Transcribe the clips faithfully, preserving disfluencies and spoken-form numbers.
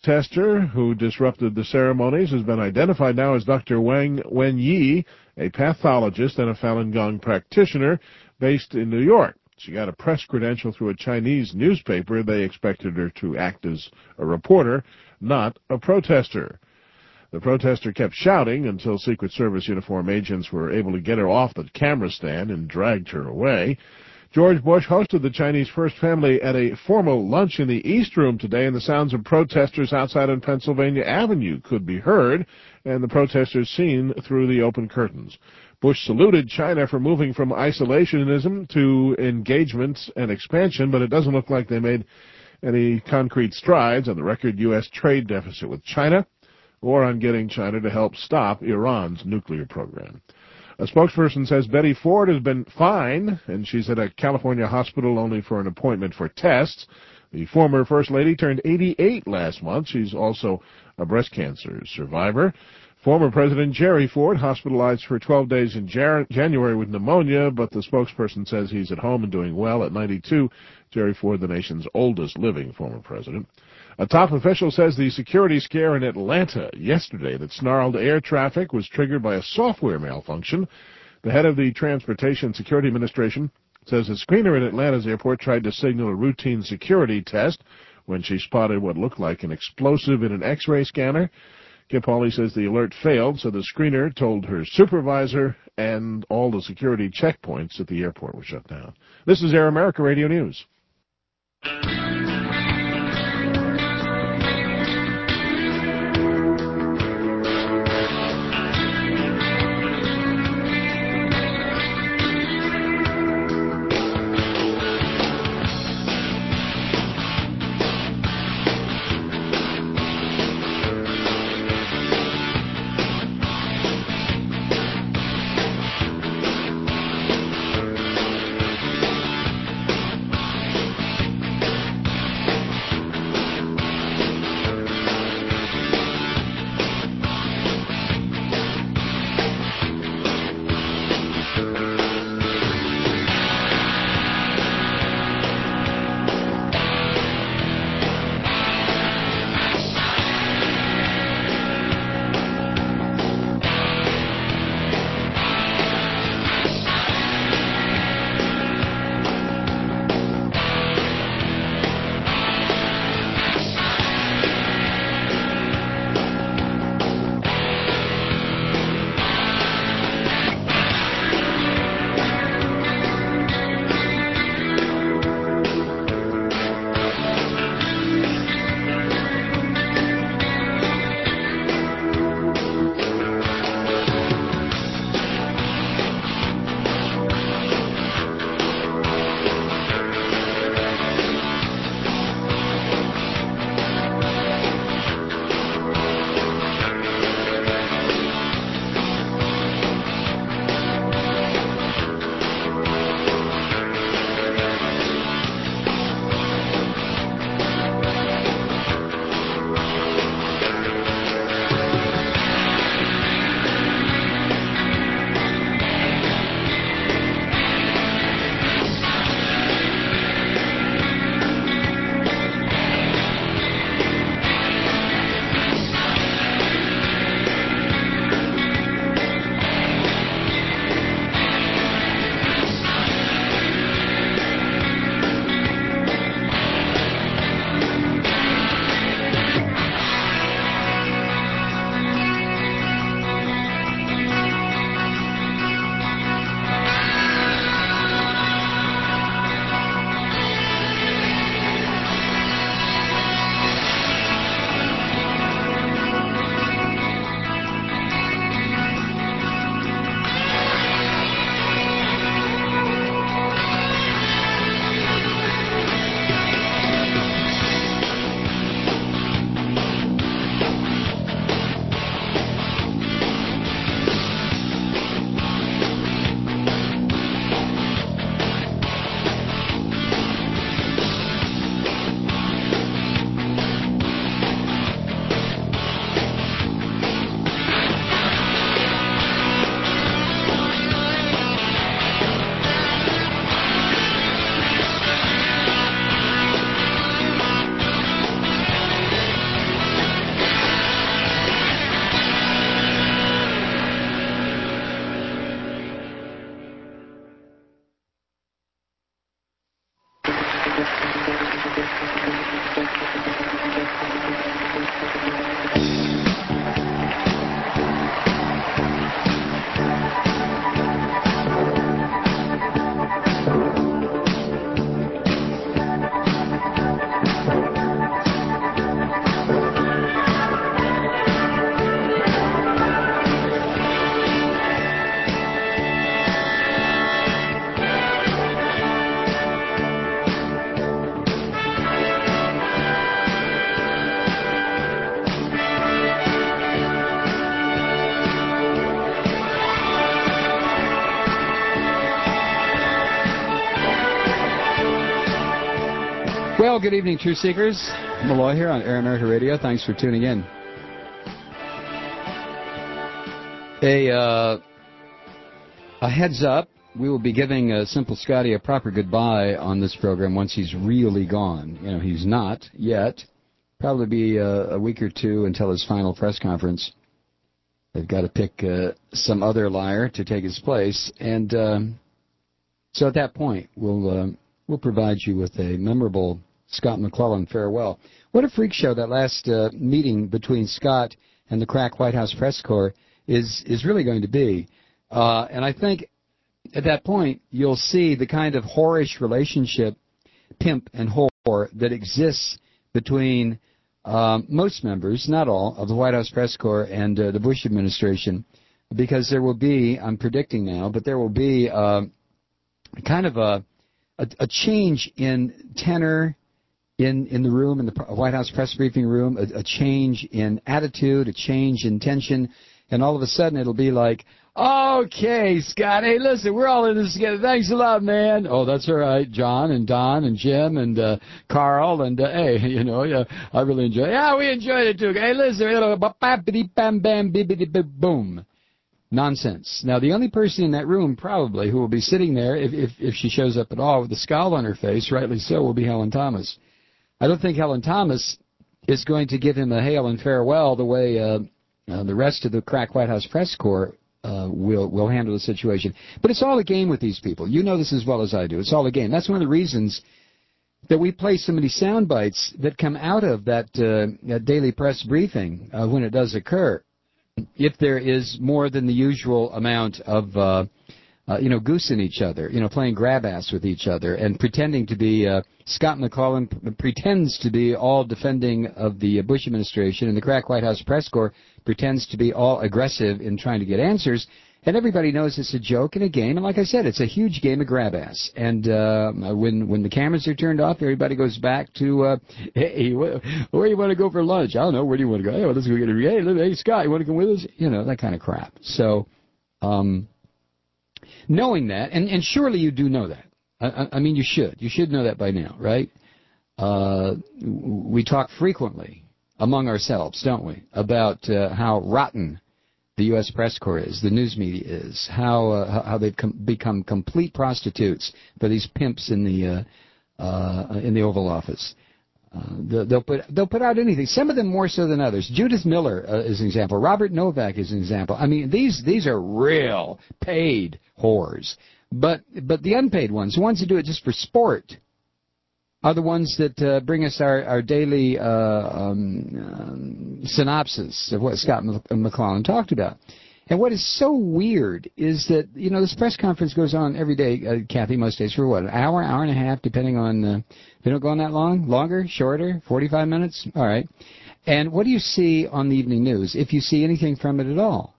protester who disrupted the ceremonies has been identified now as Doctor Wang Wenyi, a pathologist and a Falun Gong practitioner based in New York. She got a press credential through a Chinese newspaper. They expected her to act as a reporter, not a protester. The protester kept shouting until Secret Service uniform agents were able to get her off the camera stand and dragged her away. George Bush hosted the Chinese First Family at a formal lunch in the East Room today, and the sounds of protesters outside on Pennsylvania Avenue could be heard, and the protesters seen through the open curtains. Bush saluted China for moving from isolationism to engagement and expansion, but it doesn't look like they made any concrete strides on the record U S trade deficit with China or on getting China to help stop Iran's nuclear program. A spokesperson says Betty Ford has been fine, and she's at a California hospital only for an appointment for tests. The former First Lady turned eighty-eight last month. She's also a breast cancer survivor. Former President Jerry Ford hospitalized for twelve days in January with pneumonia, but the spokesperson says he's at home and doing well at ninety-two. Jerry Ford, the nation's oldest living former president. A top official says the security scare in Atlanta yesterday that snarled air traffic was triggered by a software malfunction. The head of the Transportation Security Administration says a screener at Atlanta's airport tried to signal a routine security test when she spotted what looked like an explosive in an X-ray scanner. Kip Hawley says the alert failed, so the screener told her supervisor, and all the security checkpoints at the airport were shut down. This is Air America Radio News. Well, good evening, Truth Seekers. Malloy here on Air America Radio. Thanks for tuning in. A, uh, a heads up, we will be giving uh, Simple Scotty a proper goodbye on this program once he's really gone. You know, he's not yet. Probably be uh, a week or two until his final press conference. They've got to pick uh, some other liar to take his place. And um, so at that point, we'll, uh, we'll provide you with a memorable Scott McClellan farewell. What a freak show that last uh, meeting between Scott and the crack White House press corps is is really going to be. Uh, and I think at that point you'll see the kind of whorish relationship, pimp and whore, that exists between um, most members, not all, of the White House press corps and uh, the Bush administration, because there will be, I'm predicting now, but there will be uh, kind of a, a, a change in tenor in, in the room, in the White House press briefing room, a, a change in attitude, a change in tension, and all of a sudden it'll be like, okay, Scott, hey, listen, we're all in this together. Thanks a lot, man. Oh, that's all right, John and Don and Jim and uh, Carl and, uh, hey, you know, yeah, I really enjoyed it. Yeah, we enjoyed it, too. Hey, listen, bam, bam, boom. Nonsense. Now, the only person in that room probably who will be sitting there, if, if, if she shows up at all, with a scowl on her face, rightly so, will be Helen Thomas. I don't think Helen Thomas is going to give him a hail and farewell the way uh, uh, the rest of the crack White House press corps uh, will will handle the situation. But it's all a game with these people. You know this as well as I do. It's all a game. That's one of the reasons that we play so many sound bites that come out of that, uh, that daily press briefing uh, when it does occur. If there is more than the usual amount of, uh, uh, you know, goosing each other, you know, playing grab ass with each other and pretending to be, uh, Scott McClellan p- pretends to be all defending of the Bush administration, and the crack White House press corps pretends to be all aggressive in trying to get answers, and everybody knows it's a joke and a game, and like I said, it's a huge game of grab ass. And uh, when when the cameras are turned off, everybody goes back to, uh, hey, where, where do you want to go for lunch? I don't know, where do you want to go? Hey, well, let's go get a, hey, hey, Scott, you want to come with us? You know, that kind of crap. So, um, knowing that, and, and surely you do know that. I, I mean, you should. You should know that by now, right? Uh, we talk frequently among ourselves, don't we, about uh, how rotten the U S press corps is, the news media is, how uh, how they've com- become complete prostitutes for these pimps in the uh, uh, in the Oval Office. Uh, they'll put they'll put out anything. Some of them more so than others. Judith Miller uh, is an example. Robert Novak is an example. I mean, these these are real paid whores. But but the unpaid ones, the ones that do it just for sport, are the ones that uh, bring us our, our daily uh, um, um, synopsis of what Scott McClellan talked about. And what is so weird is that, you know, this press conference goes on every day, uh, Kathy, most days, for what, an hour, hour and a half, depending on, uh, they don't go on that long? Longer? Shorter? forty-five minutes? All right. And what do you see on the evening news, if you see anything from it at all?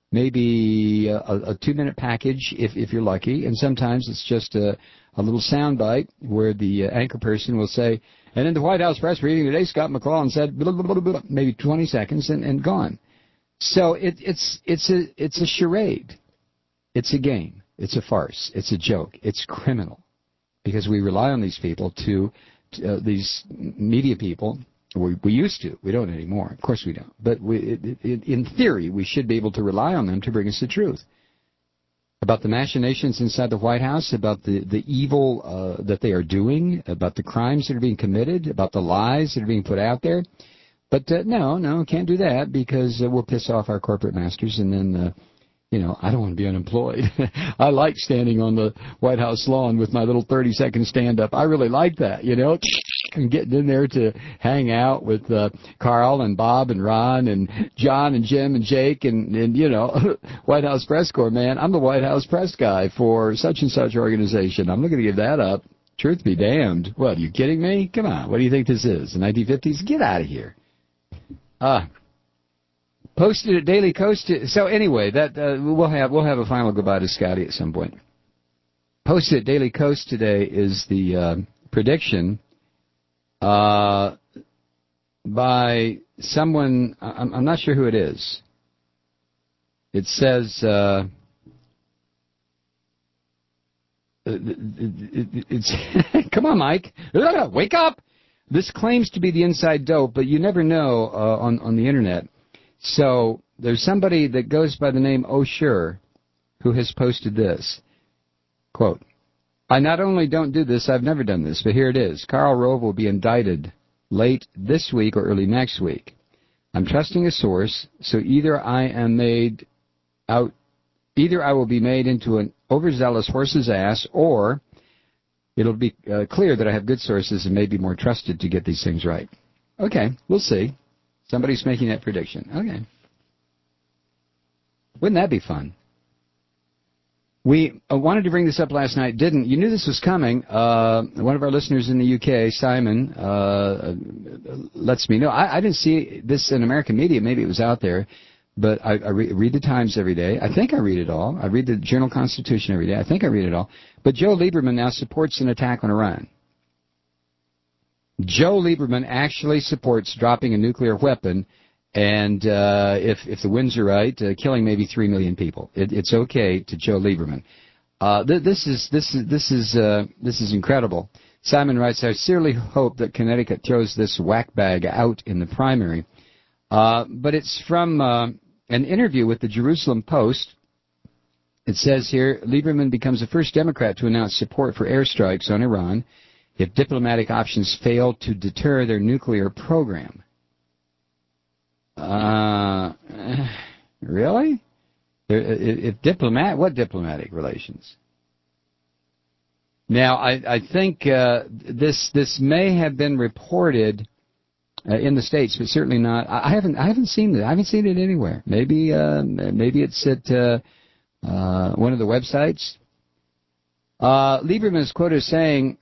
Maybe a, a two-minute package, if, if you're lucky, and sometimes it's just a, a little soundbite where the uh, anchor person will say, and in the White House press briefing today, Scott McClellan said, blah, blah, blah, blah, maybe twenty seconds and, and gone. So it, it's it's a it's a charade. It's a game. It's a farce. It's a joke. It's criminal, because we rely on these people to, to uh, these media people. We, we used to. We don't anymore. Of course we don't. But we, it, it, in theory, we should be able to rely on them to bring us the truth about the machinations inside the White House, about the, the evil uh, that they are doing, about the crimes that are being committed, about the lies that are being put out there. But uh, no, no, can't do that, because uh, we'll piss off our corporate masters, and then, uh, you know, I don't want to be unemployed. I like standing on the White House lawn with my little thirty-second stand-up. I really like that, you know, and getting in there to hang out with uh, Carl and Bob and Ron and John and Jim and Jake and, and, you know, White House press corps, man. I'm the White House press guy for such and such organization. I'm not going to give that up. Truth be damned. What, are you kidding me? Come on. What do you think this is, the nineteen fifties? Get out of here. Ah. Uh, Posted at Daily Coast. So anyway, that uh, we'll have we'll have a final goodbye to Scotty at some point. Posted at Daily Coast today is the uh, prediction uh, by someone. I'm, I'm not sure who it is. It says uh, it, it, it's come on, Mike, wake up. This claims to be the inside dope, but you never know uh, on, on the Internet. So there's somebody that goes by the name O'Sure who has posted this. Quote, I not only don't do this, I've never done this, but here it is. Karl Rove will be indicted late this week or early next week. I'm trusting a source, so either I am made out, either I will be made into an overzealous horse's ass, or it'll be uh, clear that I have good sources and may be more trusted to get these things right. Okay, we'll see. Somebody's making that prediction. Okay. Wouldn't that be fun? We uh, wanted to bring this up last night, didn't. You knew this was coming. Uh, one of our listeners in the U K, Simon, uh, lets me know. I, I didn't see this in American media. Maybe it was out there. But I, I re- read the Times every day. I think I read it all. I read the Journal-Constitution every day. I think I read it all. But Joe Lieberman now supports an attack on Iran. Joe Lieberman actually supports dropping a nuclear weapon and, uh, if, if the winds are right, uh, killing maybe three million people. It, it's okay to Joe Lieberman. Uh, th- this is, this is, this is, uh, this is incredible. Simon writes, I sincerely hope that Connecticut throws this whack-bag out in the primary. Uh, but it's from, uh, an interview with the Jerusalem Post. It says here, Lieberman becomes the first Democrat to announce support for airstrikes on Iran if diplomatic options fail to deter their nuclear program. Uh, really? If diplomat, what diplomatic relations? Now, I, I think uh, this this may have been reported Uh, in the States, but certainly not. I haven't. I haven't seen it. I haven't seen it anywhere. Maybe. Uh, maybe it's at uh, uh, one of the websites. Uh, Lieberman is quoted as saying,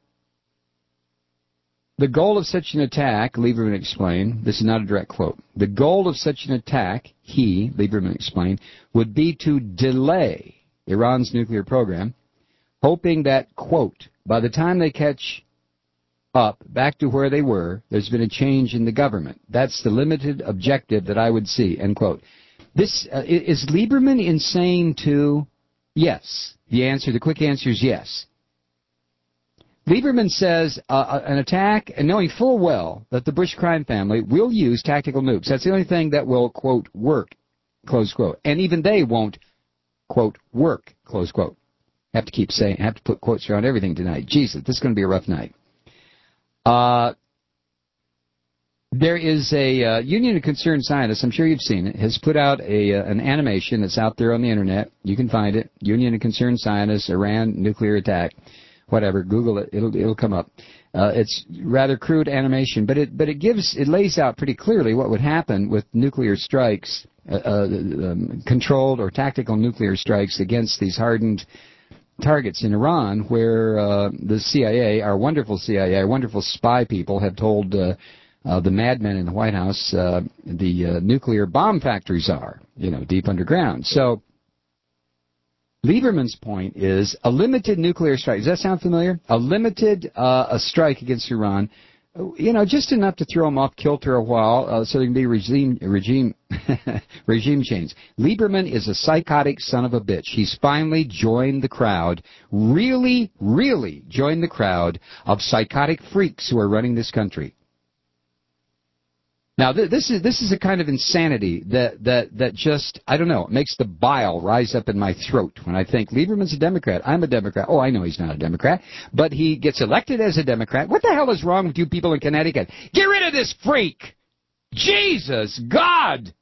"The goal of such an attack," Lieberman explained. This is not a direct quote. The goal of such an attack, he, Lieberman explained, would be to delay Iran's nuclear program, hoping that, quote, by the time they catch up back to where they were, there's been a change in the government. That's the limited objective that I would see, end quote. This, uh, is Lieberman insane too? Yes. The answer, the quick answer is yes. Lieberman says uh, an attack, and knowing full well that the Bush crime family will use tactical nukes. That's the only thing that will, quote, work, close quote. And even they won't, quote, work, close quote. Have to keep saying, have to put quotes around everything tonight. Jesus, this is going to be a rough night. Uh, there is a uh, Union of Concerned Scientists, I'm sure you've seen it, has put out a uh, an animation that's out there on the Internet. You can find it. Union of Concerned Scientists, Iran nuclear attack, whatever. Google it. It'll it'll come up. Uh, it's rather crude animation, but it but it gives it lays out pretty clearly what would happen with nuclear strikes, uh, uh, um, controlled or tactical nuclear strikes against these hardened targets in Iran, where uh, the C I A, our wonderful C I A, our wonderful spy people, have told uh, uh, the madmen in the White House uh, the uh, nuclear bomb factories are, you know, deep underground. So Lieberman's point is a limited nuclear strike. Does that sound familiar? A limited uh, a strike against Iran, you know, just enough to throw them off kilter a while, uh, so there can be regime regime regime change. Lieberman is a psychotic son of a bitch. He's finally joined the crowd, really, really joined the crowd of psychotic freaks who are running this country. Now, th- this is this is a kind of insanity that, that, that just, I don't know, it makes the bile rise up in my throat when I think Lieberman's a Democrat. I'm a Democrat. Oh, I know he's not a Democrat, but he gets elected as a Democrat. What the hell is wrong with you people in Connecticut? Get rid of this freak! Jesus, God!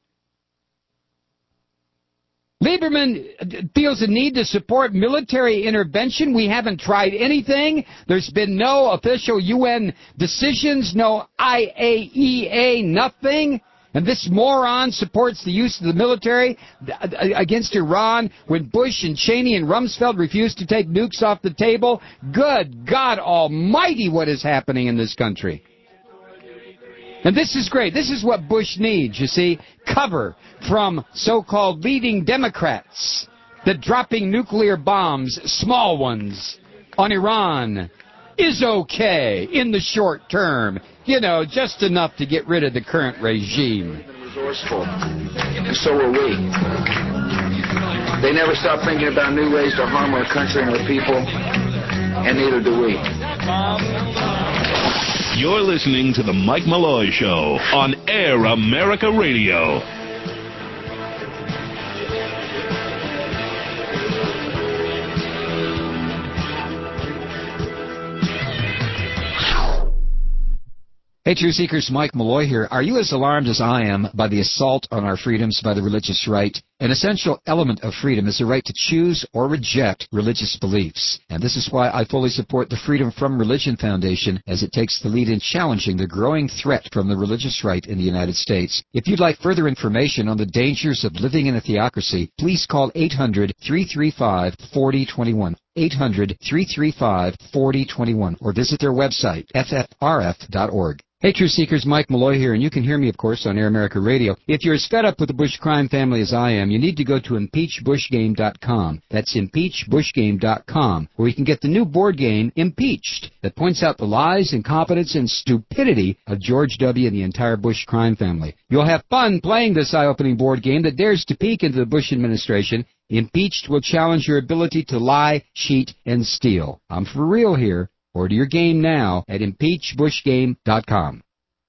Lieberman feels the need to support military intervention. We haven't tried anything. There's been no official U N decisions, no I A E A, nothing. And this moron supports the use of the military against Iran when Bush and Cheney and Rumsfeld refused to take nukes off the table. Good God Almighty, what is happening in this country? And this is great. This is what Bush needs, you see, cover from so-called leading Democrats that dropping nuclear bombs, small ones, on Iran is okay in the short term. You know, just enough to get rid of the current regime. Resourceful, and so are we. They never stop thinking about new ways to harm our country and our people, and neither do we. You're listening to The Mike Malloy Show on Air America Radio. Hey, Truth Seekers, Mike Malloy here. Are you as alarmed as I am by the assault on our freedoms by the religious right? An essential element of freedom is the right to choose or reject religious beliefs. And this is why I fully support the Freedom from Religion Foundation, as it takes the lead in challenging the growing threat from the religious right in the United States. If you'd like further information on the dangers of living in a theocracy, please call eight hundred, three three five, four zero two one. eight hundred, three three five, four zero two one, or visit their website, f f r f dot org. Hey, Truth Seekers, Mike Malloy here, and you can hear me, of course, on Air America Radio. If you're as fed up with the Bush crime family as I am, you need to go to impeach bush game dot com. That's impeach bush game dot com, where you can get the new board game, Impeached, that points out the lies, incompetence, and stupidity of George W. and the entire Bush crime family. You'll have fun playing this eye-opening board game that dares to peek into the Bush administration. Impeached will challenge your ability to lie, cheat, and steal. I'm for real here. Order your game now at impeach bush game dot com.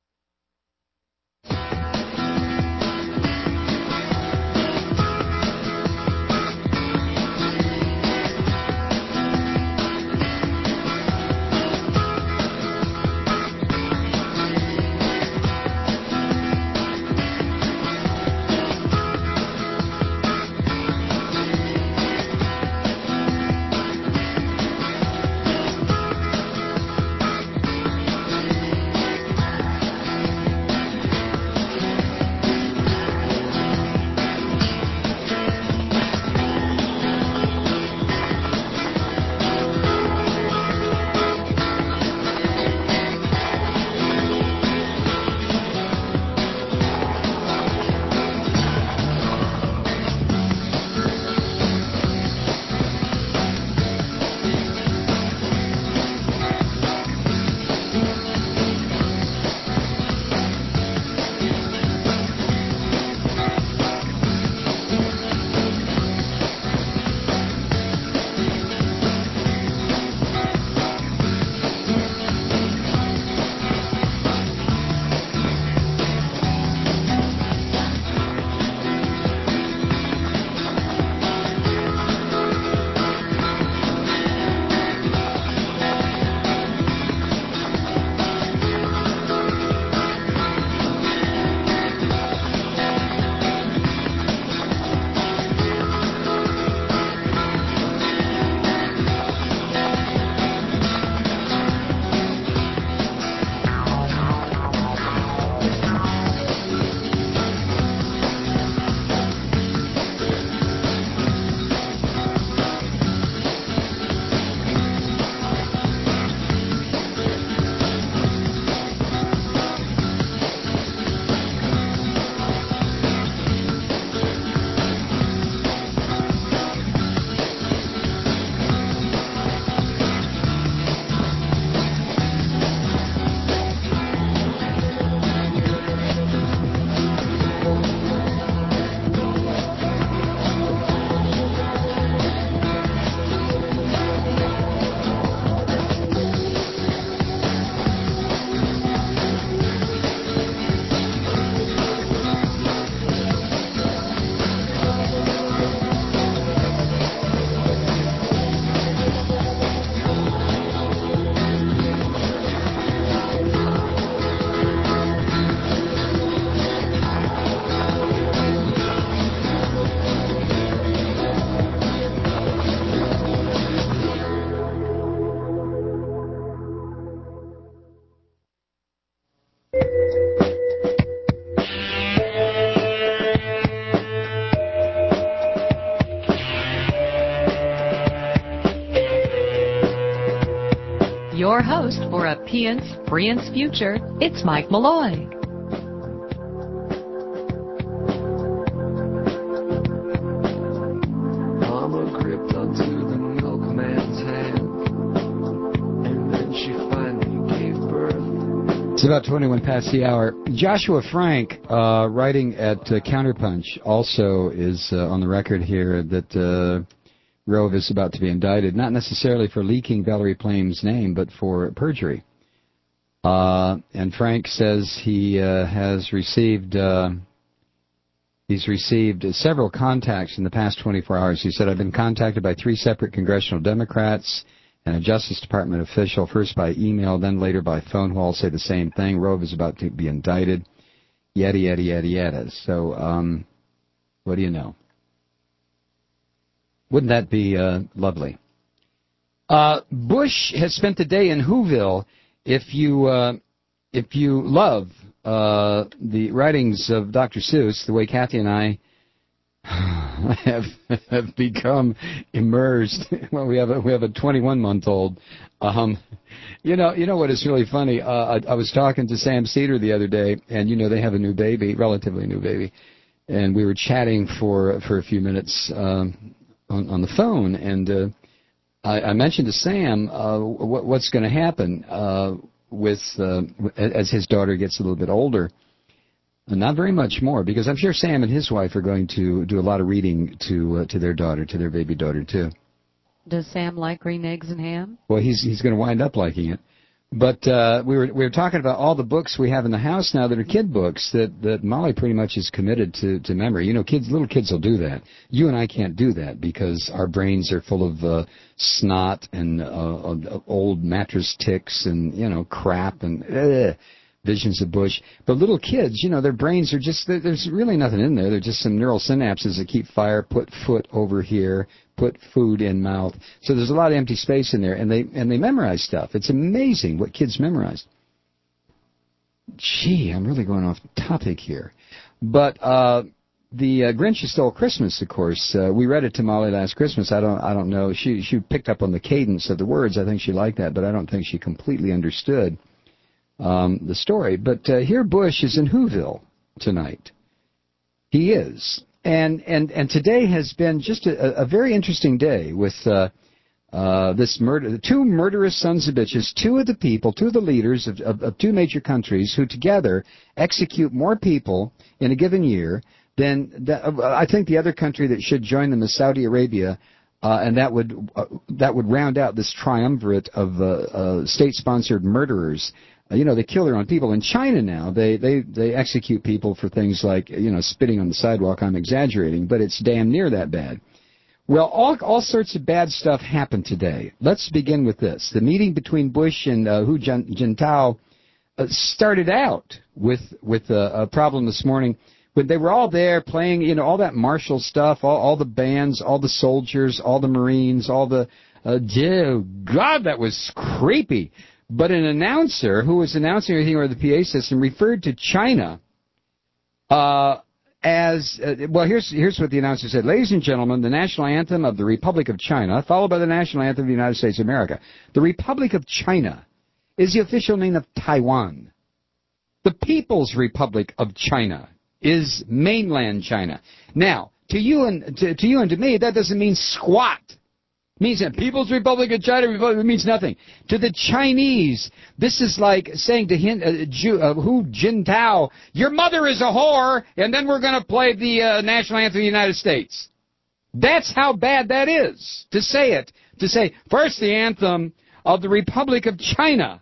Your host for a Pience Frience future, it's Mike Malloy. Mama gripped onto the milkman's hand, and then she finally gave birth. It's about twenty-one past the hour. Joshua Frank, uh, writing at uh, Counterpunch, also is uh, on the record here that uh, Rove is about to be indicted, not necessarily for leaking Valerie Plame's name, but for perjury. Uh, and Frank says he uh, has received uh, he's received several contacts in the past twenty-four hours. He said, I've been contacted by three separate congressional Democrats and a Justice Department official, first by email, then later by phone, who all say the same thing. Rove is about to be indicted. Yada, yada, yada, yada. So, um, what do you know? Wouldn't that be uh, lovely? Uh, Bush has spent the day in Whoville. If you uh, if you love uh, the writings of Doctor Seuss, the way Kathy and I have have become immersed. Well, we have a, we have a twenty-one month old. Um, you know, you know what is really funny? Uh, I, I was talking to Sam Cedar the other day, and you know they have a new baby, relatively new baby, and we were chatting for for a few minutes um, on on the phone, and. Uh, I, I mentioned to Sam uh, what, what's going to happen uh, with uh, as his daughter gets a little bit older. Not very much more, because I'm sure Sam and his wife are going to do a lot of reading to uh, to their daughter, to their baby daughter too. Does Sam like green eggs and ham? Well, he's he's going to wind up liking it. But uh, we were we were talking about all the books we have in the house now that are kid books that, that Molly pretty much is committed to, to memory. You know, kids, little kids will do that. You and I can't do that because our brains are full of uh, snot and uh, old mattress ticks and, you know, crap and uh, visions of Bush. But little kids, you know, their brains are just, there's really nothing in there. They're just some neural synapses that keep fire, put foot over here, put food in mouth. So there's a lot of empty space in there, and they and they memorize stuff. It's amazing what kids memorize. Gee, I'm really going off topic here. But uh, the uh, Grinch Who Stole Christmas, of course, uh, we read it to Molly last Christmas. I don't I don't know. She she picked up on the cadence of the words. I think she liked that, but I don't think she completely understood um, the story. But uh, here Bush is in Whoville tonight. He is. And, and and today has been just a, a very interesting day with uh, uh, this murder, the two murderous sons of bitches, two of the people, two of the leaders of, of, of two major countries who together execute more people in a given year than the, uh, I think the other country that should join them is Saudi Arabia, uh, and that would uh, that would round out this triumvirate of uh, uh, state-sponsored murderers. You know, they kill their own people. In China now, they, they, they execute people for things like, you know, spitting on the sidewalk. I'm exaggerating, but it's damn near that bad. Well, all, all sorts of bad stuff happened today. Let's begin with this. The meeting between Bush and uh, Hu Jintao uh, started out with, with a, a problem this morning. When they were all there playing, you know, all that martial stuff, all, all the bands, all the soldiers, all the Marines, all the, uh, oh, God, that was creepy. But an announcer who was announcing everything over the P A system referred to China uh, as, uh, well, here's here's what the announcer said. Ladies and gentlemen, the national anthem of the Republic of China, followed by the national anthem of the United States of America. The Republic of China is the official name of Taiwan. The People's Republic of China is mainland China. Now, to you and to, to you and to me, that doesn't mean squat. It means that People's Republic of China, it means nothing. To the Chinese, this is like saying to him, uh, Jew, uh, Hu Jintao, your mother is a whore, and then we're going to play the uh, national anthem of the United States. That's how bad that is, to say it. To say, first the anthem of the Republic of China.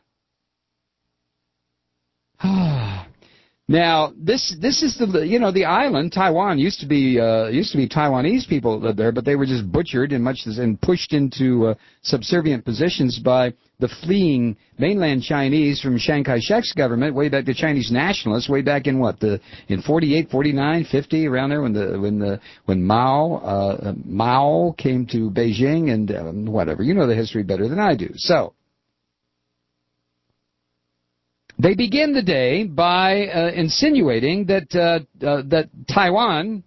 Now, this this is the, you know, the island, Taiwan, used to be uh, used to be Taiwanese people that lived there, but they were just butchered and much and pushed into uh, subservient positions by the fleeing mainland Chinese from Chiang Kai-shek's government, way back, the Chinese nationalists, way back in what, the in forty-eight, forty-nine, fifty, around there when the when the when Mao uh, Mao came to Beijing and um, whatever. You know the history better than I do. So they begin the day by uh, insinuating that uh, uh, that Taiwan,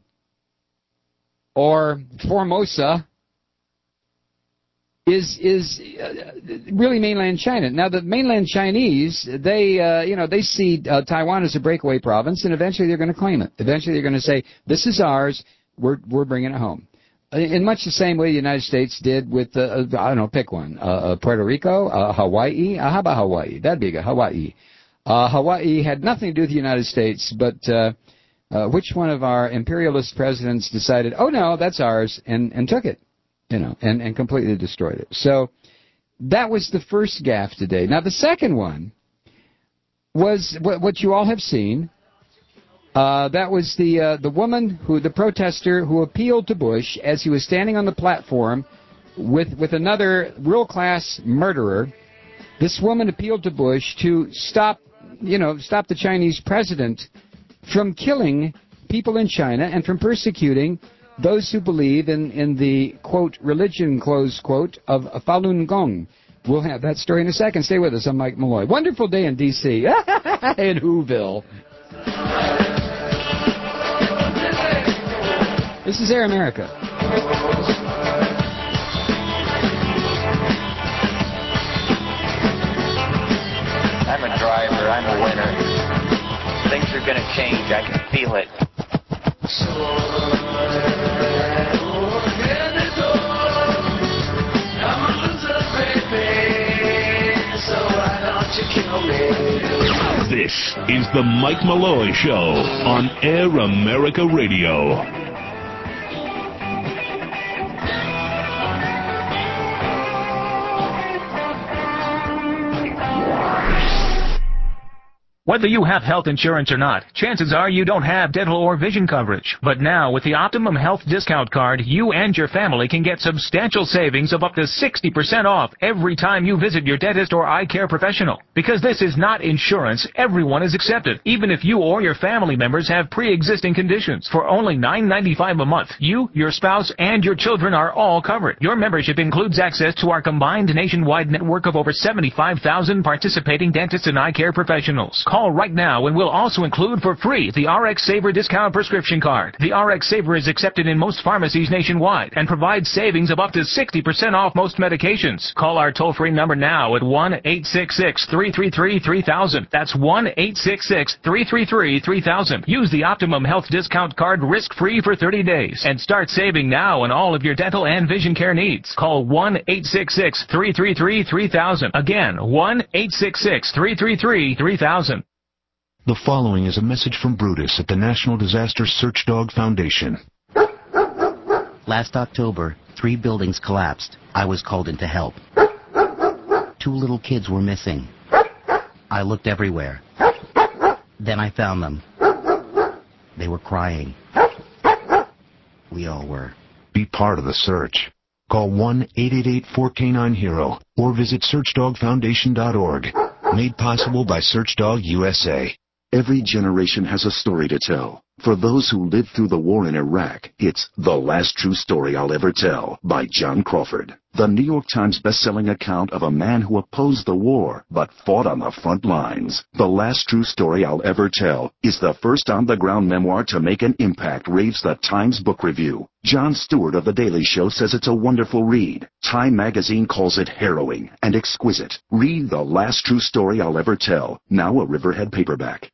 or Formosa, is is uh, really mainland China. Now, the mainland Chinese, they uh, you know they see uh, Taiwan as a breakaway province, and eventually they're going to claim it. Eventually they're going to say, "This is ours. We're we're bringing it home." In much the same way the United States did with, uh, I don't know, pick one, uh, uh, Puerto Rico, uh, Hawaii. Uh, how about Hawaii? That'd be good. Hawaii. Uh, Hawaii had nothing to do with the United States, but uh, uh, which one of our imperialist presidents decided, oh, no, that's ours, and, and took it, you know, and, and completely destroyed it. So that was the first gaffe today. Now, the second one was what, what you all have seen. Uh, that was the uh, the woman who, the protester who appealed to Bush as he was standing on the platform with with another world-class murderer. This woman appealed to Bush to stop, you know, stop the Chinese president from killing people in China and from persecuting those who believe in, in the, quote, religion, close quote, of Falun Gong. We'll have that story in a second. Stay with us. I'm Mike Malloy. Wonderful day in D C in Whoville. This is Air America. I'm a driver. I'm a winner. Things are going to change. I can feel it. This is the Mike Malloy Show on Air America Radio. Whether you have health insurance or not, chances are you don't have dental or vision coverage. But now, with the Optimum Health Discount Card, you and your family can get substantial savings of up to sixty percent off every time you visit your dentist or eye care professional. Because this is not insurance, everyone is accepted, even if you or your family members have pre-existing conditions. For only nine ninety-five a month, you, your spouse, and your children are all covered. Your membership includes access to our combined nationwide network of over seventy-five thousand participating dentists and eye care professionals. Call right now and we'll also include for free the R X Saver Discount Prescription Card. The R X Saver is accepted in most pharmacies nationwide and provides savings of up to sixty percent off most medications. Call our toll-free number now at one eight six six, three three three, three thousand. That's one eight six six, three three three, three thousand. Use the Optimum Health Discount Card risk-free for thirty days and start saving now on all of your dental and vision care needs. Call one eight six six, three three three, three thousand. Again, one eight six six, three three three, three thousand. The following is a message from Brutus at the National Disaster Search Dog Foundation. Last October, three buildings collapsed. I was called in to help. Two little kids were missing. I looked everywhere. Then I found them. They were crying. We all were. Be part of the search. Call one eight eight eight, four K nine, HERO or visit search dog foundation dot org. Made possible by SearchDog U S A. Every generation has a story to tell. For those who lived through the war in Iraq, it's The Last True Story I'll Ever Tell by John Crawford. The New York Times best-selling account of a man who opposed the war but fought on the front lines. The Last True Story I'll Ever Tell is the first on-the-ground memoir to make an impact, raves the Times Book Review. Jon Stewart of The Daily Show says it's a wonderful read. Time magazine calls it harrowing and exquisite. Read The Last True Story I'll Ever Tell, now a Riverhead paperback.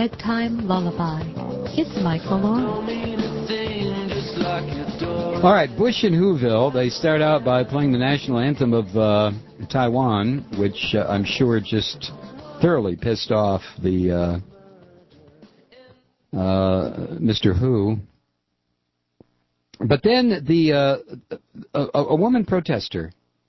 bedtime lullaby. It's Mike Malloy. All right, Bush and Whoville, they start out by playing the national anthem of uh, Taiwan, which uh, I'm sure just thoroughly pissed off the uh, uh, Mister Who. But then the uh, a, a woman protester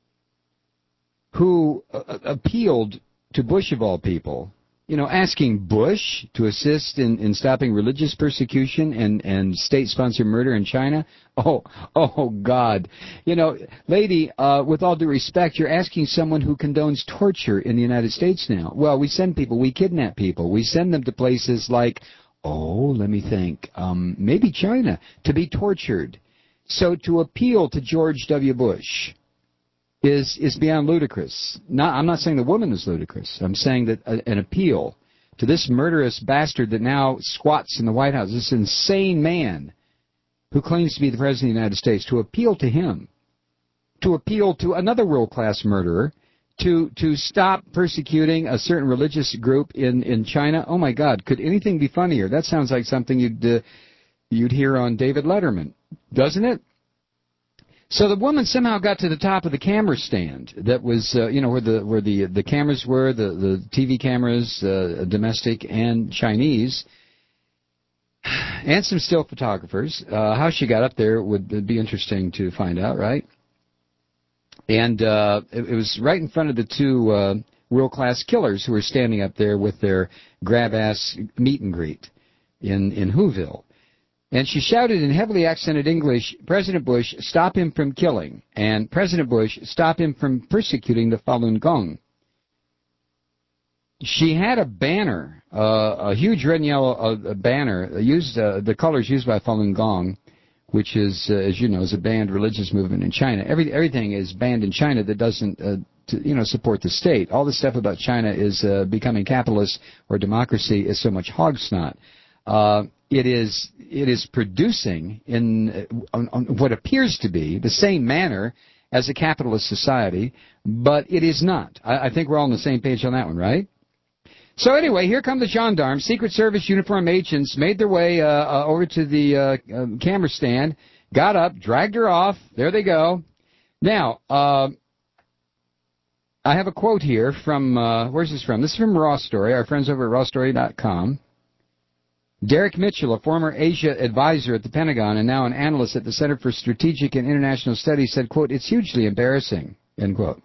who uh, appealed to Bush of all people, you know, asking Bush to assist in, in stopping religious persecution and, and state-sponsored murder in China. Oh, oh, God. You know, lady, uh, with all due respect, you're asking someone who condones torture in the United States now. Well, we send people, we kidnap people. We send them to places like, oh, let me think, um, maybe China, to be tortured. So to appeal to George W. Bush is is beyond ludicrous. Not, I'm not saying the woman is ludicrous. I'm saying that a, an appeal to this murderous bastard that now squats in the White House, this insane man who claims to be the President of the United States, to appeal to him, to appeal to another world-class murderer, to to stop persecuting a certain religious group in, in China. Oh, my God, could anything be funnier? That sounds like something you'd, uh, you'd hear on David Letterman, doesn't it? So the woman somehow got to the top of the camera stand that was, uh, you know, where the where the the cameras were, the, the T V cameras, uh, domestic and Chinese, and some still photographers. Uh, how she got up there would be interesting to find out, right? And uh, it, it was right in front of the two uh, world-class killers who were standing up there with their grab-ass meet and greet in, in Whoville. And she shouted in heavily accented English, President Bush, stop him from killing. And President Bush, stop him from persecuting the Falun Gong. She had a banner, uh, a huge red and yellow uh, banner, used uh, the colors used by Falun Gong, which is, uh, as you know, is a banned religious movement in China. Every, everything is banned in China that doesn't, uh, to, you know, support the state. All the stuff about China is uh, becoming capitalist or democracy is so much hog snot. Uh, it is it is producing in on, on what appears to be the same manner as a capitalist society, but it is not. I, I think we're all on the same page on that one, right? So anyway, here come the gendarmes. Secret Service uniform agents made their way uh, uh, over to the uh, uh, camera stand, got up, dragged her off. There they go. Now, uh, I have a quote here from, uh, where's this from? This is from Raw Story, our friends over at raw story dot com. Derek Mitchell, a former Asia advisor at the Pentagon and now an analyst at the Center for Strategic and International Studies, said, quote, it's hugely embarrassing, end quote.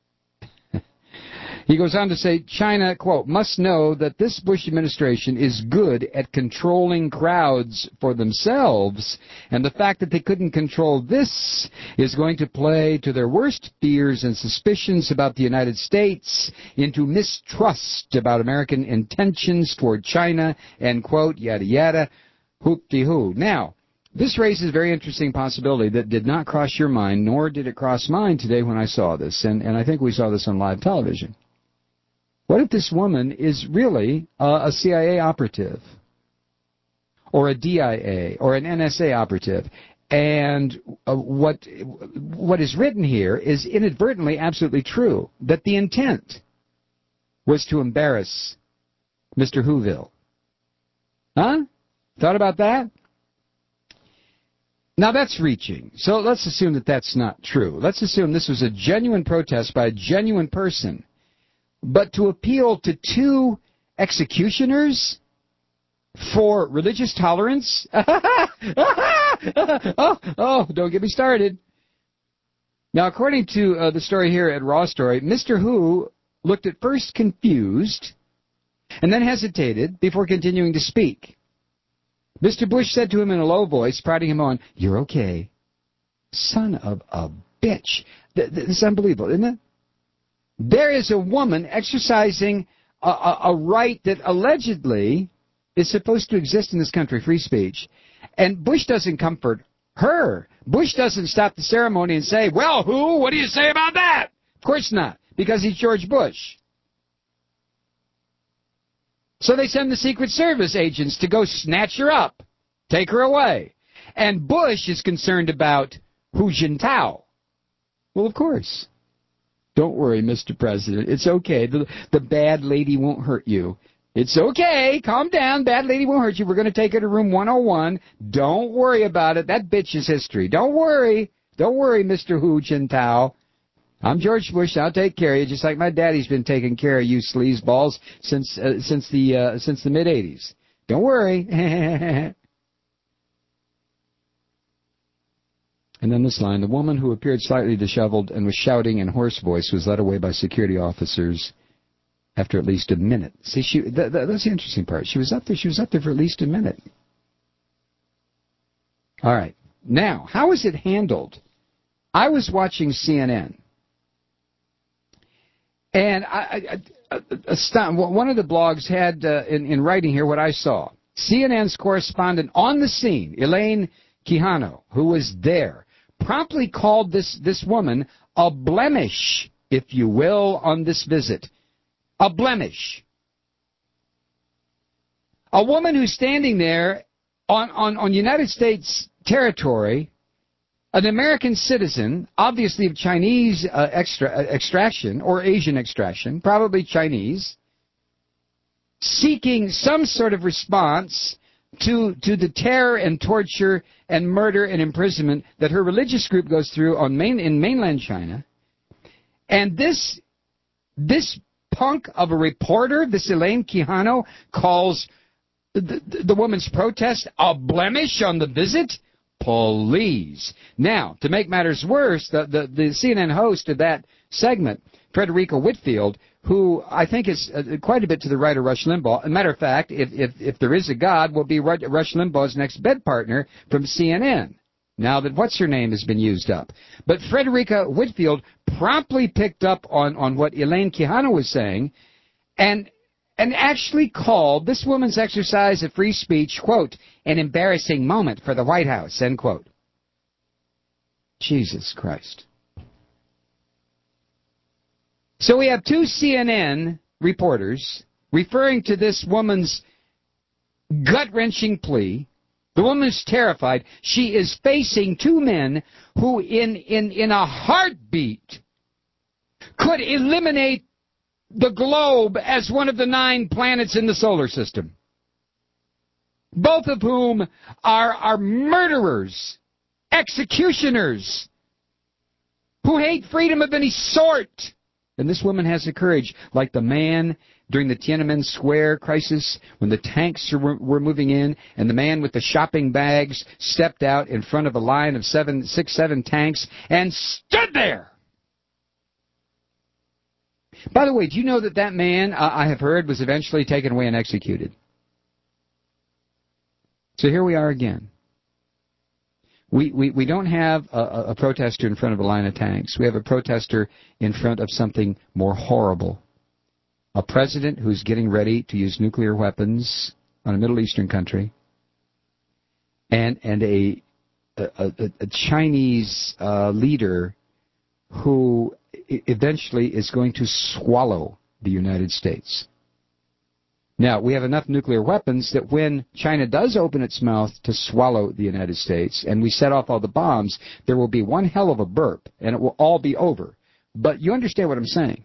He goes on to say, China, quote, must know that this Bush administration is good at controlling crowds for themselves, and the fact that they couldn't control this is going to play to their worst fears and suspicions about the United States, into mistrust about American intentions toward China, end quote, yada yada, hoop-de-hoo. Now, this raises a very interesting possibility that did not cross your mind, nor did it cross mine today when I saw this, and, and I think we saw this on live television. What if this woman is really uh, a C I A operative, or a D I A, or an N S A operative, and uh, what what is written here is inadvertently absolutely true, that the intent was to embarrass Mister Whoville? Huh? Thought about that? Now that's reaching. So let's assume that that's not true. Let's assume this was a genuine protest by a genuine person. But to appeal to two executioners for religious tolerance? oh, oh, don't get me started. Now, according to uh, the story here at Raw Story, Mister Who looked at first confused and then hesitated before continuing to speak. Mister Bush said to him in a low voice, prodding him on, you're okay. Son of a bitch. Th- th- this is unbelievable, isn't it? There is a woman exercising a, a, a right that allegedly is supposed to exist in this country, free speech, and Bush doesn't comfort her. Bush doesn't stop the ceremony and say, well, who? What do you say about that? Of course not, because he's George Bush. So they send the Secret Service agents to go snatch her up, take her away. And Bush is concerned about Hu Jintao. Well, of course. Don't worry, Mister President. It's okay. The, the bad lady won't hurt you. It's okay. Calm down. Bad lady won't hurt you. We're going to take her to room one oh one. Don't worry about it. That bitch is history. Don't worry. Don't worry, Mister Hu Jintao. I'm George Bush. I'll take care of you, just like my daddy's been taking care of you sleazeballs since uh, since the uh, since the mid eighties. Don't worry. And then this line: the woman who appeared slightly disheveled and was shouting in hoarse voice was led away by security officers after at least a minute. See, she th- th- that's the interesting part. She was up there. She was up there for at least a minute. All right. Now, how is it handled? I was watching C N N, and I, I, I, I, one of the blogs had uh, in, in writing here what I saw. C N N's correspondent on the scene, Elaine Quijano, who was there, promptly called this, this woman a blemish, if you will, on this visit. A blemish. A woman who's standing there on, on, on United States territory, an American citizen, obviously of Chinese uh, extra, uh, extraction or Asian extraction, probably Chinese, seeking some sort of response to, to the terror and torture and murder and imprisonment that her religious group goes through on main, in mainland China. And this, this punk of a reporter, this Elaine Quijano, calls the, the, the woman's protest a blemish on the visit? Please. Now, to make matters worse, the, the, the C N N host of that segment, Frederica Whitfield, who I think is uh, quite a bit to the right of Rush Limbaugh. As a matter of fact, if, if, if there is a God, will be Rush Limbaugh's next bed partner from C N N, now that what's-her-name has been used up. But Frederica Whitfield promptly picked up on, on what Elaine Quijano was saying and and actually called this woman's exercise of free speech, quote, an embarrassing moment for the White House, end quote. Jesus Christ. So we have two C N N reporters referring to this woman's gut-wrenching plea. The woman's terrified. She is facing two men who, in, in, in a heartbeat, could eliminate the globe as one of the nine planets in the solar system. Both of whom are, are murderers, executioners, who hate freedom of any sort. And this woman has the courage, like the man during the Tiananmen Square crisis, when the tanks were, were moving in, and the man with the shopping bags stepped out in front of a line of seven, six, seven tanks and stood there. By the way, do you know that that man, uh, I have heard, was eventually taken away and executed? So here we are again. We, we, we don't have a, a protester in front of a line of tanks. We have a protester in front of something more horrible. A president who's getting ready to use nuclear weapons on a Middle Eastern country. And, and a, a, a, a Chinese uh, leader who eventually is going to swallow the United States. Now, we have enough nuclear weapons that when China does open its mouth to swallow the United States and we set off all the bombs, there will be one hell of a burp and it will all be over. But you understand what I'm saying.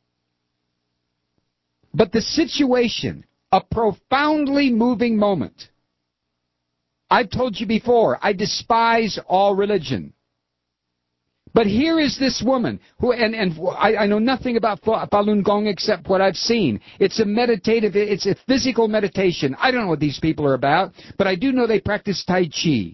But the situation, a profoundly moving moment. I've told you before, I despise all religion. But here is this woman, who, and, and I, I know nothing about Falun Gong except what I've seen. It's a meditative, it's a physical meditation. I don't know what these people are about, but I do know they practice Tai Chi.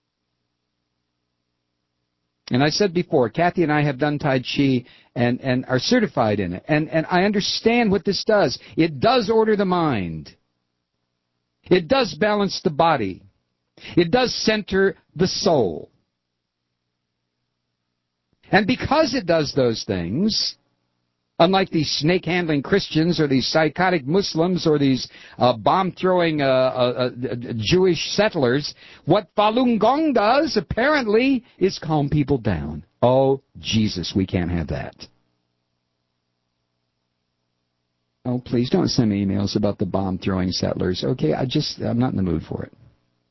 And I said before, Kathy and I have done Tai Chi and, and are certified in it. And, and I understand what this does. It does order the mind. It does balance the body. It does center the soul. And because it does those things, unlike these snake-handling Christians or these psychotic Muslims or these uh, bomb-throwing uh, uh, uh, Jewish settlers, what Falun Gong does, apparently, is calm people down. Oh, Jesus, we can't have that. Oh, please don't send me emails about the bomb-throwing settlers. Okay, I just, I'm not in the mood for it.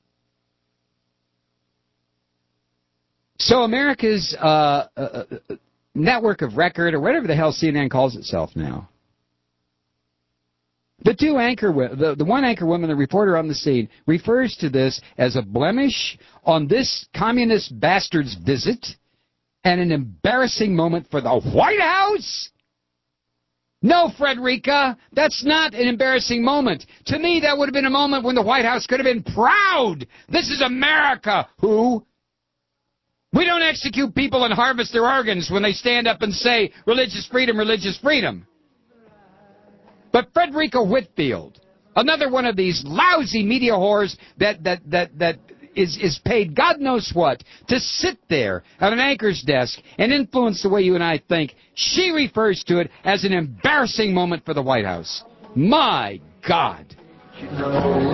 So America's uh, uh, network of record, or whatever the hell C N N calls itself now, The two anchor, the, the one anchor woman, the reporter on the scene, refers to this as a blemish on this communist bastard's visit and an embarrassing moment for the White House? No, Frederica, that's not an embarrassing moment. To me, that would have been a moment when the White House could have been proud. This is America. Who? We don't execute people and harvest their organs when they stand up and say, religious freedom, religious freedom. But Frederica Whitfield, another one of these lousy media whores that, that, that, that is, is paid God knows what to sit there at an anchor's desk and influence the way you and I think, she refers to it as an embarrassing moment for the White House. My God. You know,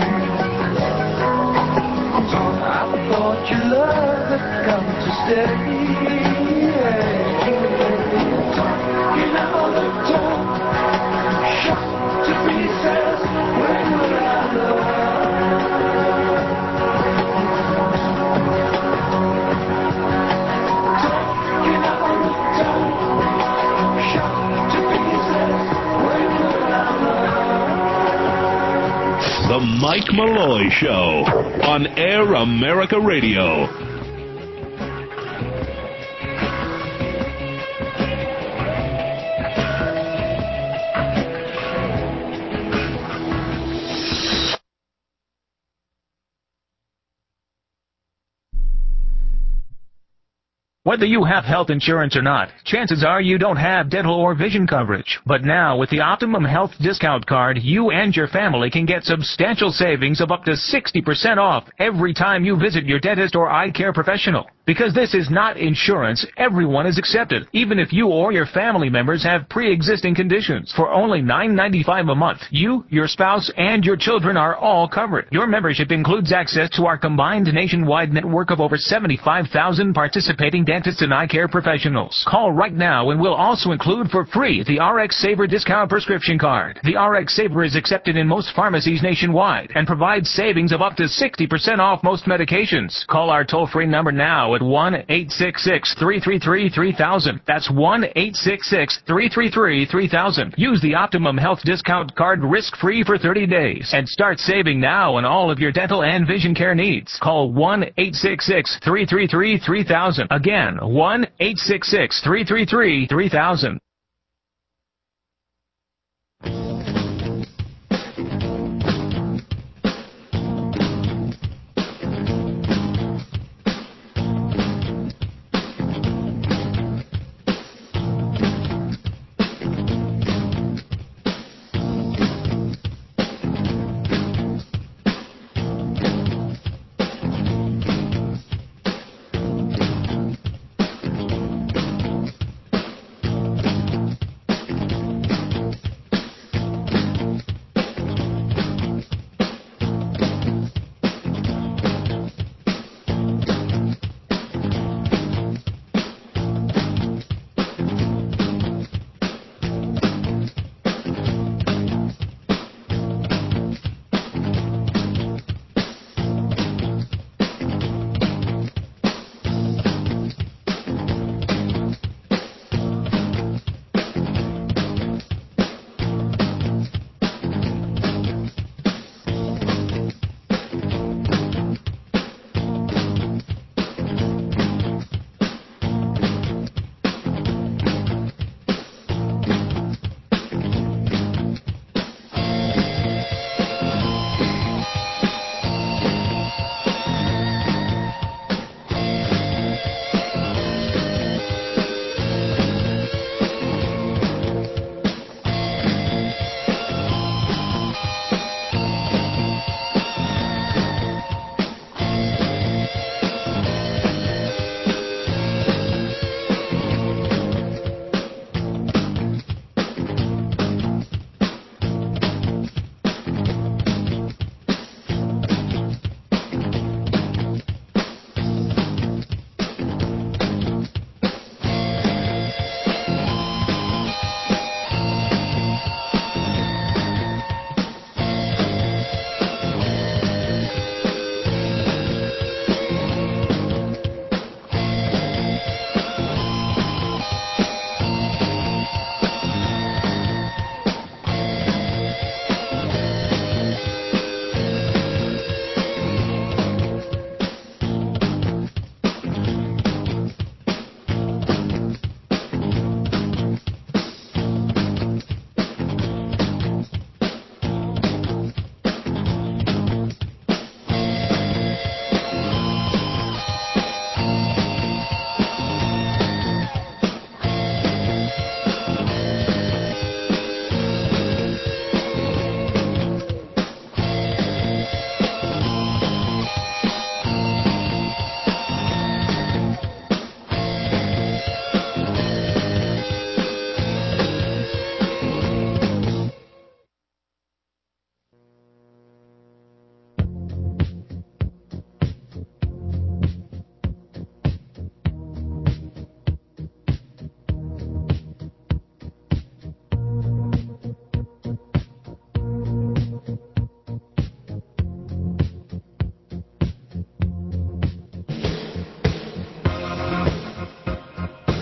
I thought your love had come to stay. You know the talk, shot to pieces. When will I love? Talking on the talk, shot to pieces. When will I love? The Mike Malloy Show on Air America Radio. Whether you have health insurance or not, chances are you don't have dental or vision coverage. But now, with the Optimum Health Discount Card, you and your family can get substantial savings of up to sixty percent off every time you visit your dentist or eye care professional. Because this is not insurance, everyone is accepted, even if you or your family members have pre-existing conditions. For only nine ninety-five a month, you, your spouse, and your children are all covered. Your membership includes access to our combined nationwide network of over seventy-five thousand participating dentists and eye care professionals. Call right now and we'll also include for free the R X Saver Discount Prescription Card. The R X Saver is accepted in most pharmacies nationwide and provides savings of up to sixty percent off most medications. Call our toll-free number now at one eight six six, three three three, three thousand. That's one eight six six, three three three, three thousand. Use the Optimum Health Discount Card risk-free for thirty days and start saving now on all of your dental and vision care needs. Call one eight six six, three three three, three thousand. Again, one eight six six, three three three, three thousand.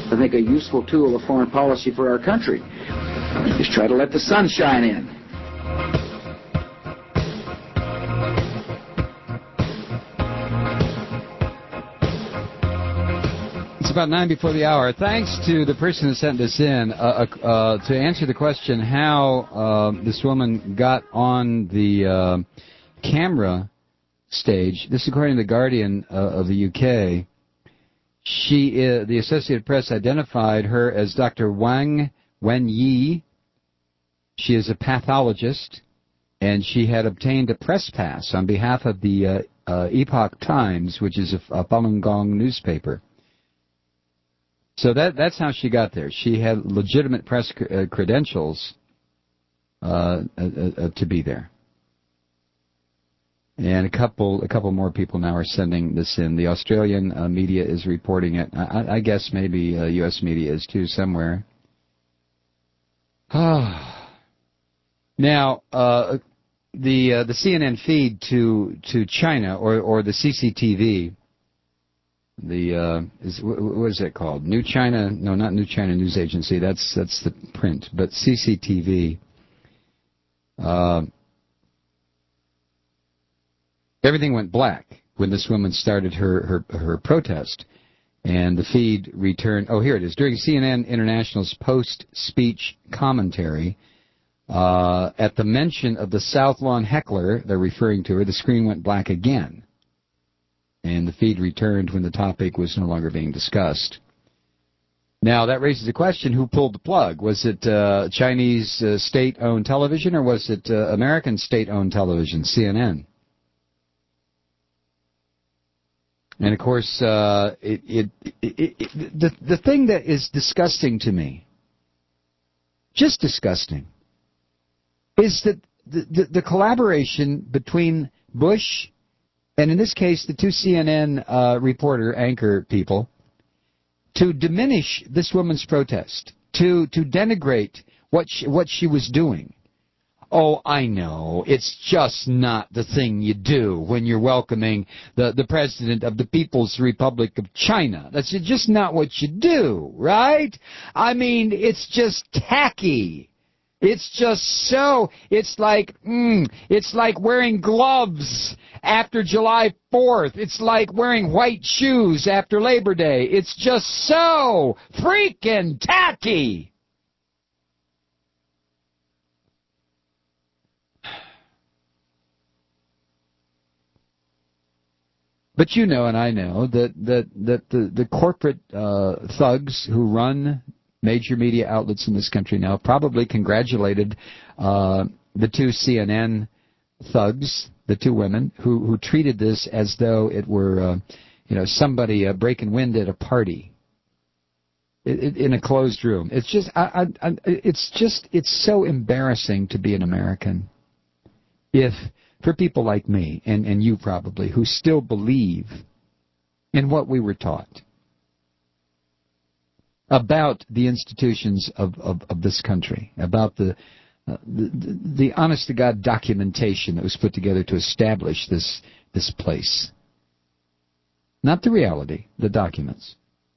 I think, a useful tool of foreign policy for our country. Just try to let the sun shine in. It's about nine before the hour. Thanks to the person who sent this in uh, uh, to answer the question how uh, this woman got on the uh, camera stage. This is according to the Guardian uh, of the U K. She, uh, the Associated Press identified her as Doctor Wang Wenyi. She is a pathologist, and she had obtained a press pass on behalf of the uh, uh, Epoch Times, which is a, a Falun Gong newspaper. So that that's how she got there. She had legitimate press cr- uh, credentials uh, uh, uh, to be there. And a couple a couple more people now are sending this in. The Australian uh, media is reporting it. I, I guess maybe uh, U S media is too somewhere. Now, uh, the uh, the C N N feed to to China or or the C C T V. The uh, is what is it called? New China? No, not New China News Agency. That's that's the print. But C C T V. Uh, everything went black when this woman started her, her her protest, and the feed returned. Oh, here it is. During C N N International's post-speech commentary, uh, at the mention of the South Lawn heckler, they're referring to her, the screen went black again. And the feed returned when the topic was no longer being discussed. Now, that raises the question, who pulled the plug? Was it uh, Chinese uh, state-owned television, or was it uh, American state-owned television, C N N? And, of course, uh, it, it, it, it, the, the thing that is disgusting to me, just disgusting, is that the, the, the collaboration between Bush and in this case, the two C N N uh, reporter, anchor people, to diminish this woman's protest, to to denigrate what she, what she was doing. Oh, I know, it's just not the thing you do when you're welcoming the, the president of the People's Republic of China. That's just not what you do, right? I mean, it's just tacky. It's just so, it's like, mm, it's like wearing gloves after July fourth. It's like wearing white shoes after Labor Day. It's just so freaking tacky. But you know, and I know, that, that, that the, the corporate uh, thugs who run major media outlets in this country now probably congratulated uh, the two C N N thugs, the two women, who, who treated this as though it were, uh, you know, somebody uh, breaking wind at a party it, it, in a closed room. It's just, I, I, I, it's just, it's so embarrassing to be an American. If, for people like me, and, and you probably, who still believe in what we were taught about the institutions of, of, of this country, about the, uh, the the honest-to-God documentation that was put together to establish this this place. Not the reality, the documents.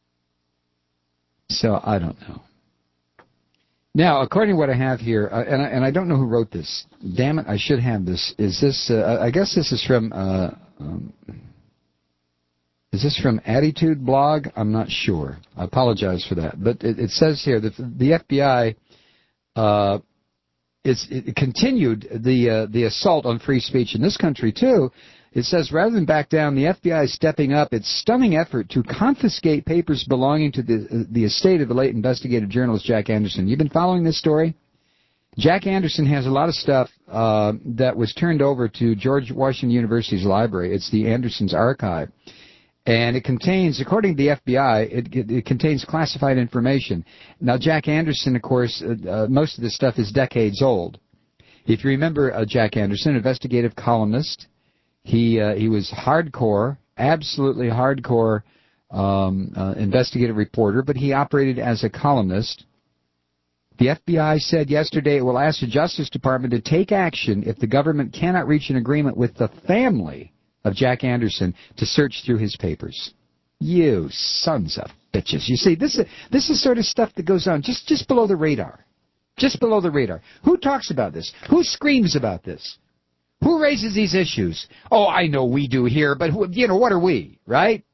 So, I don't know. Now, according to what I have here, uh, and, I, and I don't know who wrote this. Damn it, I should have this. Is this, uh, I guess this is from... Uh, um, Is this from Attitude Blog? I'm not sure. I apologize for that. But it, it says here that the F B I uh, it's, it continued the uh, the assault on free speech in this country, too. It says, rather than back down, the F B I is stepping up its stunning effort to confiscate papers belonging to the, the estate of the late investigative journalist Jack Anderson. You've been following this story? Jack Anderson has a lot of stuff uh, that was turned over to George Washington University's library. It's the Anderson's Archive. And it contains, according to the F B I, it, it, it contains classified information. Now, Jack Anderson, of course, uh, uh, most of this stuff is decades old. If you remember uh, Jack Anderson, investigative columnist, he uh, he was hardcore, absolutely hardcore um, uh, investigative reporter, but he operated as a columnist. The F B I said yesterday it will ask the Justice Department to take action if the government cannot reach an agreement with the family of Jack Anderson to search through his papers. You sons of bitches. You see, this is this is sort of stuff that goes on just, just below the radar. Just below the radar. Who talks about this? Who screams about this? Who raises these issues? Oh, I know we do here, but, who, you know, what are we, right?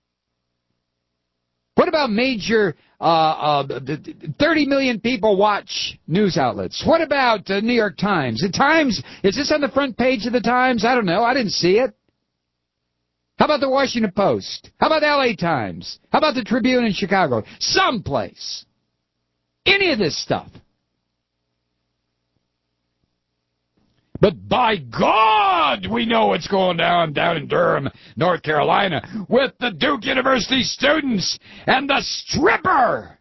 What about major uh, uh, thirty million people watch news outlets? What about uh, New York Times? The Times, is this on the front page of the Times? I don't know. I didn't see it. How about the Washington Post? How about the L A Times? How about the Tribune in Chicago? Someplace. Any of this stuff. But by God, we know what's going down down in Durham, North Carolina, with the Duke University students and the stripper.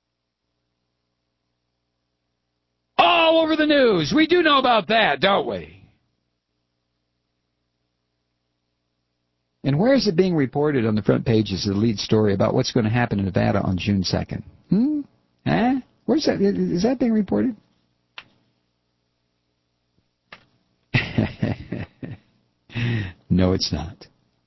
All over the news. We do know about that, don't we? And where is it being reported on the front pages of the lead story about what's going to happen in Nevada on June second? Hmm? Huh? Where's that? Is that being reported? No, it's not.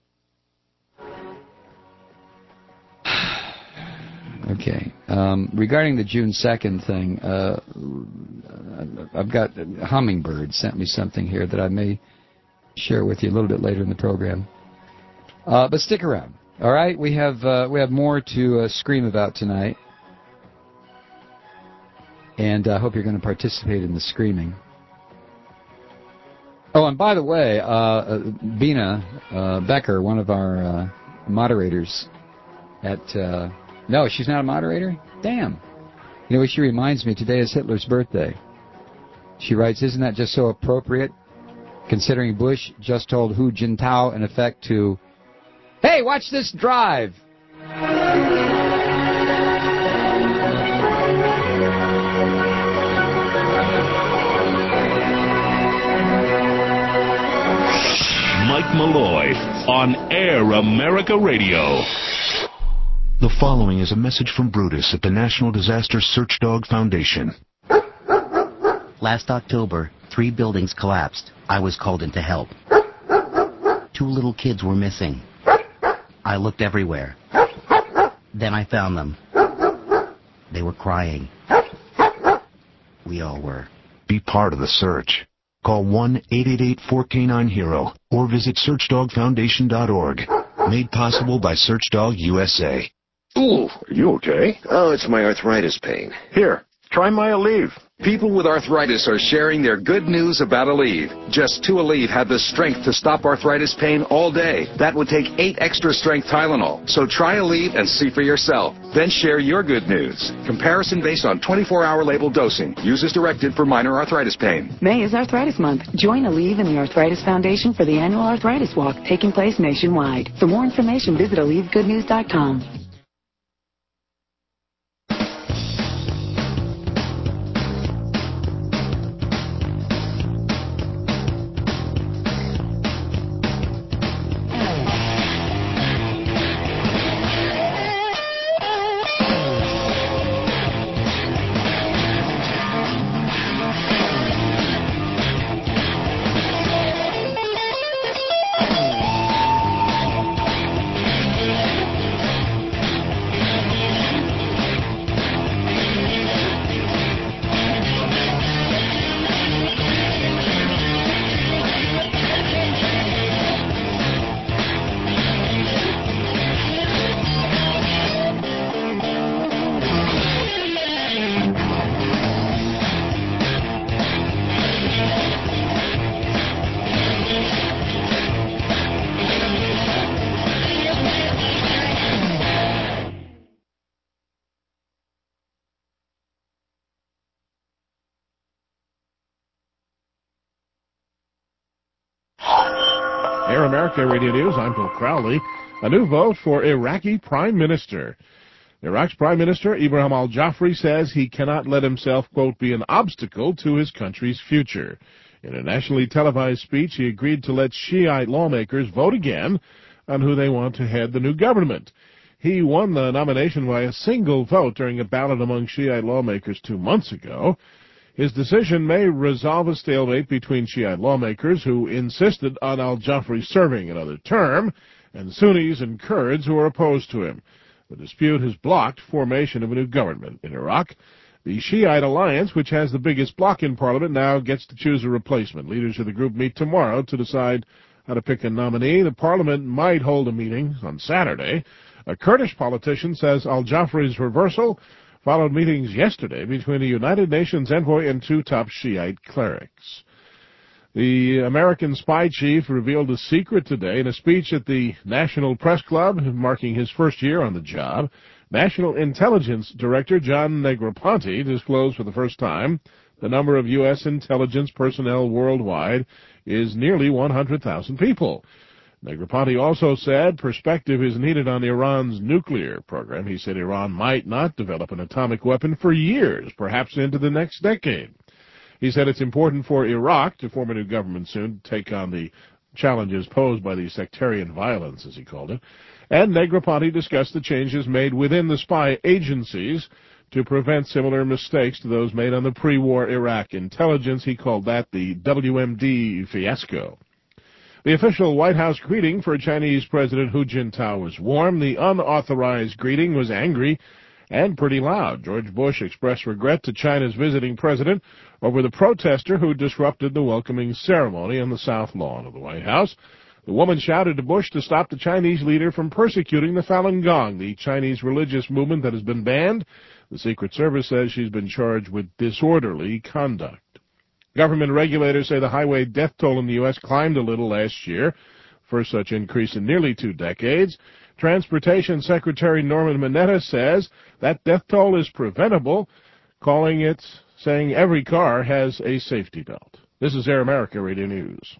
Okay. Um, regarding the June second thing, uh, I've got Hummingbird sent me something here that I may share with you a little bit later in the program. Uh, but stick around. All right, we have uh, we have more to uh, scream about tonight, and I uh, hope you're going to participate in the screaming. Oh, and by the way, uh, Bina uh, Becker, one of our uh, moderators at... Uh, no, she's not a moderator? Damn. You know what she reminds me? Today is Hitler's birthday. She writes, isn't that just so appropriate, considering Bush just told Hu Jintao, in effect, to, hey, watch this drive. Mike Malloy on Air America Radio. The following is a message from Brutus at the National Disaster Search Dog Foundation. Last October, three buildings collapsed. I was called in to help. Two little kids were missing. I looked everywhere. Then I found them. They were crying. We all were. Be part of the search. Call one eight eight eight four K nine hero or visit search dog foundation dot org. Made possible by Searchdog U S A. Ooh, are you okay? Oh, it's my arthritis pain. Here, try my Aleve. People with arthritis are sharing their good news about Aleve. Just two Aleve have the strength to stop arthritis pain all day. That would take eight extra strength Tylenol. So try Aleve and see for yourself. Then share your good news. Comparison based on twenty-four hour label dosing. Use as directed for minor arthritis pain. May is Arthritis Month. Join Aleve and the Arthritis Foundation for the annual Arthritis Walk taking place nationwide. For more information, visit Aleve Good News dot com. Air America Radio News, I'm Bill Crowley. A new vote for Iraqi Prime Minister. Iraq's Prime Minister, Ibrahim al-Jafri, says he cannot let himself, quote, be an obstacle to his country's future. In a nationally televised speech, he agreed to let Shiite lawmakers vote again on who they want to head the new government. He won the nomination by a single vote during a ballot among Shiite lawmakers two months ago. His decision may resolve a stalemate between Shiite lawmakers who insisted on al-Jafri serving another term and Sunnis and Kurds who are opposed to him. The dispute has blocked formation of a new government in Iraq. The Shiite alliance, which has the biggest bloc in parliament, now gets to choose a replacement. Leaders of the group meet tomorrow to decide how to pick a nominee. The parliament might hold a meeting on Saturday. A Kurdish politician says al-Jafri's reversal followed meetings yesterday between a United Nations envoy and two top Shiite clerics. The American spy chief revealed a secret today in a speech at the National Press Club, marking his first year on the job. National Intelligence Director John Negroponte disclosed for the first time the number of U S intelligence personnel worldwide is nearly one hundred thousand people. Negroponte also said perspective is needed on Iran's nuclear program. He said Iran might not develop an atomic weapon for years, perhaps into the next decade. He said it's important for Iraq to form a new government soon to take on the challenges posed by the sectarian violence, as he called it. And Negroponte discussed the changes made within the spy agencies to prevent similar mistakes to those made on the pre-war Iraq intelligence. He called that the W M D fiasco. The official White House greeting for Chinese President Hu Jintao was warm. The unauthorized greeting was angry and pretty loud. George Bush expressed regret to China's visiting president over the protester who disrupted the welcoming ceremony on the south lawn of the White House. The woman shouted to Bush to stop the Chinese leader from persecuting the Falun Gong, the Chinese religious movement that has been banned. The Secret Service says she's been charged with disorderly conduct. Government regulators say the highway death toll in the U S climbed a little last year, first such increase in nearly two decades. Transportation Secretary Norman Mineta says that death toll is preventable, calling it, saying every car has a safety belt. This is Air America Radio News.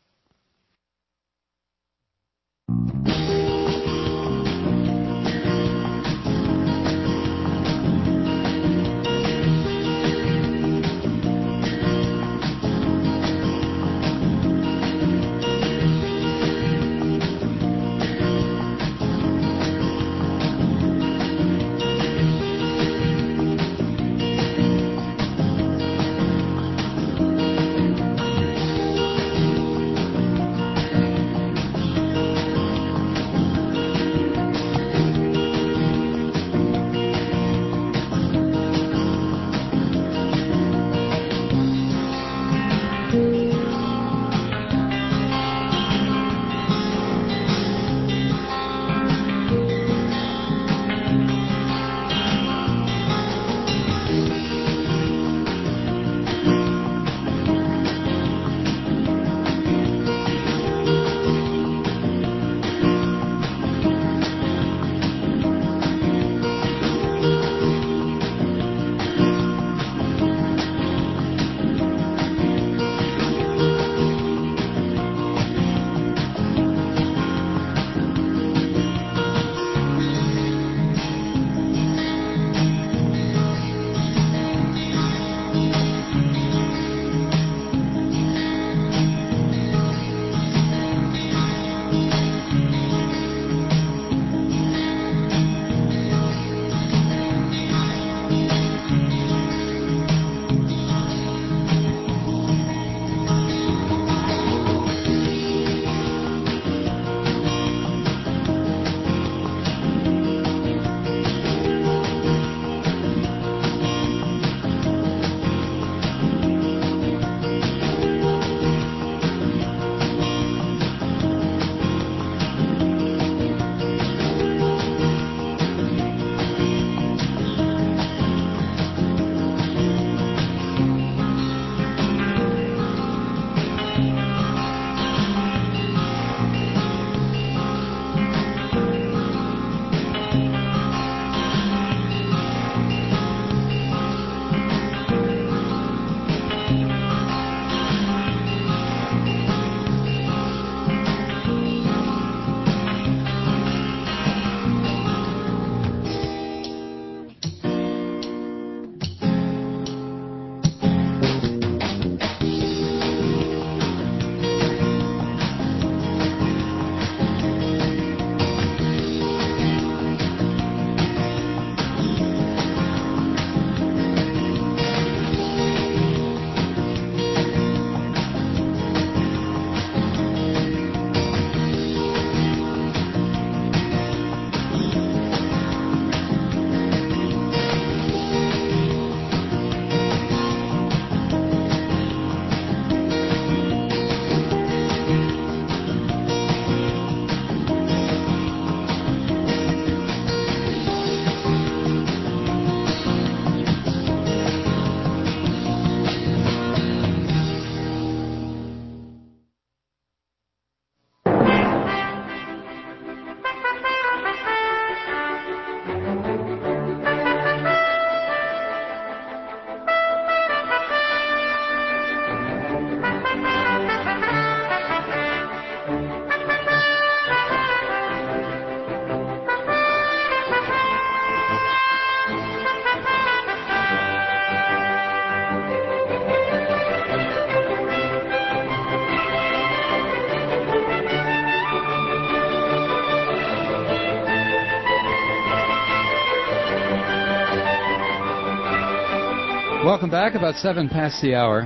Welcome back, about seven past the hour.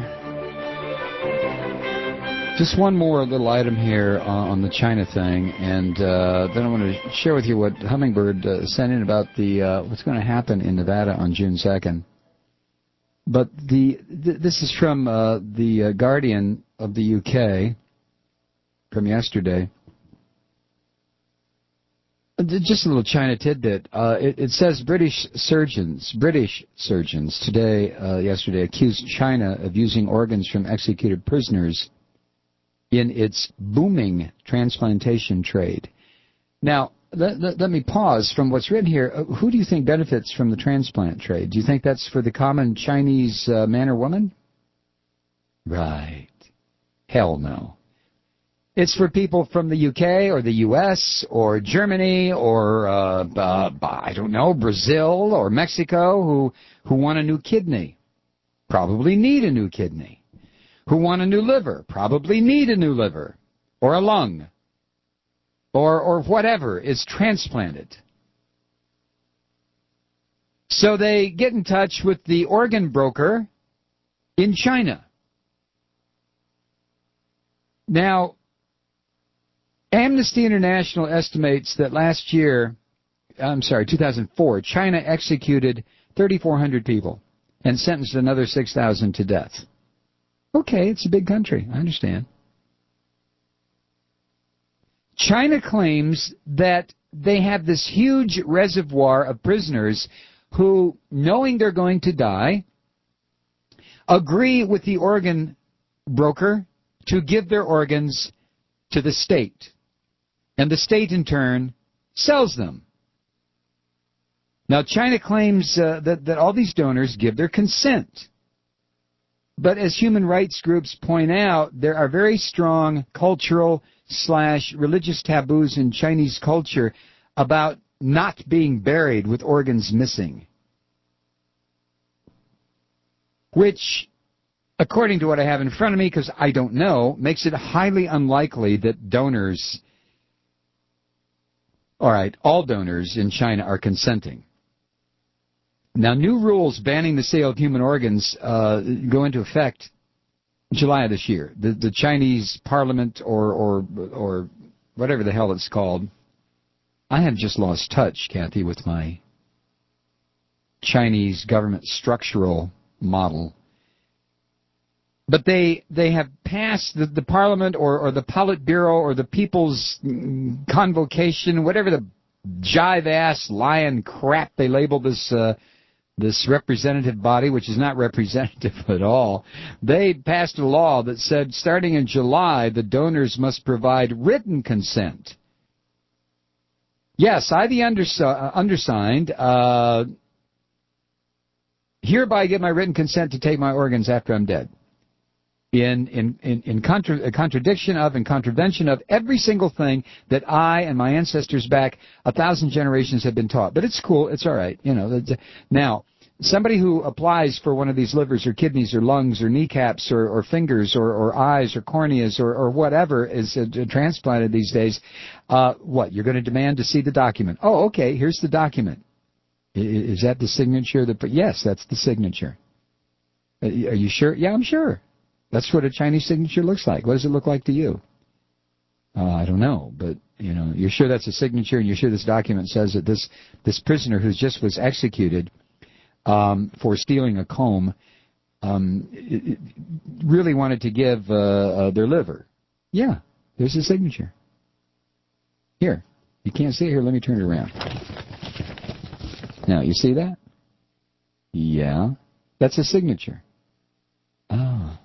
Just one more little item here on, on the China thing, and uh, then I want to share with you what Hummingbird uh, sent in about the uh, what's going to happen in Nevada on June second. But the th- this is from uh, the uh, Guardian of the U K from yesterday. Just a little China tidbit. Uh, it, it says British surgeons, British surgeons today, uh, yesterday, accused China of using organs from executed prisoners in its booming transplantation trade. Now, let, let, let me pause from what's written here. Uh, who do you think benefits from the transplant trade? Do you think that's for the common Chinese uh, man or woman? Right. Hell no. It's for people from the U K or the U S or Germany or, uh, uh, I don't know, Brazil or Mexico who, who want a new kidney. Probably need a new kidney. Who want a new liver. Probably need a new liver. Or a lung. Or, or whatever is transplanted. So they get in touch with the organ broker in China. Now, Amnesty International estimates that last year, I'm sorry, two thousand four, China executed thirty-four hundred people and sentenced another six thousand to death. Okay, it's a big country, I understand. China claims that they have this huge reservoir of prisoners who, knowing they're going to die, agree with the organ broker to give their organs to the state. And the state, in turn, sells them. Now, China claims uh, that, that all these donors give their consent. But as human rights groups point out, there are very strong cultural slash religious taboos in Chinese culture about not being buried with organs missing. Which, according to what I have in front of me, because I don't know, makes it highly unlikely that donors... All right, all donors in China are consenting. Now, new rules banning the sale of human organs uh, go into effect July of this year. The, the Chinese parliament or, or or whatever the hell it's called. I have just lost touch, Kathy, with my Chinese government structural model. But they they have passed the, the parliament or, or the Politburo or the People's Convocation, whatever the jive-ass lion crap they label this uh, this representative body, which is not representative at all. They passed a law that said starting in July, the donors must provide written consent. Yes, I, the unders- uh, undersigned, uh, hereby give my written consent to take my organs after I'm dead. In in in, in contra- contradiction of and contravention of every single thing that I and my ancestors back a thousand generations have been taught. But it's cool. It's all right. You know. Now, somebody who applies for one of these livers or kidneys or lungs or kneecaps or, or fingers or, or eyes or corneas or, or whatever is uh, transplanted these days, uh, what? You're going to demand to see the document. Oh, okay. Here's the document. Is that the signature? That, yes, that's the signature. Are you sure? Yeah, I'm sure. That's what a Chinese signature looks like. What does it look like to you? Uh, I don't know, but, you know, you're sure that's a signature and you're sure this document says that this, this prisoner who just was executed um, for stealing a comb um, it, it really wanted to give uh, uh, their liver. Yeah, there's a signature. Here. You can't see it here. Let me turn it around. Now, you see that? Yeah. That's a signature. Oh.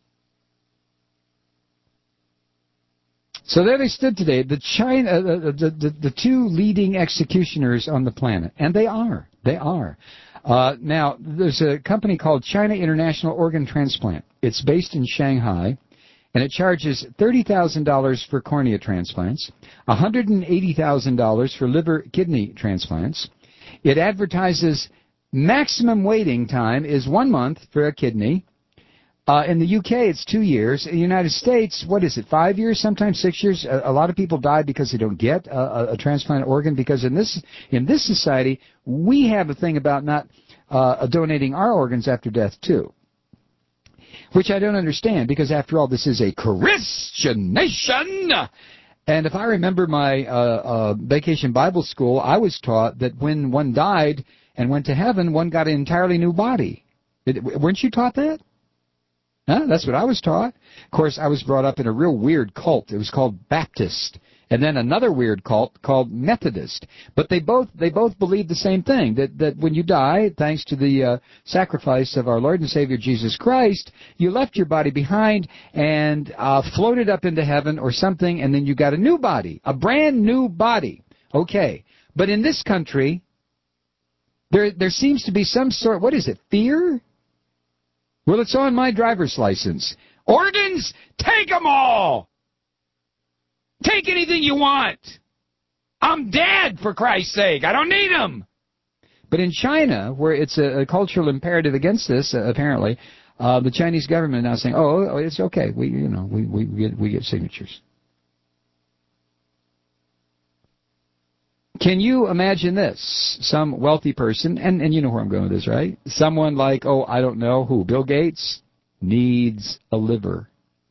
So there they stood today, the China, uh, the, the the two leading executioners on the planet, and they are, they are. Uh, now, there's a company called China International Organ Transplant. It's based in Shanghai, and it charges thirty thousand dollars for cornea transplants, one hundred eighty thousand dollars for liver kidney transplants. It advertises maximum waiting time is one month for a kidney. Uh, in the U K, it's two years. In the United States, what is it, five years, sometimes six years? A, a lot of people die because they don't get a, a, a transplant organ, because in this in this society, we have a thing about not uh, donating our organs after death, too. Which I don't understand, because after all, this is a Christian nation. And if I remember my uh, uh, vacation Bible school, I was taught that when one died and went to heaven, one got an entirely new body. Did, weren't you taught that? Huh? That's what I was taught. Of course, I was brought up in a real weird cult. It was called Baptist. And then another weird cult called Methodist. But they both they both believe the same thing, that, that when you die, thanks to the uh, sacrifice of our Lord and Savior Jesus Christ, you left your body behind and uh, floated up into heaven or something, and then you got a new body, a brand new body. Okay. But in this country, there there seems to be some sort, what is it, fear? Well, it's on my driver's license. Organs, take them all! Take anything you want. I'm dead, for Christ's sake. I don't need them. But in China, where it's a, a cultural imperative against this, uh, apparently, uh, the Chinese government is now saying, "Oh, oh, it's okay. We, you know, we, we get we get signatures." Can you imagine this? Some wealthy person, and, and you know where I'm going with this, right? Someone like, oh, I don't know who, Bill Gates, needs a liver.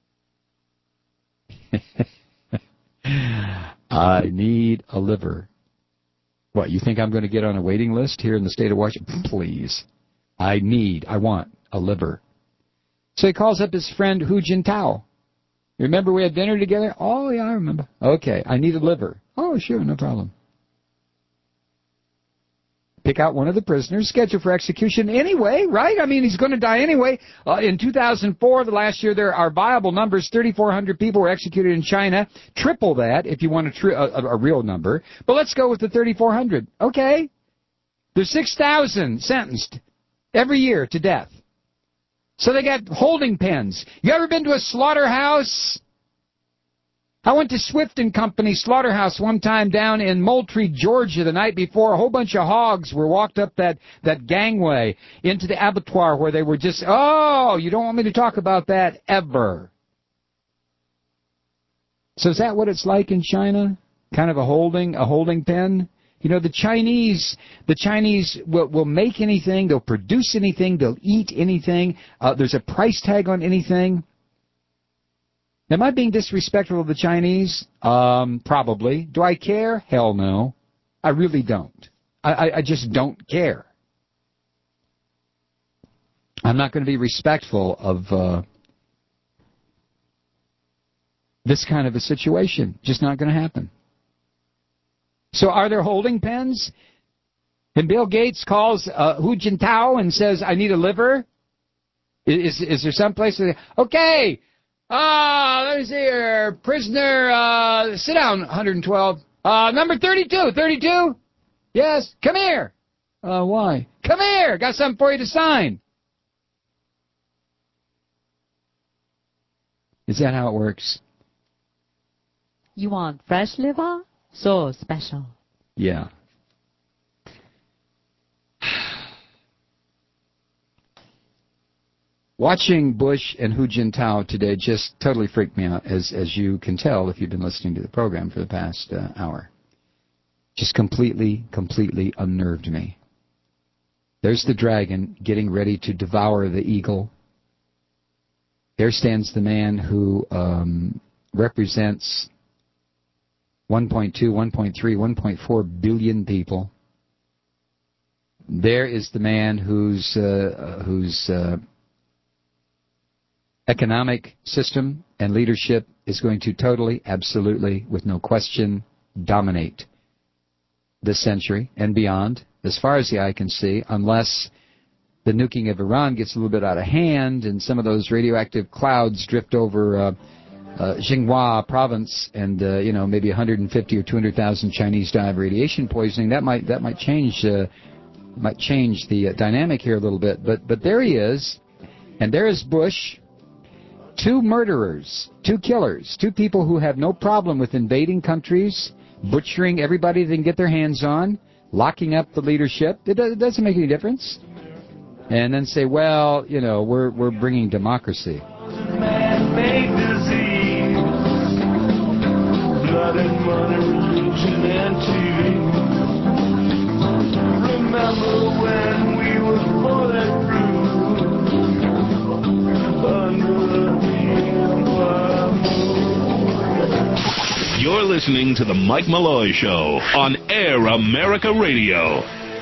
I need a liver. What, you think I'm going to get on a waiting list here in the state of Washington? Please. I need, I want a liver. So he calls up his friend Hu Jintao. Remember we had dinner together? Oh, yeah, I remember. Okay, I need a liver. Oh, sure, no problem. Pick out one of the prisoners, scheduled for execution anyway, right? I mean, he's going to die anyway. Uh, in two thousand four, the last year, there are viable numbers. thirty-four hundred people were executed in China. Triple that if you want a, tri- a, a real number. But let's go with the thirty-four hundred. Okay. There's six thousand sentenced every year to death. So they got holding pens. You ever been to a slaughterhouse? I went to Swift and Company slaughterhouse one time down in Moultrie, Georgia, the night before. A whole bunch of hogs were walked up that, that gangway into the abattoir where they were just, oh, you don't want me to talk about that ever. So is that what it's like in China? Kind of a holding, a holding pen? You know, the Chinese, the Chinese will, will make anything, they'll produce anything, they'll eat anything. Uh, there's a price tag on anything. Am I being disrespectful of the Chinese? Um, probably. Do I care? Hell no. I really don't. I, I, I just don't care. I'm not going to be respectful of uh, this kind of a situation. Just not going to happen. So are there holding pens? And Bill Gates calls uh, Hu Jintao and says, I need a liver? Is, is there some place that, okay, Ah, uh, let me see here. Prisoner, uh, sit down, one twelve. Uh, number thirty-two. thirty-two? Yes. Come here. Uh, why? Come here. Got something for you to sign. Is that how it works? You want fresh liver? So special. Yeah. Watching Bush and Hu Jintao today just totally freaked me out, as as you can tell if you've been listening to the program for the past uh, hour. Just completely, completely unnerved me. There's the dragon getting ready to devour the eagle. There stands the man who um, represents one point two, one point three, one point four billion people. There is the man whose uh, whose uh, economic system and leadership is going to totally, absolutely, with no question, dominate this century and beyond, as far as the eye can see, unless the nuking of Iran gets a little bit out of hand and some of those radioactive clouds drift over uh, uh, Xinhua province and, uh, you know, maybe one hundred fifty or two hundred thousand Chinese die of radiation poisoning. That might that might change uh, might change the uh, dynamic here a little bit. But but there he is, and there is Bush. Two murderers, two killers, two people who have no problem with invading countries, butchering everybody they can get their hands on, locking up the leadership. It, do, it doesn't make any difference. And then say, well, you know, we're we're bringing democracy. Man-made disease, blood and money, religion and T V. Remember when we were listening to The Mike Malloy Show on Air America Radio.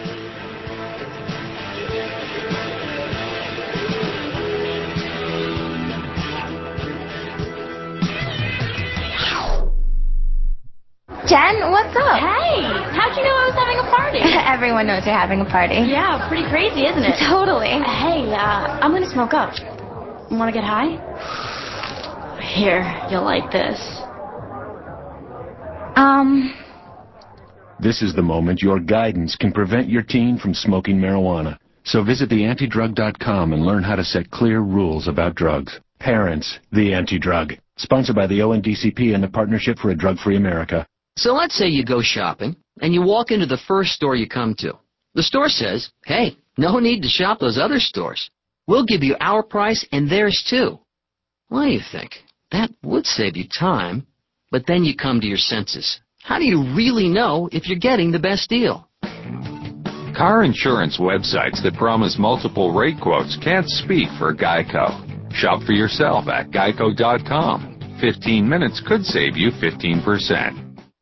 Jen, what's up? Hey, how'd you know I was having a party? Everyone knows you're having a party. Yeah, pretty crazy, isn't it? Totally. Hey, uh, I'm gonna smoke up. Wanna get high? Here, you'll like this. Um... This is the moment your guidance can prevent your teen from smoking marijuana. So visit the anti drug dot com and learn how to set clear rules about drugs. Parents, the Anti-Drug. Sponsored by the O N D C P and the Partnership for a Drug-Free America. So let's say you go shopping, and you walk into the first store you come to. The store says, hey, no need to shop those other stores. We'll give you our price and theirs too. What do you think? That would save you time, but then you come to your senses. How do you really know if you're getting the best deal? Car insurance websites that promise multiple rate quotes can't speak for Geico. Shop for yourself at geico dot com. fifteen minutes could save you fifteen percent.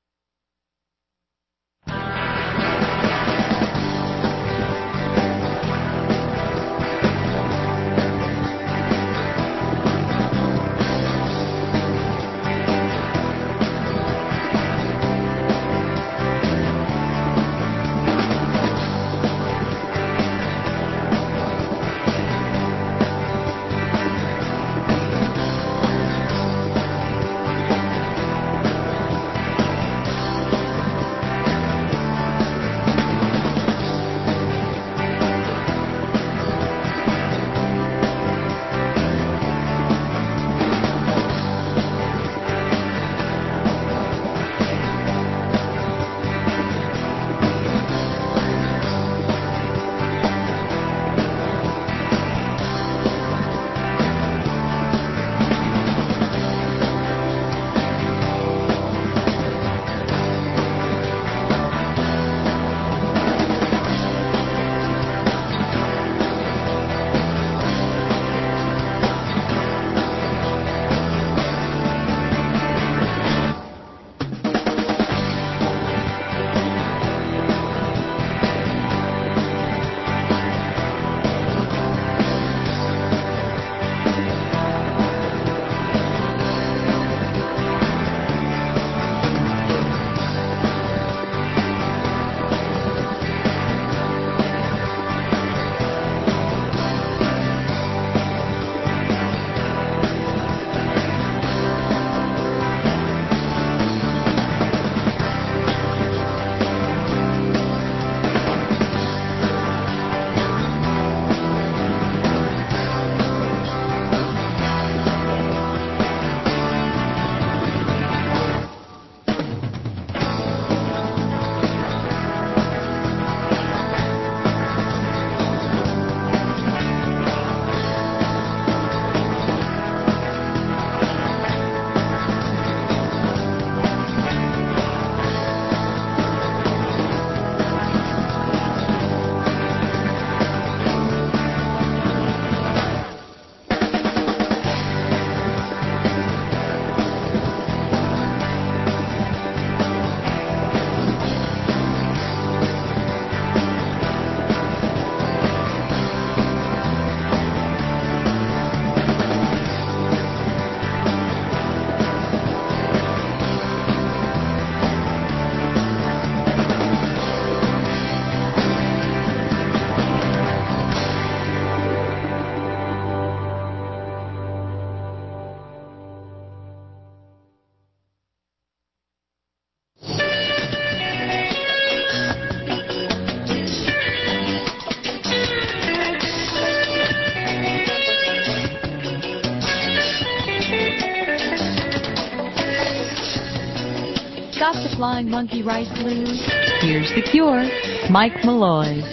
Got the flying monkey rice blues? Here's the cure. Mike Malloy.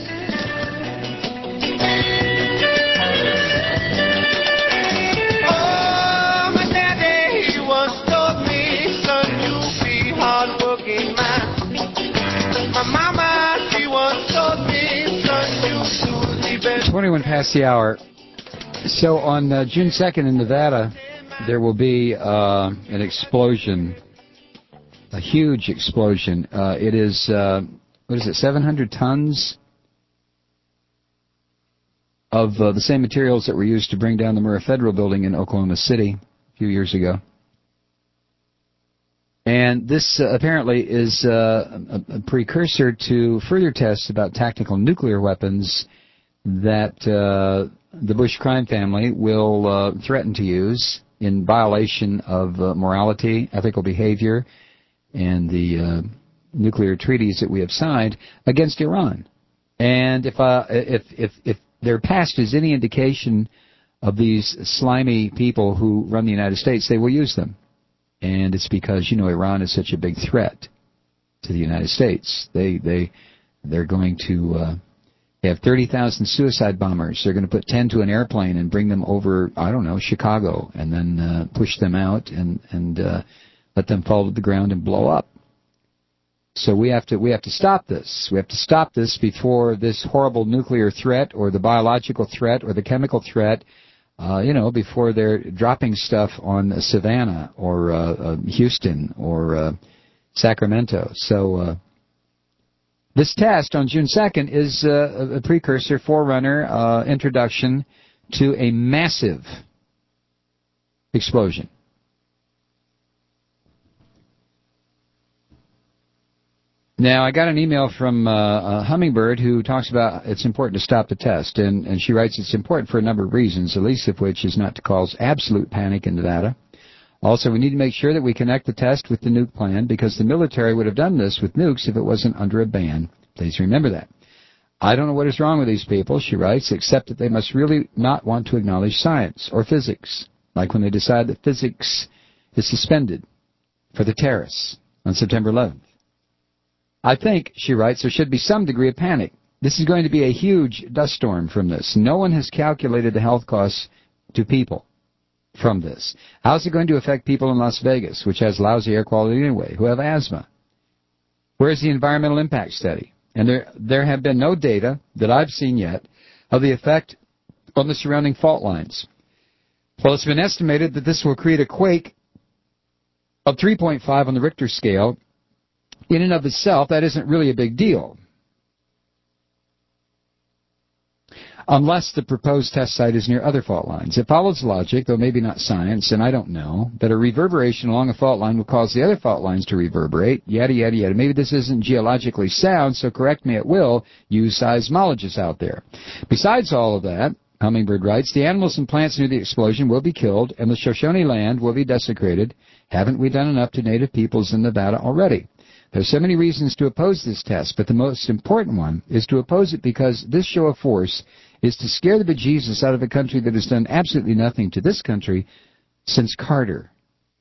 Oh, my daddy, he once told me, son, you be hard-working man. My mama, she once told me, son, you do the best. twenty-one past the hour. So on uh, June second in Nevada, there will be uh, an explosion a huge explosion. Uh, it is, uh, what is it, seven hundred tons of uh, the same materials that were used to bring down the Murrah Federal Building in Oklahoma City a few years ago. And this uh, apparently is uh, a, a precursor to further tests about tactical nuclear weapons that uh, the Bush crime family will uh, threaten to use in violation of uh, morality, ethical behavior, and the uh, nuclear treaties that we have signed against Iran. And if uh, if if if their past is any indication of these slimy people who run the United States, they will use them. And it's because, you know, Iran is such a big threat to the United States. They they they're going to uh, they have thirty thousand suicide bombers. They're going to put ten to an airplane and bring them over, I don't know, Chicago, and then uh, push them out and and uh, let them fall to the ground and blow up. So we have to we have to stop this. We have to stop this before this horrible nuclear threat or the biological threat or the chemical threat, uh, you know, before they're dropping stuff on Savannah or uh, uh, Houston or uh, Sacramento. So uh, this test on June second is uh, a precursor, forerunner, uh, introduction to a massive explosion. Now, I got an email from uh, uh, Hummingbird who talks about it's important to stop the test, and, and she writes it's important for a number of reasons, the least of which is not to cause absolute panic in Nevada. Also, we need to make sure that we connect the test with the nuke plan, because the military would have done this with nukes if it wasn't under a ban. Please remember that. I don't know what is wrong with these people, she writes, except that they must really not want to acknowledge science or physics, like when they decide that physics is suspended for the terrorists on September eleventh. I think, she writes, there should be some degree of panic. This is going to be a huge dust storm from this. No one has calculated the health costs to people from this. How is it going to affect people in Las Vegas, which has lousy air quality anyway, who have asthma? Where's the environmental impact study? And there, there have been no data that I've seen yet of the effect on the surrounding fault lines. Well, it's been estimated that this will create a quake of three point five on the Richter scale. In and of itself, that isn't really a big deal, unless the proposed test site is near other fault lines. It follows logic, though maybe not science, and I don't know, that a reverberation along a fault line will cause the other fault lines to reverberate, yada, yada, yada. Maybe this isn't geologically sound, so correct me at will, you seismologists out there. Besides all of that, Hummingbird writes, the animals and plants near the explosion will be killed, and the Shoshone land will be desecrated. Haven't we done enough to native peoples in Nevada already? There's so many reasons to oppose this test, but the most important one is to oppose it because this show of force is to scare the bejesus out of a country that has done absolutely nothing to this country since Carter.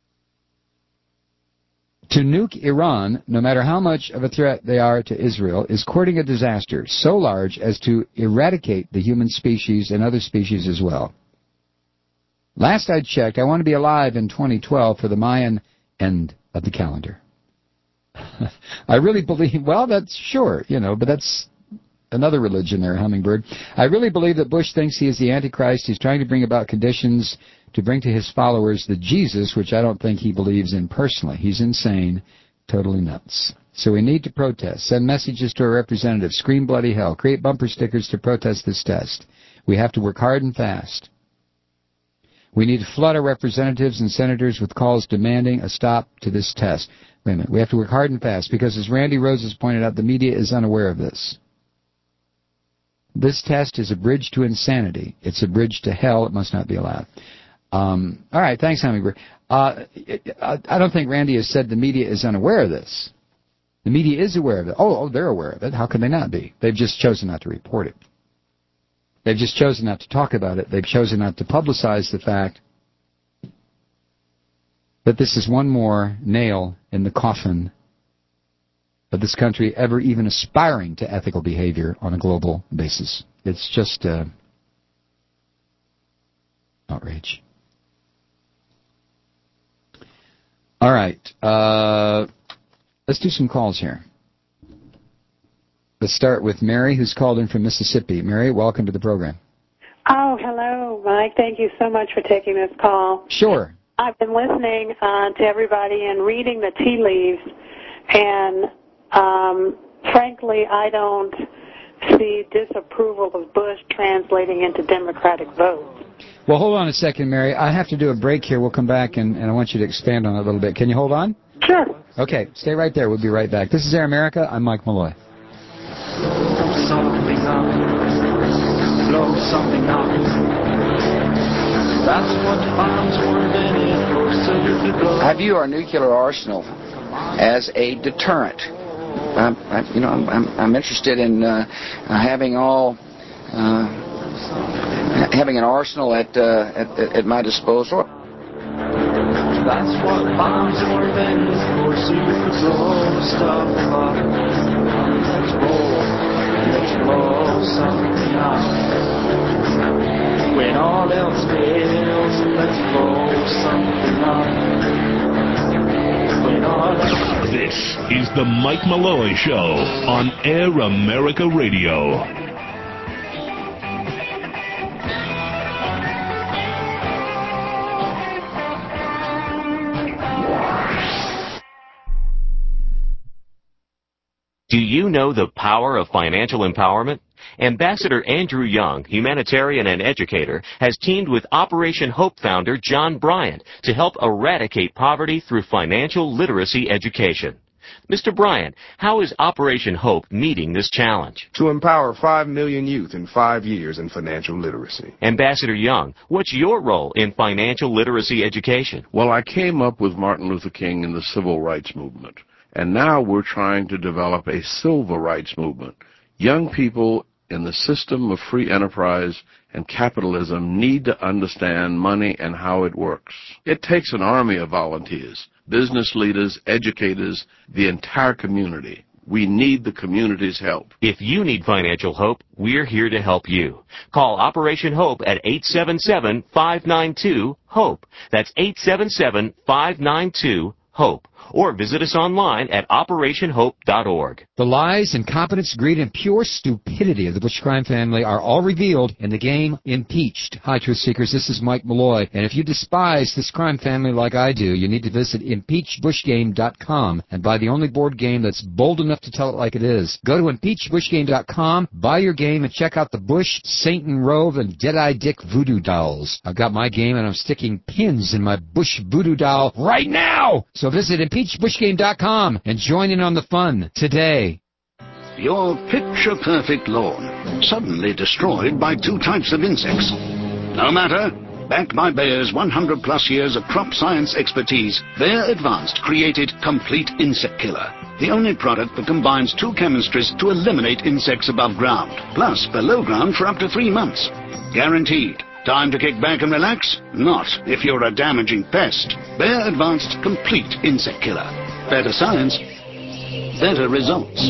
To nuke Iran, no matter how much of a threat they are to Israel, is courting a disaster so large as to eradicate the human species and other species as well. Last I checked, I want to be alive in twenty twelve for the Mayan end of the calendar. I really believe, well, that's sure, you know, but that's another religion there, Hummingbird. I really believe that Bush thinks he is the Antichrist. He's trying to bring about conditions to bring to his followers the Jesus, which I don't think he believes in personally. He's insane, totally nuts. So we need to protest, send messages to our representatives, scream bloody hell, create bumper stickers to protest this test. We have to work hard and fast. We need to flood our representatives and senators with calls demanding a stop to this test. Wait a minute. We have to work hard and fast because, as Randy Rose has pointed out, the media is unaware of this. This test is a bridge to insanity. It's a bridge to hell. It must not be allowed. Um, all right. Thanks, Hummingbird. Uh, I don't think Randy has said the media is unaware of this. The media is aware of it. Oh, oh, they're aware of it. How can they not be? They've just chosen not to report it. They've just chosen not to talk about it. They've chosen not to publicize the fact that this is one more nail in the coffin of this country ever even aspiring to ethical behavior on a global basis. It's just uh, outrage. All right. Uh, let's do some calls here. Let's start with Mary, who's called in from Mississippi. Mary, welcome to the program. Oh, hello, Mike. Thank you so much for taking this call. Sure. I've been listening uh, to everybody and reading the tea leaves, and um, frankly, I don't see disapproval of Bush translating into Democratic votes. Well, hold on a second, Mary. I have to do a break here. We'll come back, and, and I want you to expand on it a little bit. Can you hold on? Sure. Okay, stay right there. We'll be right back. This is Air America. I'm Mike Malloy. Something up, blow something up. That's what bombs were then. I view our nuclear arsenal as a deterrent. I'm, I'm, you know, I'm, I'm, I'm interested in uh, having all, uh, having an arsenal at, uh, at at my disposal. That's what bombs were then. So you could blow stuff up. Let's roll, let's blow something up. When all else fails, let's blow something up. When all else... This is the Mike Malloy Show on Air America Radio. Do you know the power of financial empowerment? Ambassador Andrew Young, humanitarian and educator, has teamed with Operation Hope founder John Bryant to help eradicate poverty through financial literacy education. Mister Bryant, how is Operation Hope meeting this challenge? To empower five million youth in five years in financial literacy. Ambassador Young, what's your role in financial literacy education? Well, I came up with Martin Luther King and the Civil Rights Movement. And now we're trying to develop a civil rights movement. Young people in the system of free enterprise and capitalism need to understand money and how it works. It takes an army of volunteers, business leaders, educators, the entire community. We need the community's help. If you need financial hope, we're here to help you. Call Operation Hope at eight seven seven, five nine two, HOPE. That's eight seven seven, five nine two, HOPE. Or visit us online at operation hope dot org. The lies, incompetence, greed, and pure stupidity of the Bush crime family are all revealed in the game Impeached. Hi, Truth Seekers. This is Mike Malloy. And if you despise this crime family like I do, you need to visit impeach bush game dot com and buy the only board game that's bold enough to tell it like it is. Go to impeach bush game dot com, buy your game, and check out the Bush, Satan Rove, and Dead-Eye Dick voodoo dolls. I've got my game, and I'm sticking pins in my Bush voodoo doll right now! So visit impeach bush game dot com and join in on the fun today. Your picture-perfect lawn, suddenly destroyed by two types of insects. No matter. Backed by Bayer's one hundred plus years of crop science expertise, Bayer Advanced created Complete Insect Killer, the only product that combines two chemistries to eliminate insects above ground, plus below ground for up to three months. Guaranteed. Time to kick back and relax? Not if you're a damaging pest. Bayer Advanced Complete Insect Killer. Better science, better results.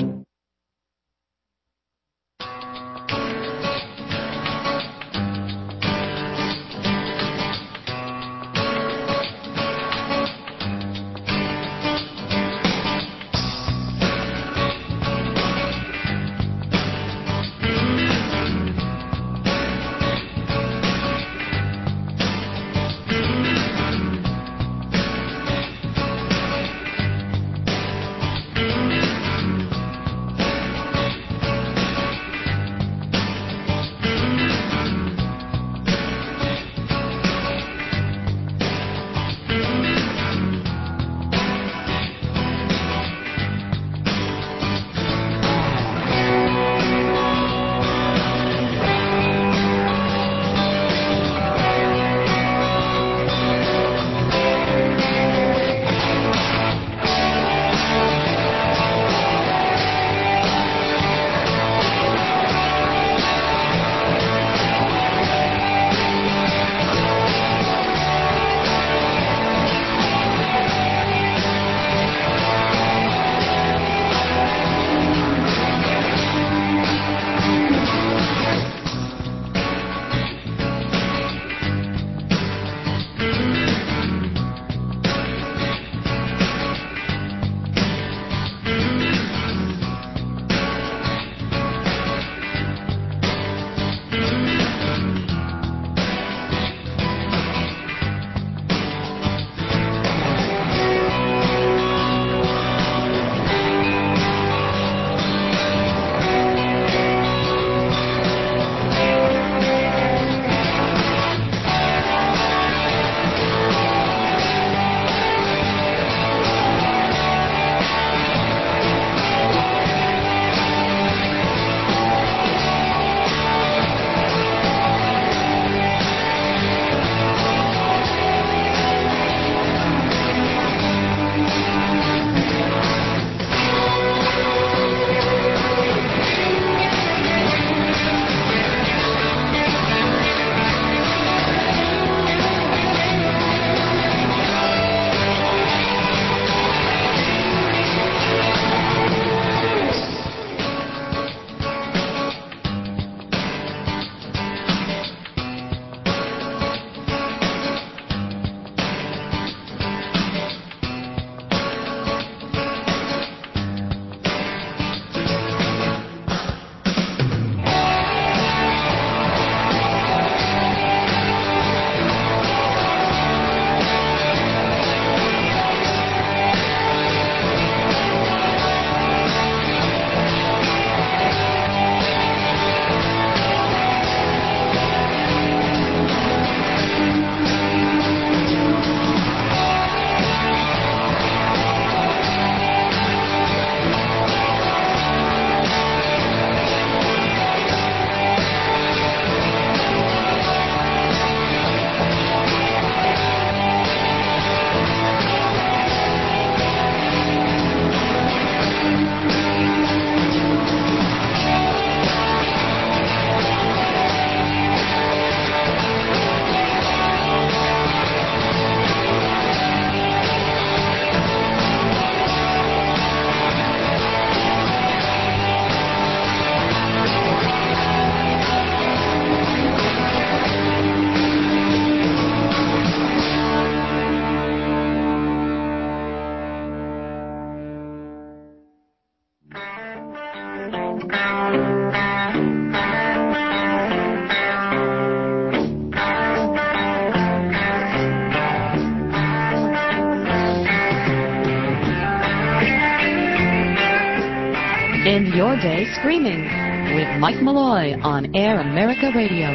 day screaming with Mike Malloy on Air America Radio.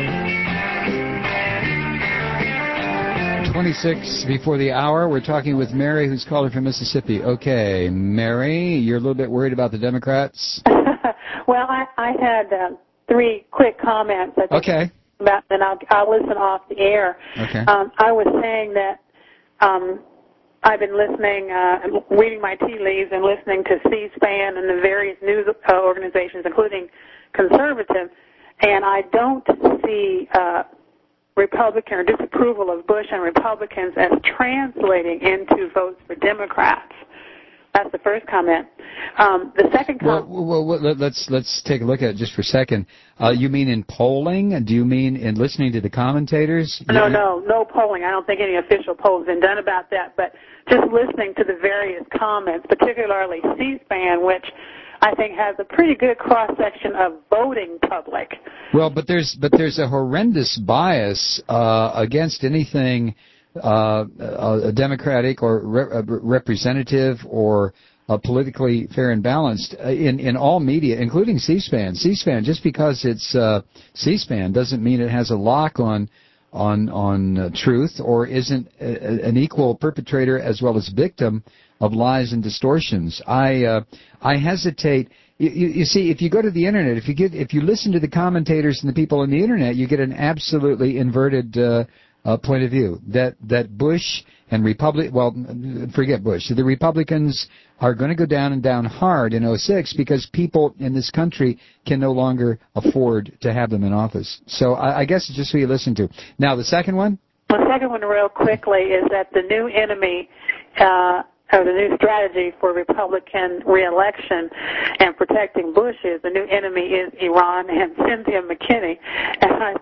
twenty-six before the hour. We're talking with Mary, who's calling from Mississippi. Okay, Mary, you're a little bit worried about the Democrats? Well, I, I had uh, three quick comments. I think okay. About, and I'll, I'll listen off the air. Okay. Um, I was saying that um, I've been listening, uh, reading my tea leaves and listening to C-SPAN and the various news uh, organizations, including conservative, and I don't see uh, Republican or disapproval of Bush and Republicans as translating into votes for Democrats. That's the first comment. Um, the second comment. Well, well, well, let's let's take a look at it just for a second. Uh, you mean in polling? Do you mean in listening to the commentators? No, no, no polling. I don't think any official poll has been done about that. But just listening to the various comments, particularly C-SPAN, which I think has a pretty good cross-section of voting public. Well, but there's but there's a horrendous bias uh, against anything uh, uh, democratic or re- representative or uh, politically fair and balanced in in all media, including C-SPAN. C-SPAN, just because it's uh, C-SPAN doesn't mean it has a lock on on on uh, truth or isn't a, an equal perpetrator as well as victim of lies and distortions. I uh, I hesitate. You, you, you see, if you go to the internet, if you get if you listen to the commentators and the people on the internet, you get an absolutely inverted uh, uh, point of view. That that Bush and Republic, well, forget Bush. The Republicans are going to go down and down hard in oh six because people in this country can no longer afford to have them in office. So I, I guess it's just who you listen to. Now the second one. The second one, real quickly, is that the new enemy. Uh, or the new strategy for Republican reelection and protecting Bush is the new enemy is Iran and Cynthia McKinney. And I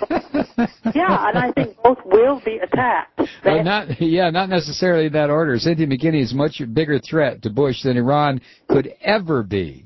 think, yeah, and I think both will be attacked. Well, not, yeah, not necessarily in that order. Cynthia McKinney is a much bigger threat to Bush than Iran could ever be.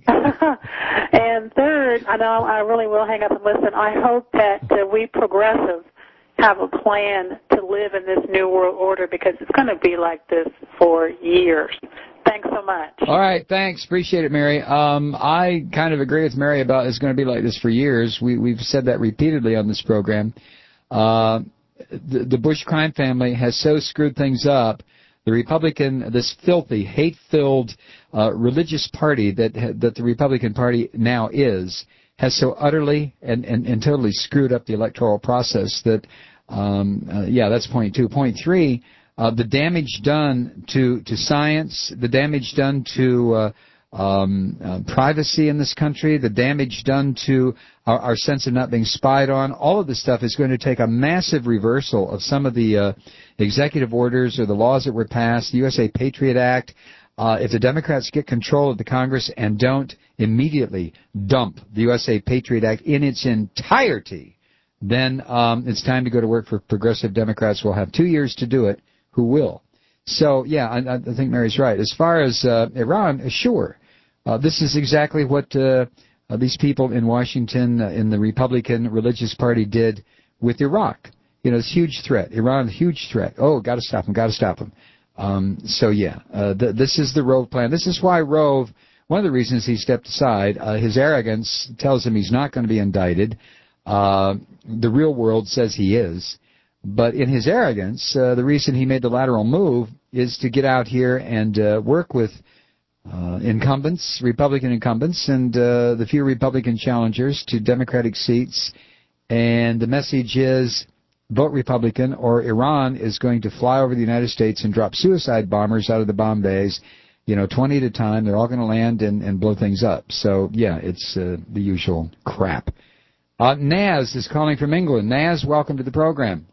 And third, I know I really will hang up and listen. I hope that uh, we progressives have a plan to live in this new world order because it's going to be like this for years. Thanks so much. All right, thanks. Appreciate it, Mary. Um, I kind of agree with Mary about it's going to be like this for years. We, we've said that repeatedly on this program. Uh, the, the Bush crime family has so screwed things up. The Republican, this filthy, hate-filled uh, religious party that that the Republican Party now is, has so utterly and, and, and totally screwed up the electoral process that, um, uh, yeah, that's point two. Point three, uh, the damage done to, to science, the damage done to uh, um, uh, privacy in this country, the damage done to our, our sense of not being spied on, all of this stuff is going to take a massive reversal of some of the uh, executive orders or the laws that were passed, the U S A Patriot Act. Uh, if the Democrats get control of the Congress and don't immediately dump the U S A Patriot Act in its entirety, then um, it's time to go to work for progressive Democrats. We'll have two years to do it, who will. So, yeah, I, I think Mary's right. As far as uh, Iran, sure. Uh, this is exactly what uh, uh, these people in Washington, uh, in the Republican Religious Party, did with Iraq. You know, it's a huge threat. Iran, a huge threat. Oh, got to stop them, got to stop them. Um, so, yeah, uh, th- this is the Rove plan. This is why Rove, one of the reasons he stepped aside, uh, his arrogance tells him he's not going to be indicted. Uh, the real world says he is. But in his arrogance, uh, the reason he made the lateral move is to get out here and uh, work with uh, incumbents, Republican incumbents, and uh, the few Republican challengers to Democratic seats. And the message is, vote Republican, or Iran is going to fly over the United States and drop suicide bombers out of the bomb bays, you know, twenty at a time. They're all going to land and, and blow things up. So, yeah, it's uh, the usual crap. Uh, Naz is calling from England. Naz, welcome to the program.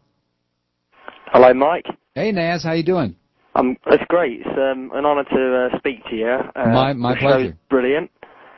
Hello, Mike. Hey, Naz, how you doing? Um, it's great. It's um, an honour to uh, speak to you. Uh, my my the pleasure. Show's brilliant.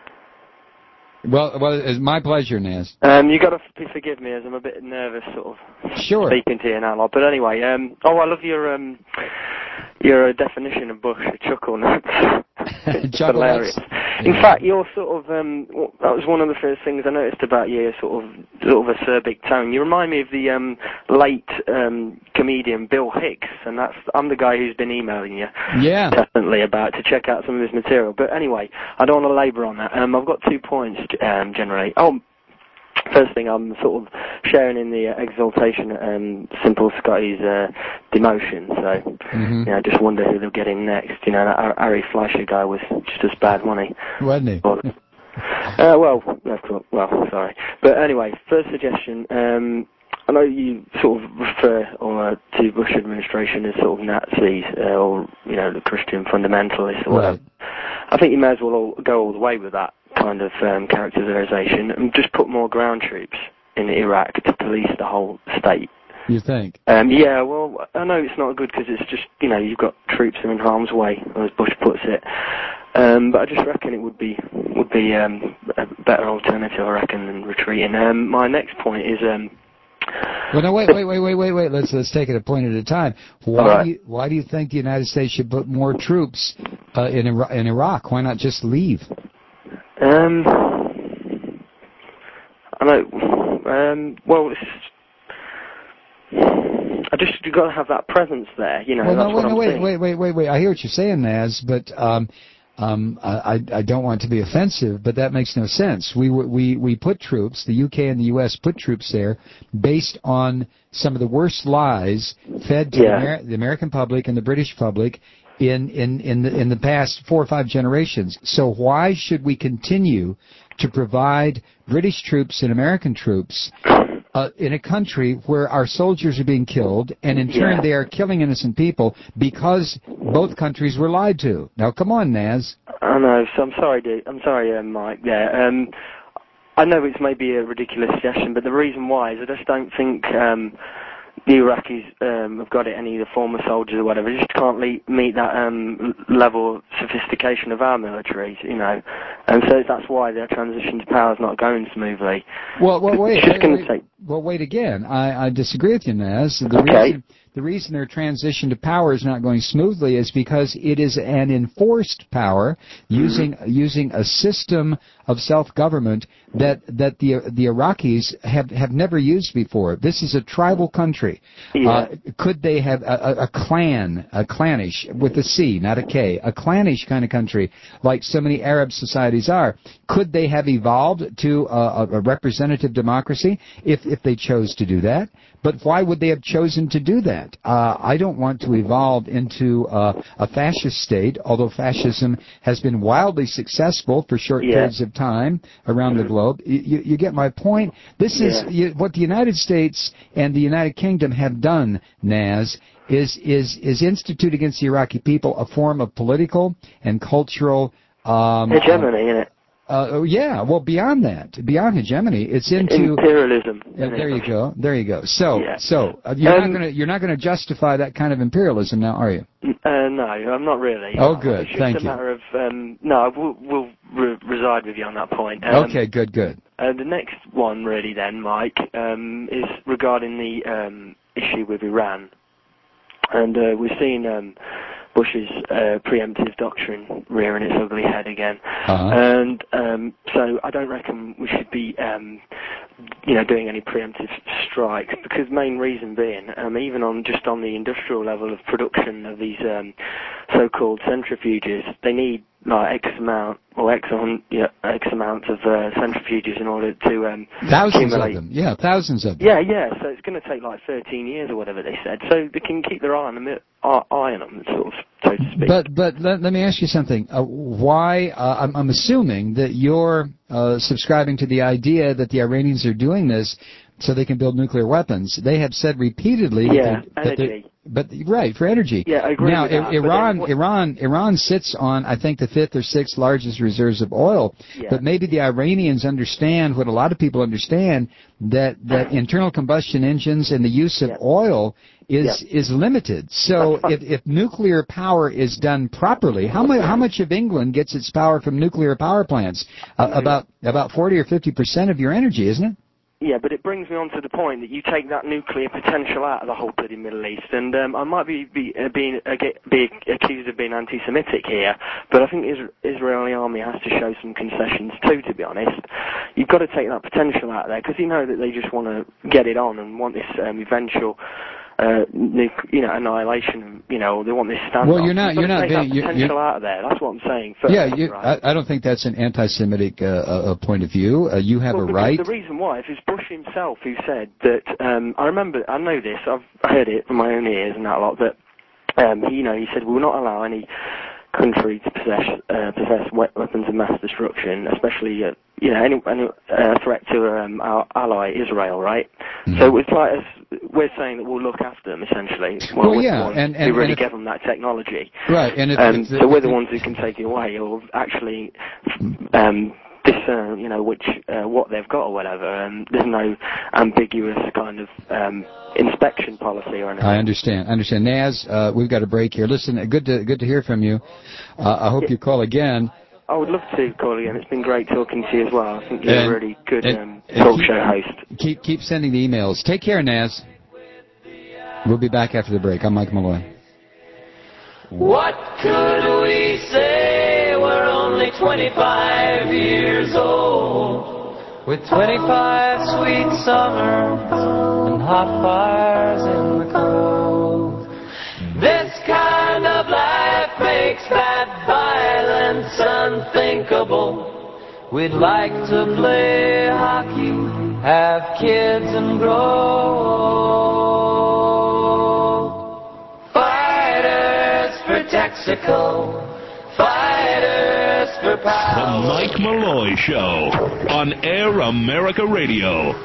Well, well, it's my pleasure, Naz. Um, you got to forgive me as I'm a bit nervous, sort of sure. speaking to you now. Like. But anyway, um, oh, I love your um, your uh, definition of Bush, chuckle nuts. It's hilarious. In fact, you're sort of, um, that was one of the first things I noticed about you, sort of, sort of acerbic tone. You remind me of the um, late um, comedian Bill Hicks, and that's, I'm the guy who's been emailing you. Yeah. Definitely about to check out some of his material. But anyway, I don't want to labour on that. Um, I've got two points, um, generally. Oh, first thing, I'm sort of sharing in the uh, exaltation at um, Simple Scotty's uh, demotion, so mm-hmm. you know, I just wonder who they'll get in next. You know, that Ari Fleischer guy was just as bad, wasn't he? Wasn't he? But, uh, well, well, sorry. But anyway, first suggestion, um, I know you sort of refer or, uh, to Bush administration as sort of Nazis, uh, or, you know, the Christian fundamentalists or whatever. Right. I think you may as well all go all the way with that kind of um, characterization and just put more ground troops in Iraq to police the whole state. You think? Um, yeah, well, I know it's not good because it's just, you know, you've got troops who are in harm's way, as Bush puts it. Um, but I just reckon it would be would be um, a better alternative, I reckon, than retreating. Um, my next point is... Um, well, no, wait, wait, wait, wait, wait, wait. Let's let's take it a point at a time. Why right. do you why do you think the United States should put more troops uh, in Ira- in Iraq? Why not just leave? Um, I know. Um, well, it's, I just you've got to have that presence there, you know. Well, that's no, what wait, I'm no, wait, saying. wait, wait, wait, wait. I hear what you're saying, Naz, but um, um, I I don't want to be offensive, but that makes no sense. We we we put troops. The U K and the U S put troops there based on some of the worst lies fed to yeah. the, Amer- the American public and the British public in in in the in the past four or five generations. So why should we continue to provide British troops and American troops uh, in a country where our soldiers are being killed, and in turn yeah. they are killing innocent people because both countries were lied to? Now, come on, Naz. I know. So I'm sorry, dude. I'm sorry, uh, Mike. Yeah. Um, I know it's maybe a ridiculous suggestion, but the reason why is I just don't think um, the Iraqis um, have got it, any of the former soldiers or whatever. They just can't le- meet that um, level of sophistication of our militaries, you know. And so that's why their transition to power is not going smoothly. Well, well wait, it's just wait, going wait. to take... Well, wait again. I, I disagree with you, Naz. The okay. reason, the reason their transition to power is not going smoothly is because it is an enforced power using mm-hmm. using a system of self-government that that the the Iraqis have have never used before. This is a tribal country. Yeah. Uh, could they have a, a, a clan, a clannish with a C, not a K, a clannish kind of country like so many Arab societies are? Could they have evolved to a, a representative democracy if if they chose to do that? But why would they have chosen to do that? Uh, I don't want to evolve into uh, a fascist state, although fascism has been wildly successful for short yeah. periods of time around mm-hmm. the globe. You, you get my point? This yeah. is you, what the United States and the United Kingdom have done, Naz, is, is, is institute against the Iraqi people a form of political and cultural... Um, hegemony, isn't it? Uh, yeah, well, beyond that, beyond hegemony, it's into imperialism. Uh, there you go, there you go. So, yeah. so uh, you're um, not going to you're not going to justify that kind of imperialism now, are you? Uh, no, I'm not really. Oh, good, it's just thank a you. matter of um, no, we'll, we'll re- reside with you on that point. Um, okay, good, good. Uh, the next one, really, then, Mike, um, is regarding the um, issue with Iran, and uh, we've seen. Um, Bush's uh, preemptive doctrine rearing its ugly head again. Uh-huh. And um, so I don't reckon we should be, um, you know, doing any preemptive strikes, because main reason being, um, even on just on the industrial level of production of these um, so-called centrifuges, they need like X amount or X, on, yeah, X amount of uh, centrifuges in order to um, thousands accumulate. of them. Yeah, thousands of them. Yeah, yeah. So it's going to take like thirteen years or whatever they said. So they can keep their eye on them, eye on them, sort of, so to speak. But but let, let me ask you something. Uh, why? Uh, I'm, I'm assuming that you're uh, subscribing to the idea that the Iranians are doing this so they can build nuclear weapons. They have said repeatedly yeah, that, they, energy. But right, for energy. Yeah, I agree now, with that, Iran, what... Iran, Iran sits on, I think, the fifth or sixth largest reserves of oil. Yeah. But maybe the Iranians understand what a lot of people understand, that that internal combustion engines and the use of yeah. oil is yeah. is limited. So if, if nuclear power is done properly, how much how much of England gets its power from nuclear power plants? Uh, about about forty or fifty percent of your energy, isn't it? Yeah, but it brings me on to the point that you take that nuclear potential out of the whole bloody Middle East, and um, I might be be, uh, being, uh, get, be accused of being anti-Semitic here, but I think the Israeli army has to show some concessions too, to be honest. You've got to take that potential out of there, because you know that they just want to get it on and want this um, eventual... Uh, nuc- you know, annihilation. You know, they want this standoff. Well, you're not. You're not being. That You're, potential you're, out of there. That's what I'm saying. First, yeah, you, right? I, I don't think that's an anti-Semitic uh, uh, point of view. Uh, you have well, a right. The reason why, if it's Bush himself who said that, um, I remember, I know this. I've heard it from my own ears and that a lot. That um, he, you know, he said we will not allow any country to possess uh, possess weapons of mass destruction, especially. Uh, you know, any, any uh, threat to um, our ally Israel, right? Mm-hmm. So it's like us, we're saying that we'll look after them, essentially. Well, well we're yeah, the ones and, and who really and give them that technology. Right, and if, um, if, so if, we're if, the ones who can take it away, or actually um, discern, you know, which uh, what they've got or whatever. And there's no ambiguous kind of um, inspection policy or anything. I understand. I understand. Naz, uh, we've got a break here. Listen, good to good to hear from you. Uh, I hope yeah. you call again. I would love to call again. It's been great talking to you as well. I think you're and, a really good and, um, and talk keep, show host. Keep keep sending the emails. Take care, Naz. We'll be back after the break. I'm Mike Malloy. What could we say? We're only twenty-five years old, with twenty-five sweet summers and hot fires in the cold. This kind of life makes that violence unthinkable. We'd like to play hockey, have kids and grow. Fighters for Texaco, fighters for power. The Mike Malloy Show on Air America Radio.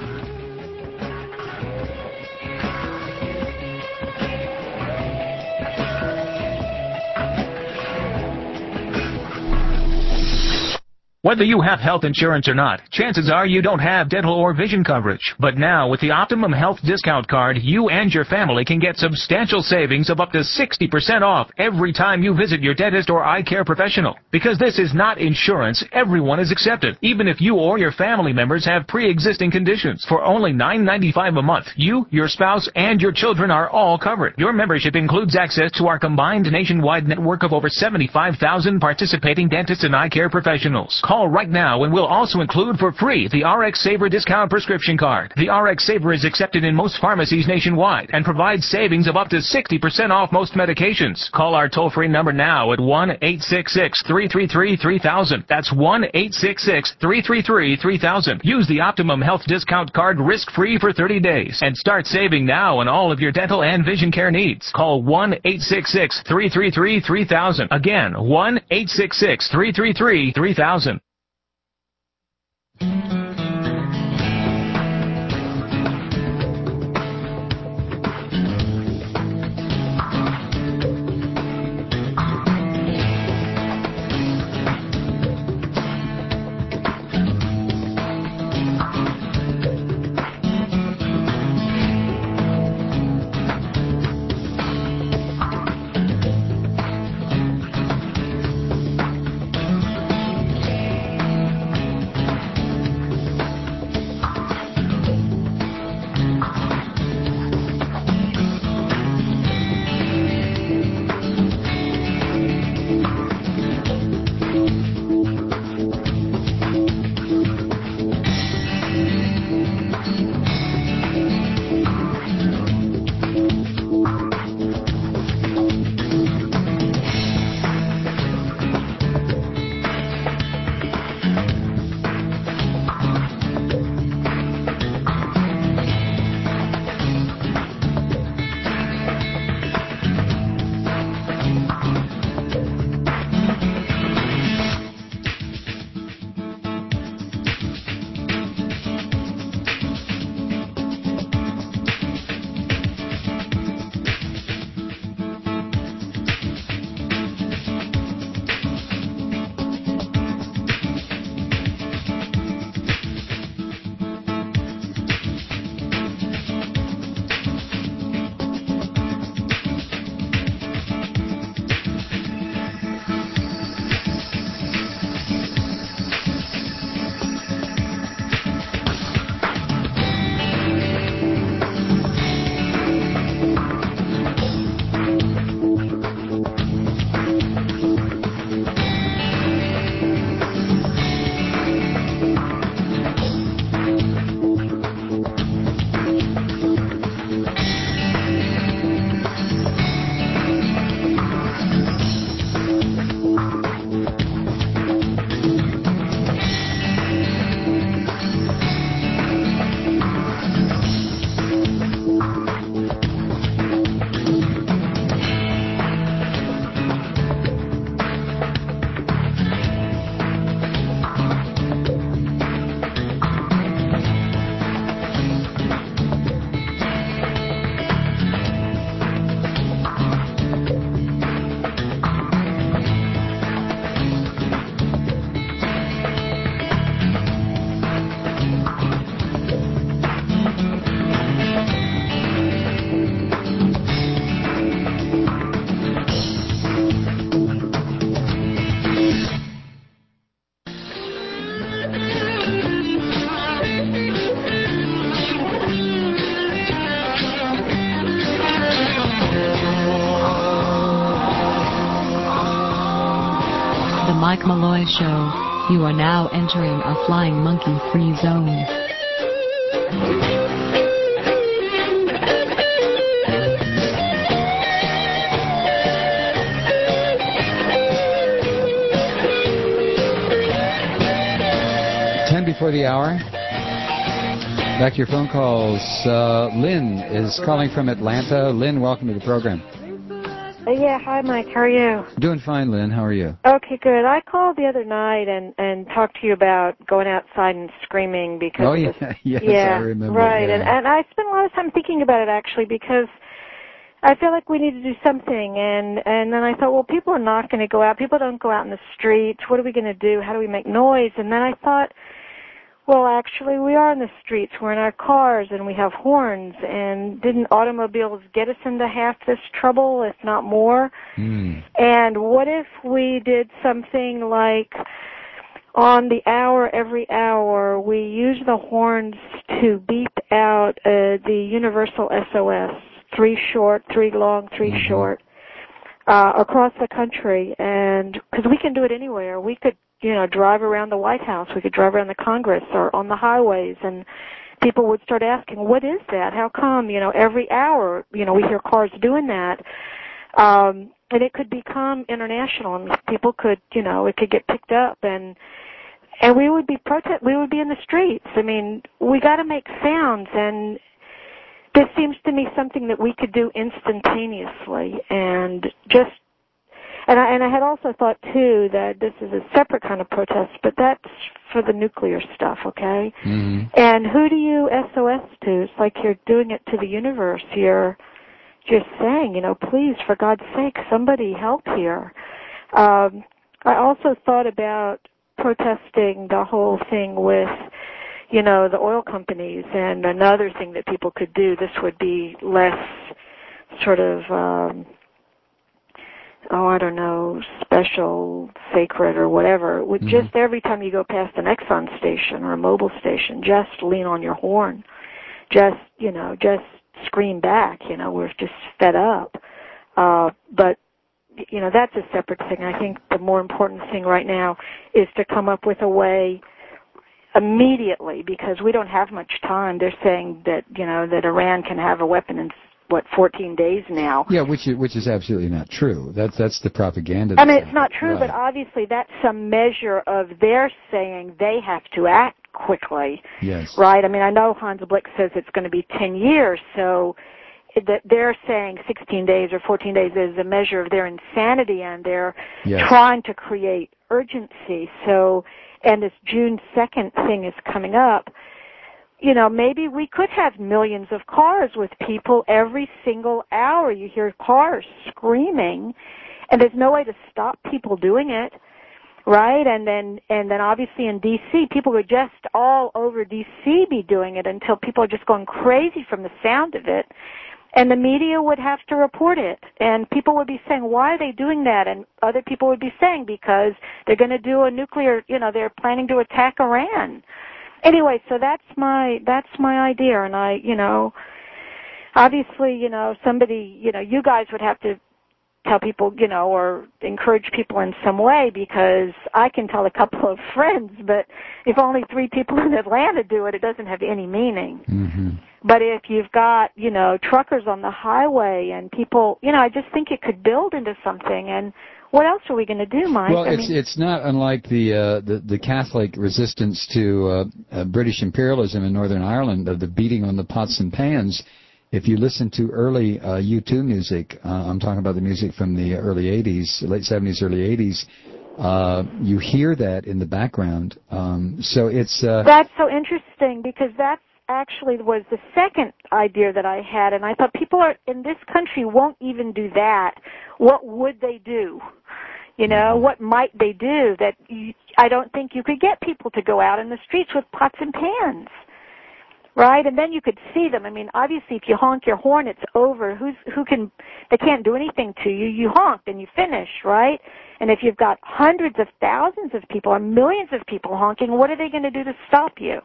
Whether you have health insurance or not, chances are you don't have dental or vision coverage. But now, with the Optimum Health Discount Card, you and your family can get substantial savings of up to sixty percent off every time you visit your dentist or eye care professional. Because this is not insurance, everyone is accepted, even if you or your family members have pre-existing conditions. For only nine ninety-five a month, you, your spouse, and your children are all covered. Your membership includes access to our combined nationwide network of over seventy-five thousand participating dentists and eye care professionals. Call right now and we'll also include for free the R X Saver Discount Prescription Card. The R X Saver is accepted in most pharmacies nationwide and provides savings of up to sixty percent off most medications. Call our toll-free number now at one eight six six, three three three, three thousand. That's one eight six six, three three three, three thousand. Use the Optimum Health Discount Card risk-free for thirty days and start saving now on all of your dental and vision care needs. Call one eight six six, three three three, three thousand. Again, one eight six six, three three three, three thousand. Mike Malloy Show. You are now entering a flying monkey-free zone. Ten before the hour. Back to your phone calls. Uh, Lynn is calling from Atlanta. Lynn, welcome to the program. Uh, yeah, hi, Mike. How are you? Doing fine, Lynn. How are you? Okay, good. I called the other night and and talked to you about going outside and screaming because. Oh yeah, of this, yes, yeah, I remember. Right, yeah. and and I spent a lot of time thinking about it actually because I feel like we need to do something, and and then I thought, well, people are not going to go out. People don't go out in the streets. What are we going to do? How do we make noise? And then I thought, well, actually, we are in the streets. We're in our cars, and we have horns. And didn't automobiles get us into half this trouble, if not more? Mm. And what if we did something like on the hour, every hour, we use the horns to beep out uh, the universal S O S, three short, three long, three mm-hmm. short, uh, across the country. And because we can do it anywhere. We could you know, drive around the White House. We could drive around the Congress or on the highways, and people would start asking, what is that? How come, you know, every hour, you know, we hear cars doing that? Um, and it could become international, and people could, you know, it could get picked up, and and we would be protest. We would be in the streets. I mean, we got to make sounds, and this seems to me something that we could do instantaneously, and just And I, and I had also thought, too, that this is a separate kind of protest, but that's for the nuclear stuff, okay? Mm-hmm. And who do you S O S to? It's like you're doing it to the universe. You're just saying, you know, please, for God's sake, somebody help here. Um, I also thought about protesting the whole thing with, you know, the oil companies, and another thing that people could do. This would be less sort of... Um, oh, I don't know, special, sacred, or whatever. With mm-hmm. just every time you go past an Exxon station or a Mobil station, just lean on your horn. Just, you know, just scream back, you know, we're just fed up. Uh, but, you know, that's a separate thing. I think the more important thing right now is to come up with a way immediately, because we don't have much time. They're saying that, you know, that Iran can have a weapon in what, fourteen days now. Yeah, which is, which is absolutely not true. That's that's the propaganda. I mean, it's not true, right. But obviously that's some measure of their saying they have to act quickly. Yes. Right? I mean, I know Hans Blick says it's going to be ten years, so that they're saying sixteen days or fourteen days is a measure of their insanity, and they're yes. trying to create urgency. So, and this June second thing is coming up. You know, maybe we could have millions of cars with people every single hour. You hear cars screaming, and there's no way to stop people doing it, right? And then, and then obviously in D C, people would just all over D C be doing it until people are just going crazy from the sound of it. And the media would have to report it. And people would be saying, why are they doing that? And other people would be saying, because they're going to do a nuclear, you know, they're planning to attack Iran. Anyway, so that's my that's my idea, and I, you know, obviously, you know, somebody, you know, you guys would have to tell people, you know, or encourage people in some way, because I can tell a couple of friends, but if only three people in Atlanta do it, it doesn't have any meaning. Mm-hmm. But if you've got, you know, truckers on the highway and people, you know, I just think it could build into something. And what else are we going to do, Mike? Well, I it's mean, it's not unlike the, uh, the the Catholic resistance to uh, uh, British imperialism in Northern Ireland, of the beating on the pots and pans. If you listen to early uh, U two music, uh, I'm talking about the music from the early eighties, late seventies, early eighties, uh, you hear that in the background. Um, so it's... Uh, that's so interesting, because that's actually was the second idea that I had, and I thought people are in this country won't even do that. What would they do? You know, what might they do? That you, I don't think you could get people to go out in the streets with pots and pans, right? And then you could see them. I mean, obviously, if you honk your horn, it's over. Who's who can? They can't do anything to you. You honk and you finish, right? And if you've got hundreds of thousands of people or millions of people honking, what are they going to do to stop you?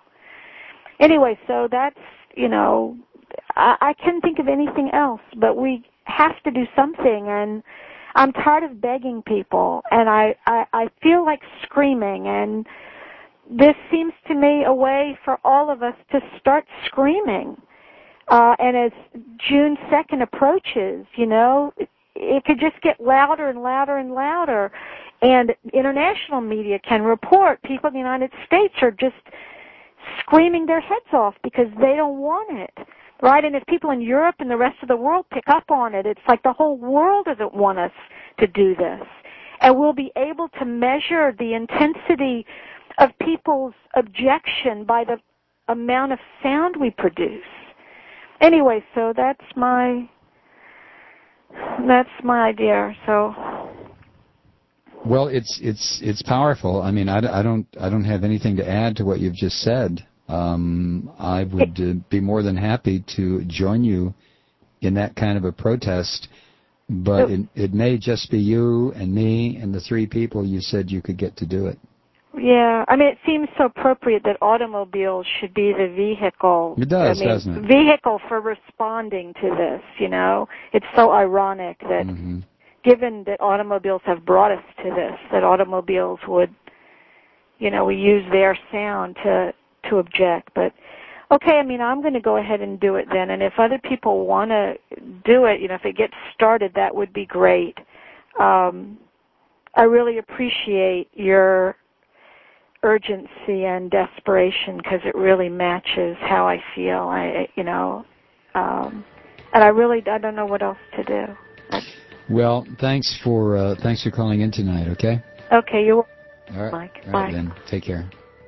Anyway, so that's, you know, I, I can't think of anything else, but we have to do something. And I'm tired of begging people, and I, I, I feel like screaming, and this seems to me a way for all of us to start screaming. Uh, and as June second approaches, you know, it, it could just get louder and louder and louder. And international media can report people in the United States are just screaming their heads off because they don't want it, right? And if people in Europe and the rest of the world pick up on it, it's like the whole world doesn't want us to do this. And we'll be able to measure the intensity of people's objection by the amount of sound we produce. Anyway, so that's my that's my idea. So. Well, it's it's it's powerful. I mean, I, I don't I don't have anything to add to what you've just said. Um, I would uh, be more than happy to join you in that kind of a protest, but it, it may just be you and me and the three people you said you could get to do it. Yeah, I mean, it seems so appropriate that automobiles should be the vehicle. It does, I mean, doesn't it? Vehicle for responding to this, you know? It's so ironic that, mm-hmm. given that automobiles have brought us to this, that automobiles would, you know, we use their sound to, to object. But, okay, I mean, I'm going to go ahead and do it then. And if other people want to do it, you know, if it gets started, that would be great. Um, I really appreciate your urgency and desperation because it really matches how I feel. I, you know, um, and I really I don't know what else to do. Well, thanks for uh, thanks for calling in tonight. Okay. Okay, you're welcome, All right. Mike. All Bye. right, then. Take care.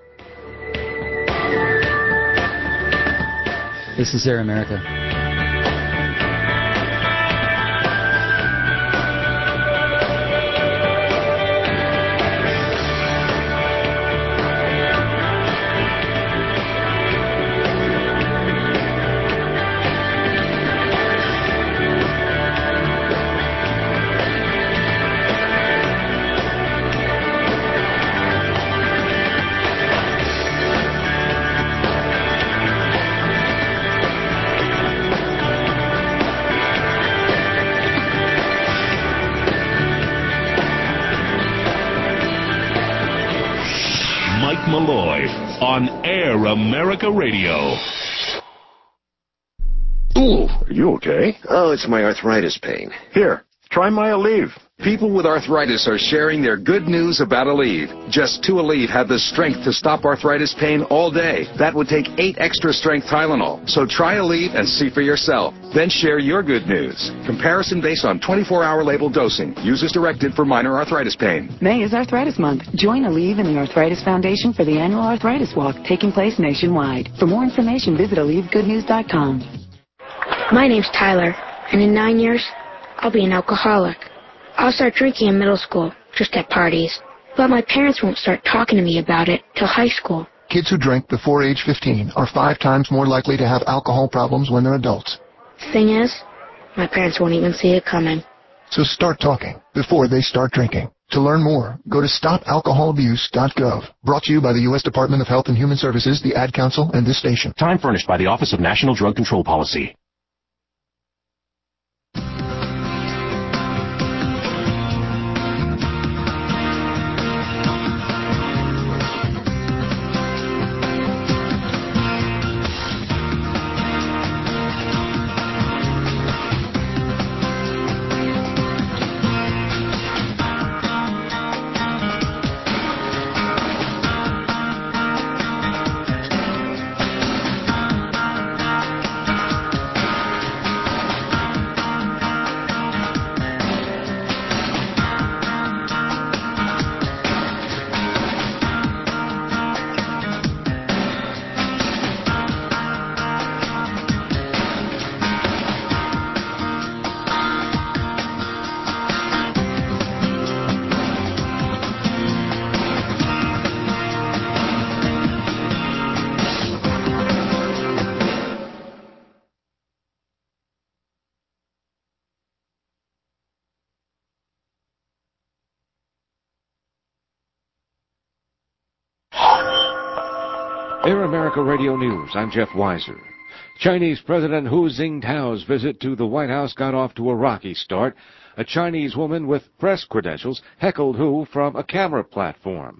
This is Air America. Mike Malloy on Air America Radio. Ooh, are you okay? Oh, it's my arthritis pain. Here, try my Aleve. People with arthritis are sharing their good news about Aleve. Just two Aleve have the strength to stop arthritis pain all day. That would take eight extra strength Tylenol. So try Aleve and see for yourself. Then share your good news. Comparison based on twenty-four hour label dosing. Use as directed for minor arthritis pain. May is Arthritis Month. Join Aleve and the Arthritis Foundation for the annual Arthritis Walk taking place nationwide. For more information, visit Aleve Good News dot com. My name's Tyler, and in nine years, I'll be an alcoholic. I'll start drinking in middle school, just at parties. But my parents won't start talking to me about it till high school. Kids who drink before age fifteen are five times more likely to have alcohol problems when they're adults. Thing is, my parents won't even see it coming. So start talking before they start drinking. To learn more, go to stop alcohol abuse dot gov. Brought to you by the U S Department of Health and Human Services, the Ad Council, and this station. Time furnished by the Office of National Drug Control Policy. Air America Radio News, I'm Jeff Weiser. Chinese President Hu Jintao's visit to the White House got off to a rocky start. A Chinese woman with press credentials heckled Hu from a camera platform.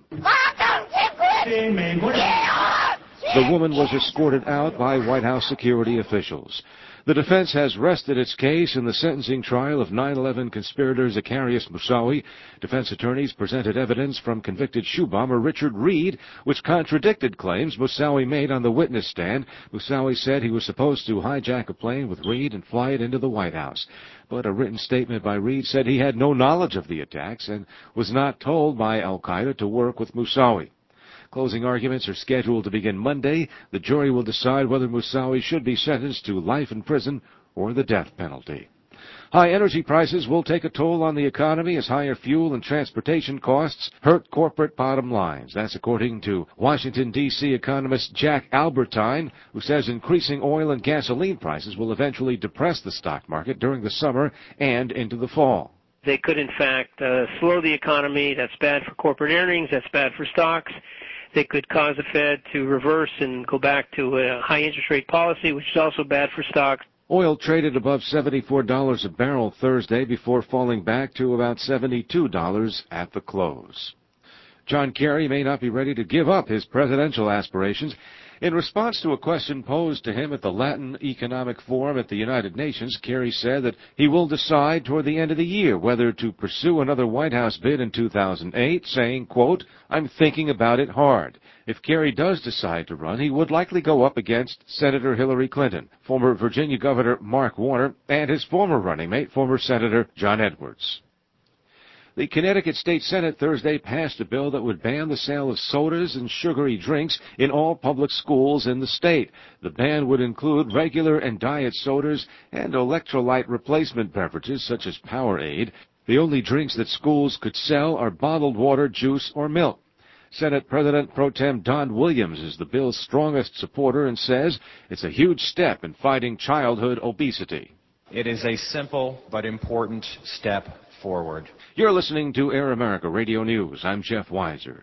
The woman was escorted out by White House security officials. The defense has rested its case in the sentencing trial of nine eleven conspirator Zacarias Moussaoui. Defense attorneys presented evidence from convicted shoe bomber Richard Reed, which contradicted claims Moussaoui made on the witness stand. Moussaoui said he was supposed to hijack a plane with Reed and fly it into the White House. But a written statement by Reed said he had no knowledge of the attacks and was not told by al-Qaeda to work with Moussaoui. Closing arguments are scheduled to begin Monday. The jury will decide whether Moussaoui should be sentenced to life in prison or the death penalty. High energy prices will take a toll on the economy as higher fuel and transportation costs hurt corporate bottom lines. That's according to Washington, D C economist Jack Albertine, who says increasing oil and gasoline prices will eventually depress the stock market during the summer and into the fall. They could, in fact, uh, slow the economy. That's bad for corporate earnings. That's bad for stocks. They could cause the Fed to reverse and go back to a high interest rate policy, which is also bad for stocks. Oil traded above seventy-four dollars a barrel Thursday before falling back to about seventy-two dollars at the close. John Kerry may not be ready to give up his presidential aspirations. In response to a question posed to him at the Latin Economic Forum at the United Nations, Kerry said that he will decide toward the end of the year whether to pursue another White House bid in two thousand eight, saying, quote, "I'm thinking about it hard." If Kerry does decide to run, he would likely go up against Senator Hillary Clinton, former Virginia Governor Mark Warner, and his former running mate, former Senator John Edwards. The Connecticut State Senate Thursday passed a bill that would ban the sale of sodas and sugary drinks in all public schools in the state. The ban would include regular and diet sodas and electrolyte replacement beverages such as Powerade. The only drinks that schools could sell are bottled water, juice, or milk. Senate President Pro Tem Don Williams is the bill's strongest supporter and says it's a huge step in fighting childhood obesity. It is a simple but important step forward. You're listening to Air America Radio News. I'm Jeff Weiser.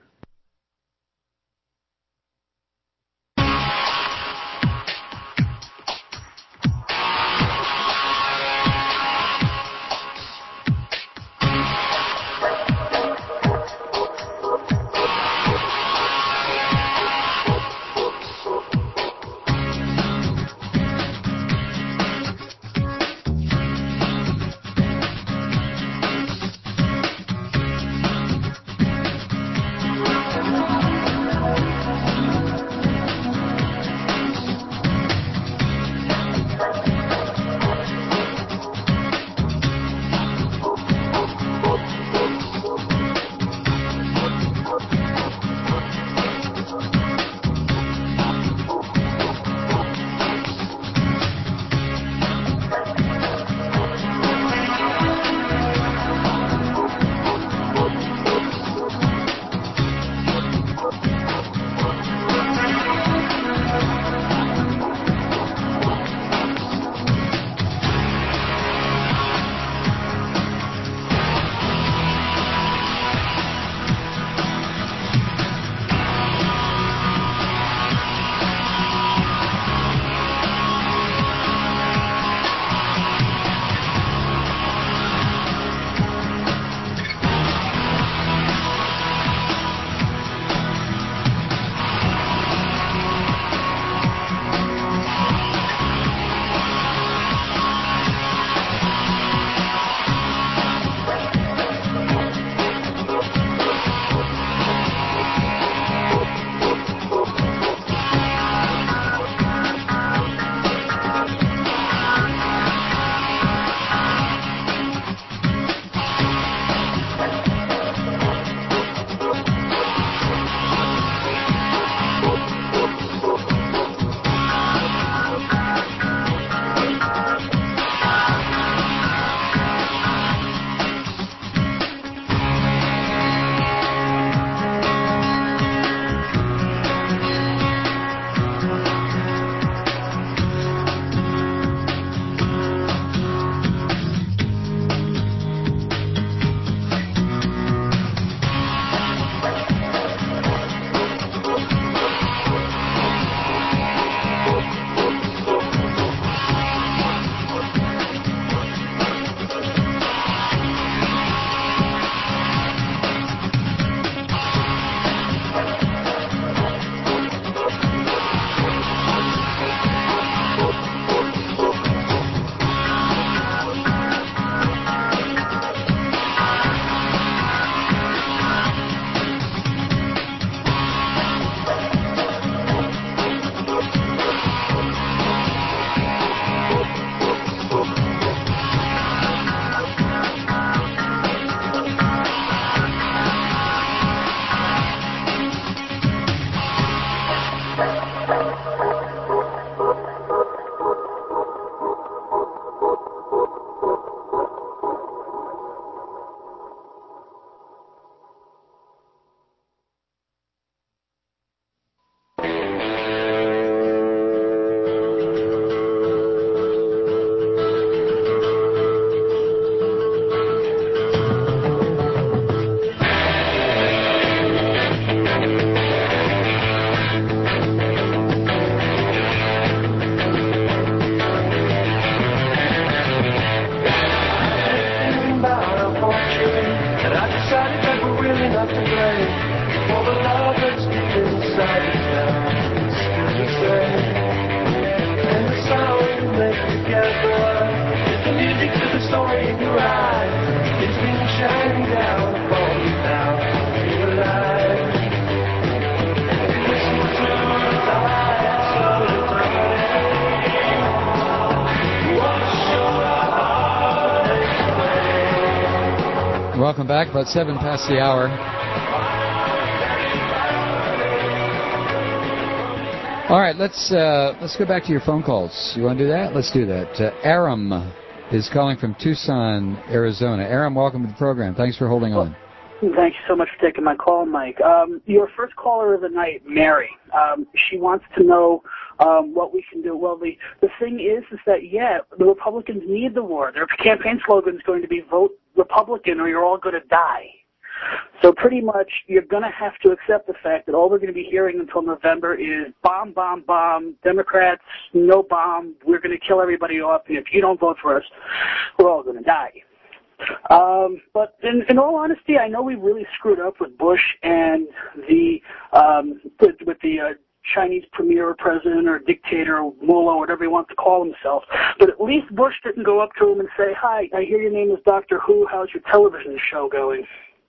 welcome back. About seven past the hour. All right, let's uh, let's go back to your phone calls. You want to do that? Let's do that. Uh, Aram is calling from Tucson, Arizona. Aram, welcome to the program. Thanks for holding on. Thank you so much for taking my call, Mike. Um, your first caller of the night, Mary, um, she wants to know um, what we can do. Well, the, the thing is, is that, yeah, the Republicans need the war. Their campaign slogan is going to be vote Republican or you're all going to die. So pretty much you're going to have to accept the fact that all we're going to be hearing until November is bomb, bomb, bomb, Democrats, no bomb, we're going to kill everybody off, and if you don't vote for us, we're all going to die. Um, but in, in all honesty, I know we really screwed up with Bush and the um, with, with the uh, Chinese premier or president or dictator or mullah, whatever he wants to call himself. But at least Bush didn't go up to him and say, "Hi, I hear your name is Doctor Who. How's your television show going?"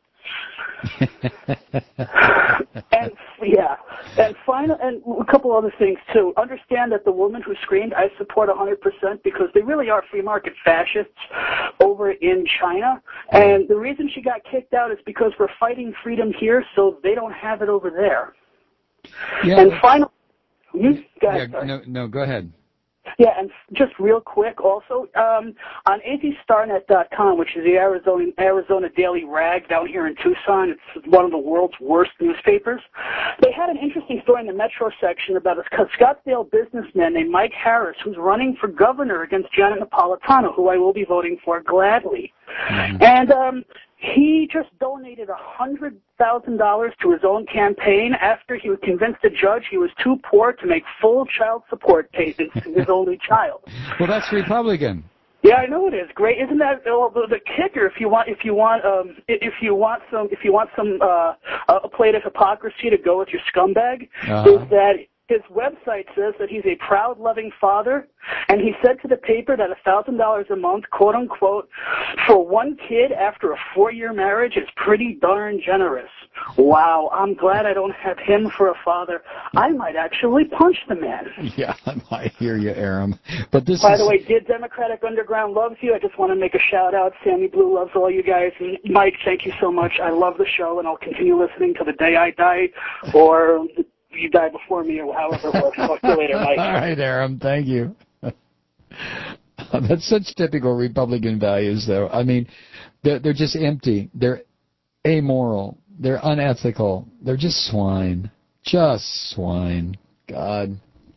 and yeah, and final, and a couple other things too. Understand that the woman who screamed, "I support one hundred percent," because they really are free market fascists over in China, and the reason she got kicked out is because we're fighting freedom here, so they don't have it over there. Yeah, and final, hmm? Go ahead, yeah, no, no, go ahead. Yeah, and just real quick also, um, on anti star net dot com, which is the Arizona Arizona Daily Rag down here in Tucson, it's one of the world's worst newspapers, they had an interesting story in the Metro section about a Scottsdale businessman named Mike Harris, who's running for governor against Janet Napolitano, who I will be voting for gladly. Mm-hmm. And um, he just donated one hundred thousand dollars to his own campaign after he was convinced the judge he was too poor to make full child support payments to his only child. Well, that's Republican. Yeah, I know it is. Great, isn't that well, the, the kicker? If you want, if you want, um, if you want some, if you want some uh, a plate of hypocrisy to go with your scumbag, uh-huh. is that his website says that he's a proud, loving father, and he said to the paper that one thousand dollars a month, quote unquote, for one kid after a four-year marriage is pretty darn generous. Wow, I'm glad I don't have him for a father. I might actually punch the man. Yeah, I hear you, Aram. But this By is... the way, did Democratic Underground loves you? I just want to make a shout-out. Sammy Blue loves all you guys. And Mike, thank you so much. I love the show, and I'll continue listening till the day I die, or you die before me, or however it works. Talk to you later, Mike. All right, Aram, thank you. That's such typical Republican values, though. I mean, they're, they're just empty. They're amoral. They're unethical. They're just swine. Just swine. God.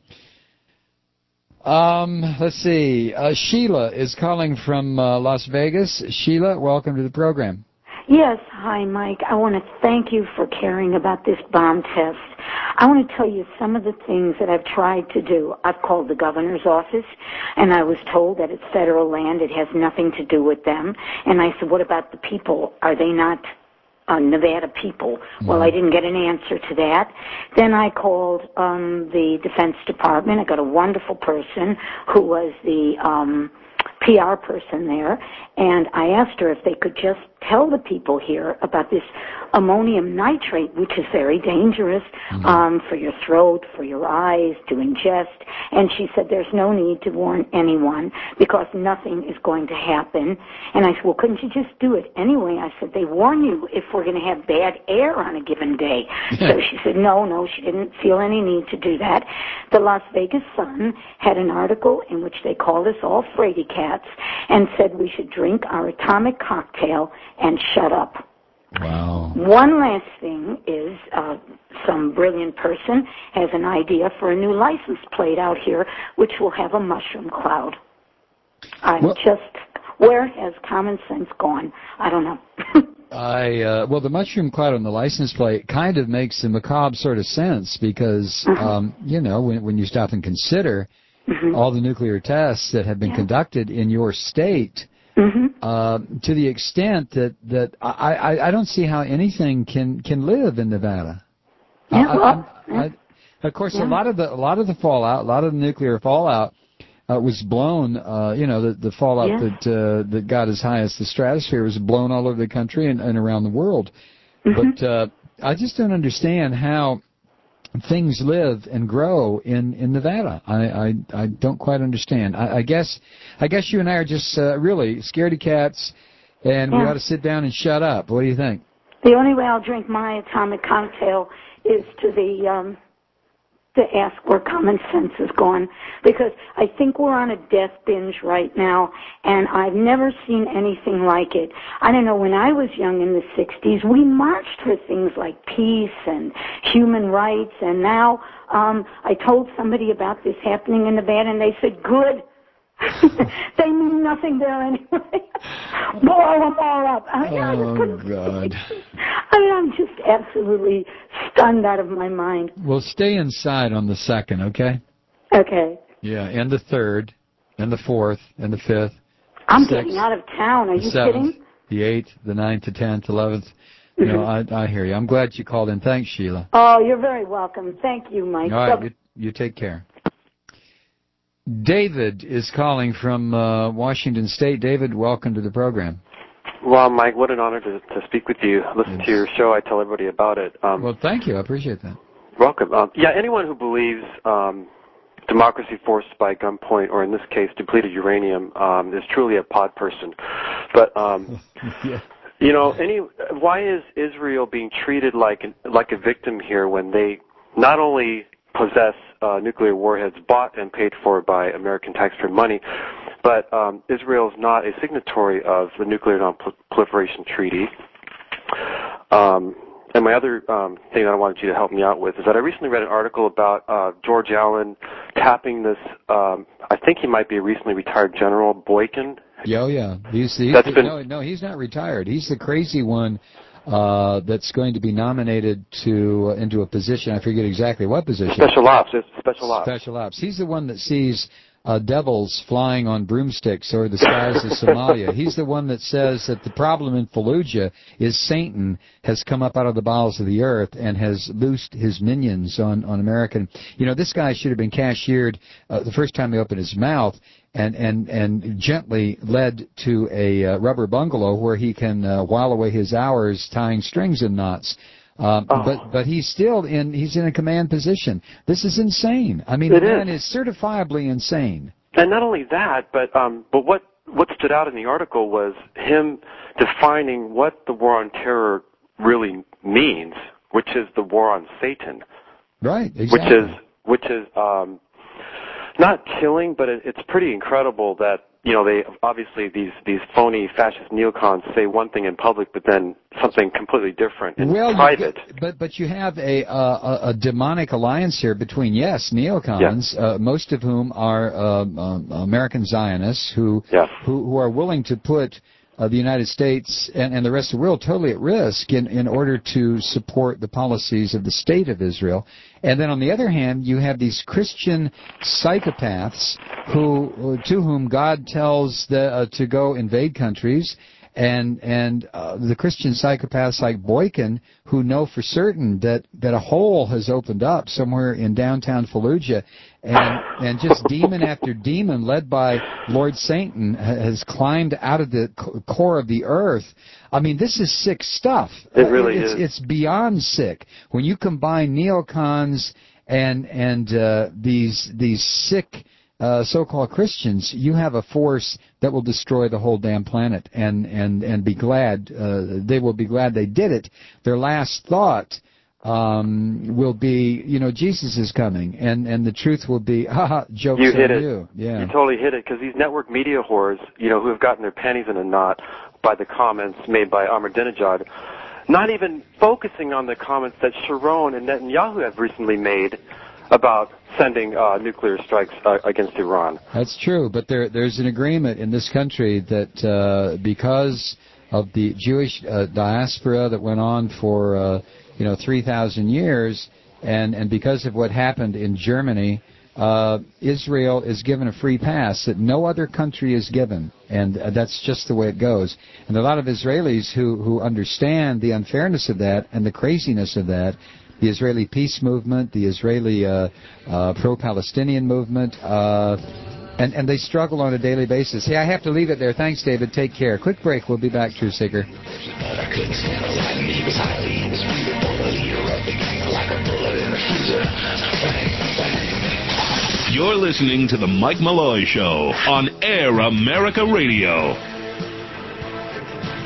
Um, let's see. Uh, Sheila is calling from uh, Las Vegas. Sheila, welcome to the program. Yes, hi, Mike. I want to thank you for caring about this bomb test. I want to tell you some of the things that I've tried to do. I've called the governor's office, and I was told that it's federal land. It has nothing to do with them. And I said, what about the people? Are they not uh, Nevada people? Mm-hmm. Well, I didn't get an answer to that. Then I called um, the Defense Department. I got a wonderful person who was the um, P R person there, and I asked her if they could just tell the people here about this ammonium nitrate, which is very dangerous mm-hmm. um, for your throat, for your eyes, to ingest. And she said there's no need to warn anyone because nothing is going to happen. And I said, well, couldn't you just do it anyway? I said, they warn you if we're going to have bad air on a given day. So she said, no, no, she didn't feel any need to do that. The Las Vegas Sun had an article in which they called us all fraidy cats and said we should drink our atomic cocktail and shut up. Wow. One last thing is uh, some brilliant person has an idea for a new license plate out here which will have a mushroom cloud. I'm well, just, where has common sense gone? I don't know. I uh, well, the mushroom cloud on the license plate kind of makes a macabre sort of sense because, uh-huh. um, you know, when, when you stop and consider mm-hmm. all the nuclear tests that have been yeah. conducted in your state, Mm-hmm. Uh, to the extent that that I, I, I don't see how anything can, can live in Nevada. Yeah, I, well, I, I, of course, yeah. a lot of the a lot of the fallout, a lot of the nuclear fallout, uh, was blown. Uh, you know, the, the fallout yeah. that uh, that got as high as the stratosphere was blown all over the country and, and around the world. Mm-hmm. But uh, I just don't understand how things live and grow in, in Nevada. I, I, I don't quite understand. I, I guess I guess you and I are just uh, really scaredy cats and Yeah. we ought to sit down and shut up. What do you think? The only way I'll drink my atomic cocktail is to the um, to ask where common sense is gone, because I think we're on a death binge right now, and I've never seen anything like it. I don't know, when I was young in the sixties, we marched for things like peace and human rights, and now um, I told somebody about this happening in Nevada, and they said, good. They mean nothing there anyway. Blow them all up. I mean, I just Oh, God. I mean, I'm just absolutely stunned out of my mind. Well, stay inside on the second, okay? Okay. Yeah, and the third, and the fourth, and the fifth. I'm sixth, getting out of town. Are the you seventh, kidding? the eighth, the ninth, the tenth, eleventh. You know, I, I hear you. I'm glad you called in. Thanks, Sheila. Oh, you're very welcome. Thank you, Mike. All right, you, you take care. David is calling from uh, Washington State. David, welcome to the program. Well, Mike, what an honor to, to speak with you. Listen to your show. I tell everybody about it. Um, well, thank you. I appreciate that. Welcome. Um, yeah, anyone who believes um, democracy forced by gunpoint, or in this case, depleted uranium, um, is truly a pod person. But um, yeah. you know, any why is Israel being treated like an, like a victim here when they not only possess uh, nuclear warheads bought and paid for by American taxpayer money, but um, Israel is not a signatory of the Nuclear Non-Proliferation Treaty. Um, and my other um, thing that I wanted you to help me out with is that I recently read an article about uh, George Allen tapping this, um, I think he might be a recently retired General, Boykin. Yeah, oh, yeah. He's, he's That's the, been, no, no, he's not retired. He's the crazy one uh, that's going to be nominated to uh, into a position. I forget exactly what position. Special Ops. It's Special Ops. Special Ops. He's the one that sees uh, devils flying on broomsticks over the skies of Somalia. He's the one that says that the problem in Fallujah is Satan has come up out of the bowels of the earth and has loosed his minions on, on American. You know, this guy should have been cashiered uh, the first time he opened his mouth and, and, and gently led to a uh, rubber bungalow where he can uh, while away his hours tying strings and knots. Um, oh. But but he's still in he's in a command position. This is insane. I mean, it the man is. is certifiably insane. And not only that, but um, but what what stood out in the article was him defining what the war on terror really means, which is the war on Satan. Right. Exactly. Which is which is um, not killing, but it, it's pretty incredible that. You know, they obviously these these phony fascist neocons say one thing in public, but then something completely different in well, private. You, but but you have a, a a demonic alliance here between yes neocons, yeah. uh, most of whom are uh, uh, American Zionists who yeah. who who are willing to put uh, the United States and, and the rest of the world totally at risk in in order to support the policies of the state of Israel. And then on the other hand, you have these Christian psychopaths who, to whom God tells the, uh, to go invade countries, and and uh, the Christian psychopaths like Boykin, who know for certain that, that a hole has opened up somewhere in downtown Fallujah, and and just demon after demon, led by Lord Satan, has climbed out of the core of the earth. I mean, this is sick stuff. It really it's, is. It's beyond sick. When you combine neocons and and uh, these these sick uh, so-called Christians, you have a force that will destroy the whole damn planet. And and and be glad uh, they will be glad they did it. Their last thought um, will be, you know, Jesus is coming, and and the truth will be, haha, jokes you on hit it. you. Yeah, you totally hit it, because these network media whores, you know, who have gotten their panties in a knot by the comments made by Ahmadinejad, not even focusing on the comments that Sharon and Netanyahu have recently made about sending uh, nuclear strikes uh, against Iran. That's true, but there there's an agreement in this country that uh, because of the Jewish uh, diaspora that went on for uh, you know three thousand years, and and because of what happened in Germany, uh, Israel is given a free pass that no other country is given, and uh, that's just the way it goes. And a lot of Israelis who who understand the unfairness of that and the craziness of that. The Israeli peace movement, the Israeli uh, uh, pro-Palestinian movement, uh, and, and they struggle on a daily basis. Hey, I have to leave it there. Thanks, David. Take care. Quick break. We'll be back, Truth Seeker. You're listening to The Mike Malloy Show on Air America Radio.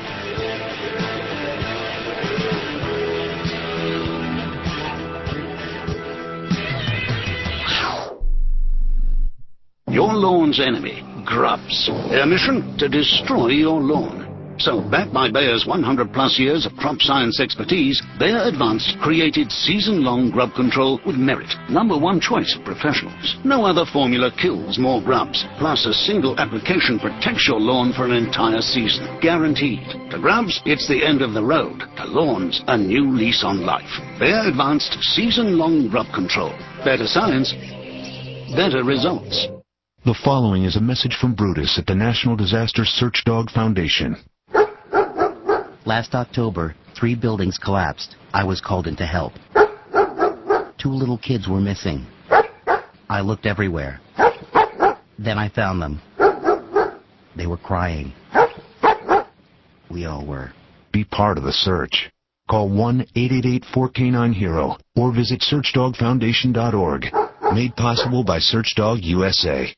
lawn's enemy, grubs. Their mission? To destroy your lawn. So, backed by Bayer's one hundred plus years of crop science expertise, Bayer Advanced created season-long grub control with merit. Number one choice of professionals. No other formula kills more grubs. Plus, a single application protects your lawn for an entire season. Guaranteed. To grubs, it's the end of the road. To lawns, a new lease on life. Bayer Advanced season-long grub control. Better science, better results. The following is a message from Brutus at the National Disaster Search Dog Foundation. Last October, three buildings collapsed. I was called in to help. Two little kids were missing. I looked everywhere. Then I found them. They were crying. We all were. Be part of the search. Call one eight eight eight four K nine HERO or visit search dog foundation dot org. Made possible by SearchDog U S A.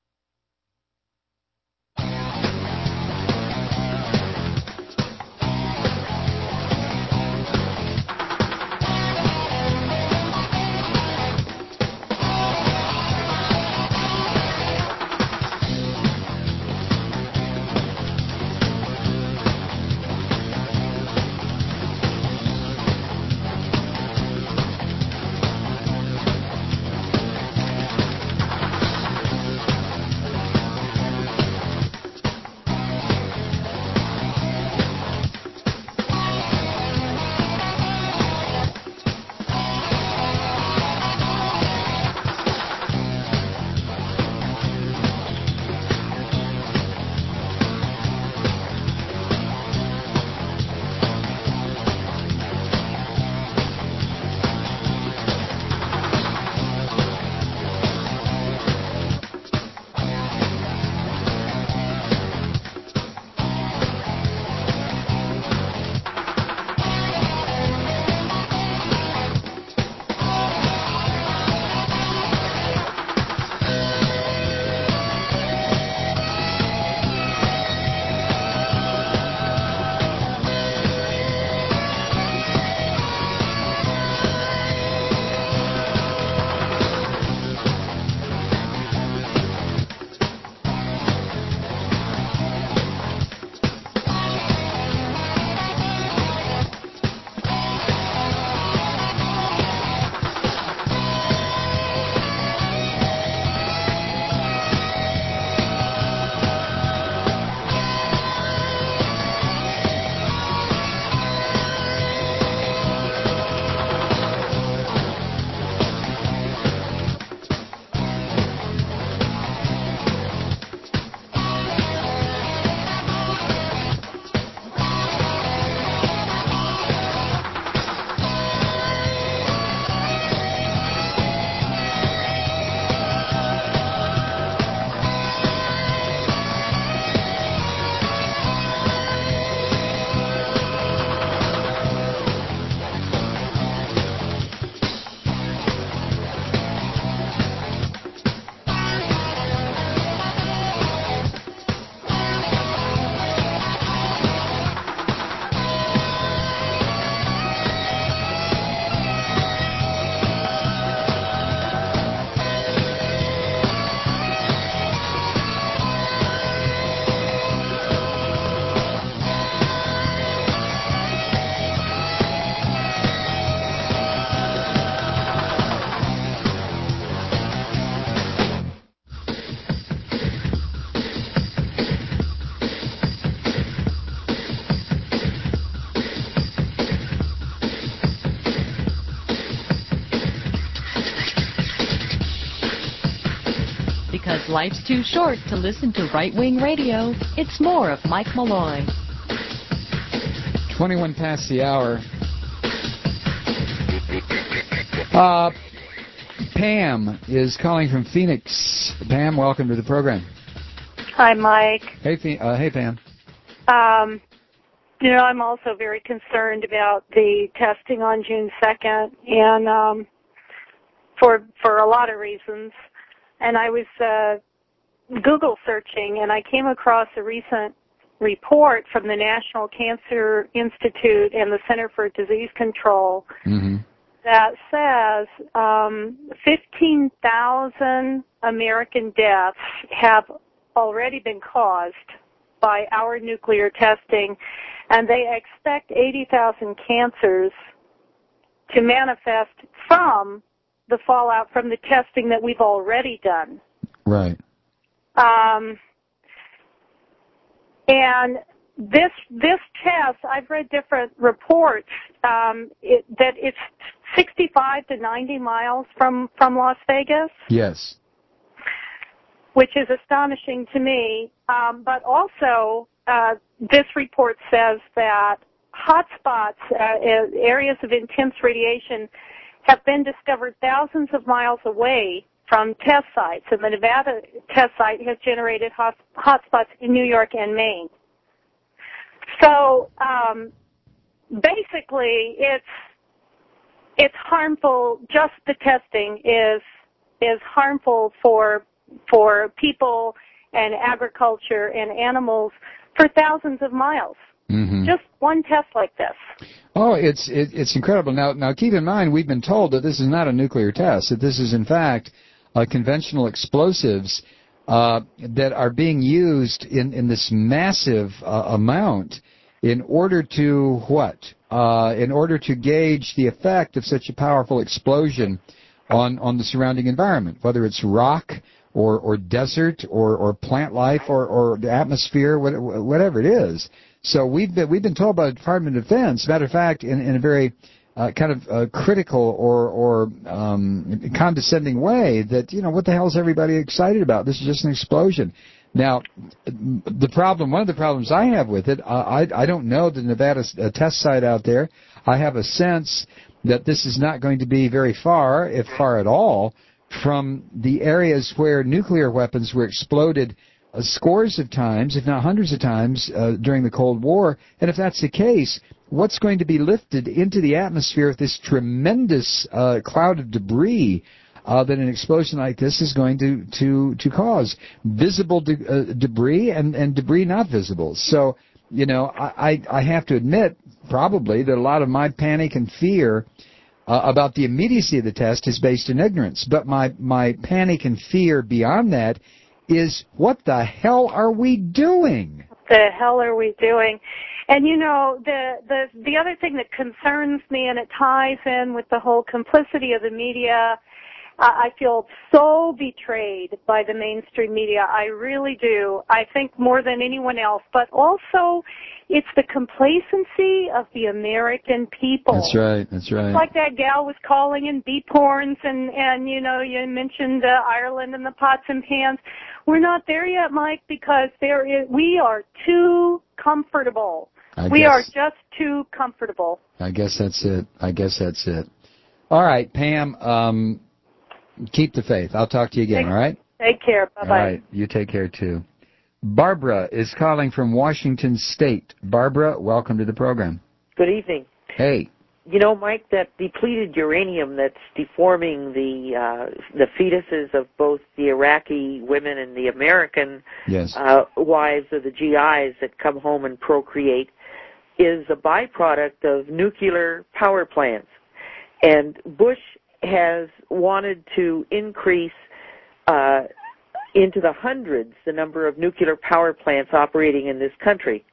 Because life's too short to listen to right-wing radio, it's more of Mike Malloy. twenty-one past the hour. Uh, Pam is calling from Phoenix. Pam, welcome to the program. Hi, Mike. Hey, uh, hey, Pam. Um, you know, I'm also very concerned about the testing on June second, and um, for for a lot of reasons. And I was uh, Google searching, and I came across a recent report from the National Cancer Institute and the Center for Disease Control mm-hmm. that says um, fifteen thousand American deaths have already been caused by our nuclear testing, and they expect eighty thousand cancers to manifest from the fallout from the testing that we've already done. Right. Um, and this this test, I've read different reports um, it, that it's sixty-five to ninety miles from, from Las Vegas. Yes. Which is astonishing to me. Um, but also, uh, this report says that hotspots, uh, areas of intense radiation, have been discovered thousands of miles away from test sites, and the Nevada test site has generated hot, hotspots in New York and Maine. So um, basically, it's it's harmful. Just the testing is is harmful for for people and agriculture and animals for thousands of miles. Mm-hmm. Just one test like this. Oh, it's it, it's incredible. Now, now keep in mind, we've been told that this is not a nuclear test, that this is, in fact, uh, conventional explosives uh, that are being used in, in this massive uh, amount in order to what? Uh, in order to gauge the effect of such a powerful explosion on, on the surrounding environment, whether it's rock or, or desert or, or plant life or, or the atmosphere, whatever it is. So we've been, we've been told by the Department of Defense, matter of fact, in, in a very uh, kind of uh, critical or, or um, condescending way that, you know, what the hell is everybody excited about? This is just an explosion. Now, the problem, one of the problems I have with it, uh, I, I don't know the Nevada uh, test site out there. I have a sense that this is not going to be very far, if far at all, from the areas where nuclear weapons were exploded uh, scores of times, if not hundreds of times, uh, during the Cold War. And if that's the case, what's going to be lifted into the atmosphere with this tremendous uh, cloud of debris uh, that an explosion like this is going to, to, to cause? Visible de- uh, debris and, and debris not visible. So, you know, I, I, I have to admit, probably, that a lot of my panic and fear Uh, about the immediacy of the test is based in ignorance. But my, my panic and fear beyond that is, what the hell are we doing? What the hell are we doing? And, you know, the, the, the other thing that concerns me, and it ties in with the whole complicity of the media, I feel so betrayed by the mainstream media. I really do. I think more than anyone else. But also, it's the complacency of the American people. That's right. That's right. Like that gal was calling in beep horns, and, and you know, you mentioned uh, Ireland and the pots and pans. We're not there yet, Mike, because there is, we are too comfortable. I we guess, are just too comfortable. I guess that's it. I guess that's it. All right, Pam, um, keep the faith. I'll talk to you again, take, all right? Take care. Bye-bye. All right, you take care, too. Barbara is calling from Washington State. Barbara, welcome to the program. Good evening. Hey. You know, Mike, that depleted uranium that's deforming the uh, the fetuses of both the Iraqi women and the American yes. uh, wives of the G Is that come home and procreate is a byproduct of nuclear power plants. And Bush has wanted to increase uh, into the hundreds the number of nuclear power plants operating in this country.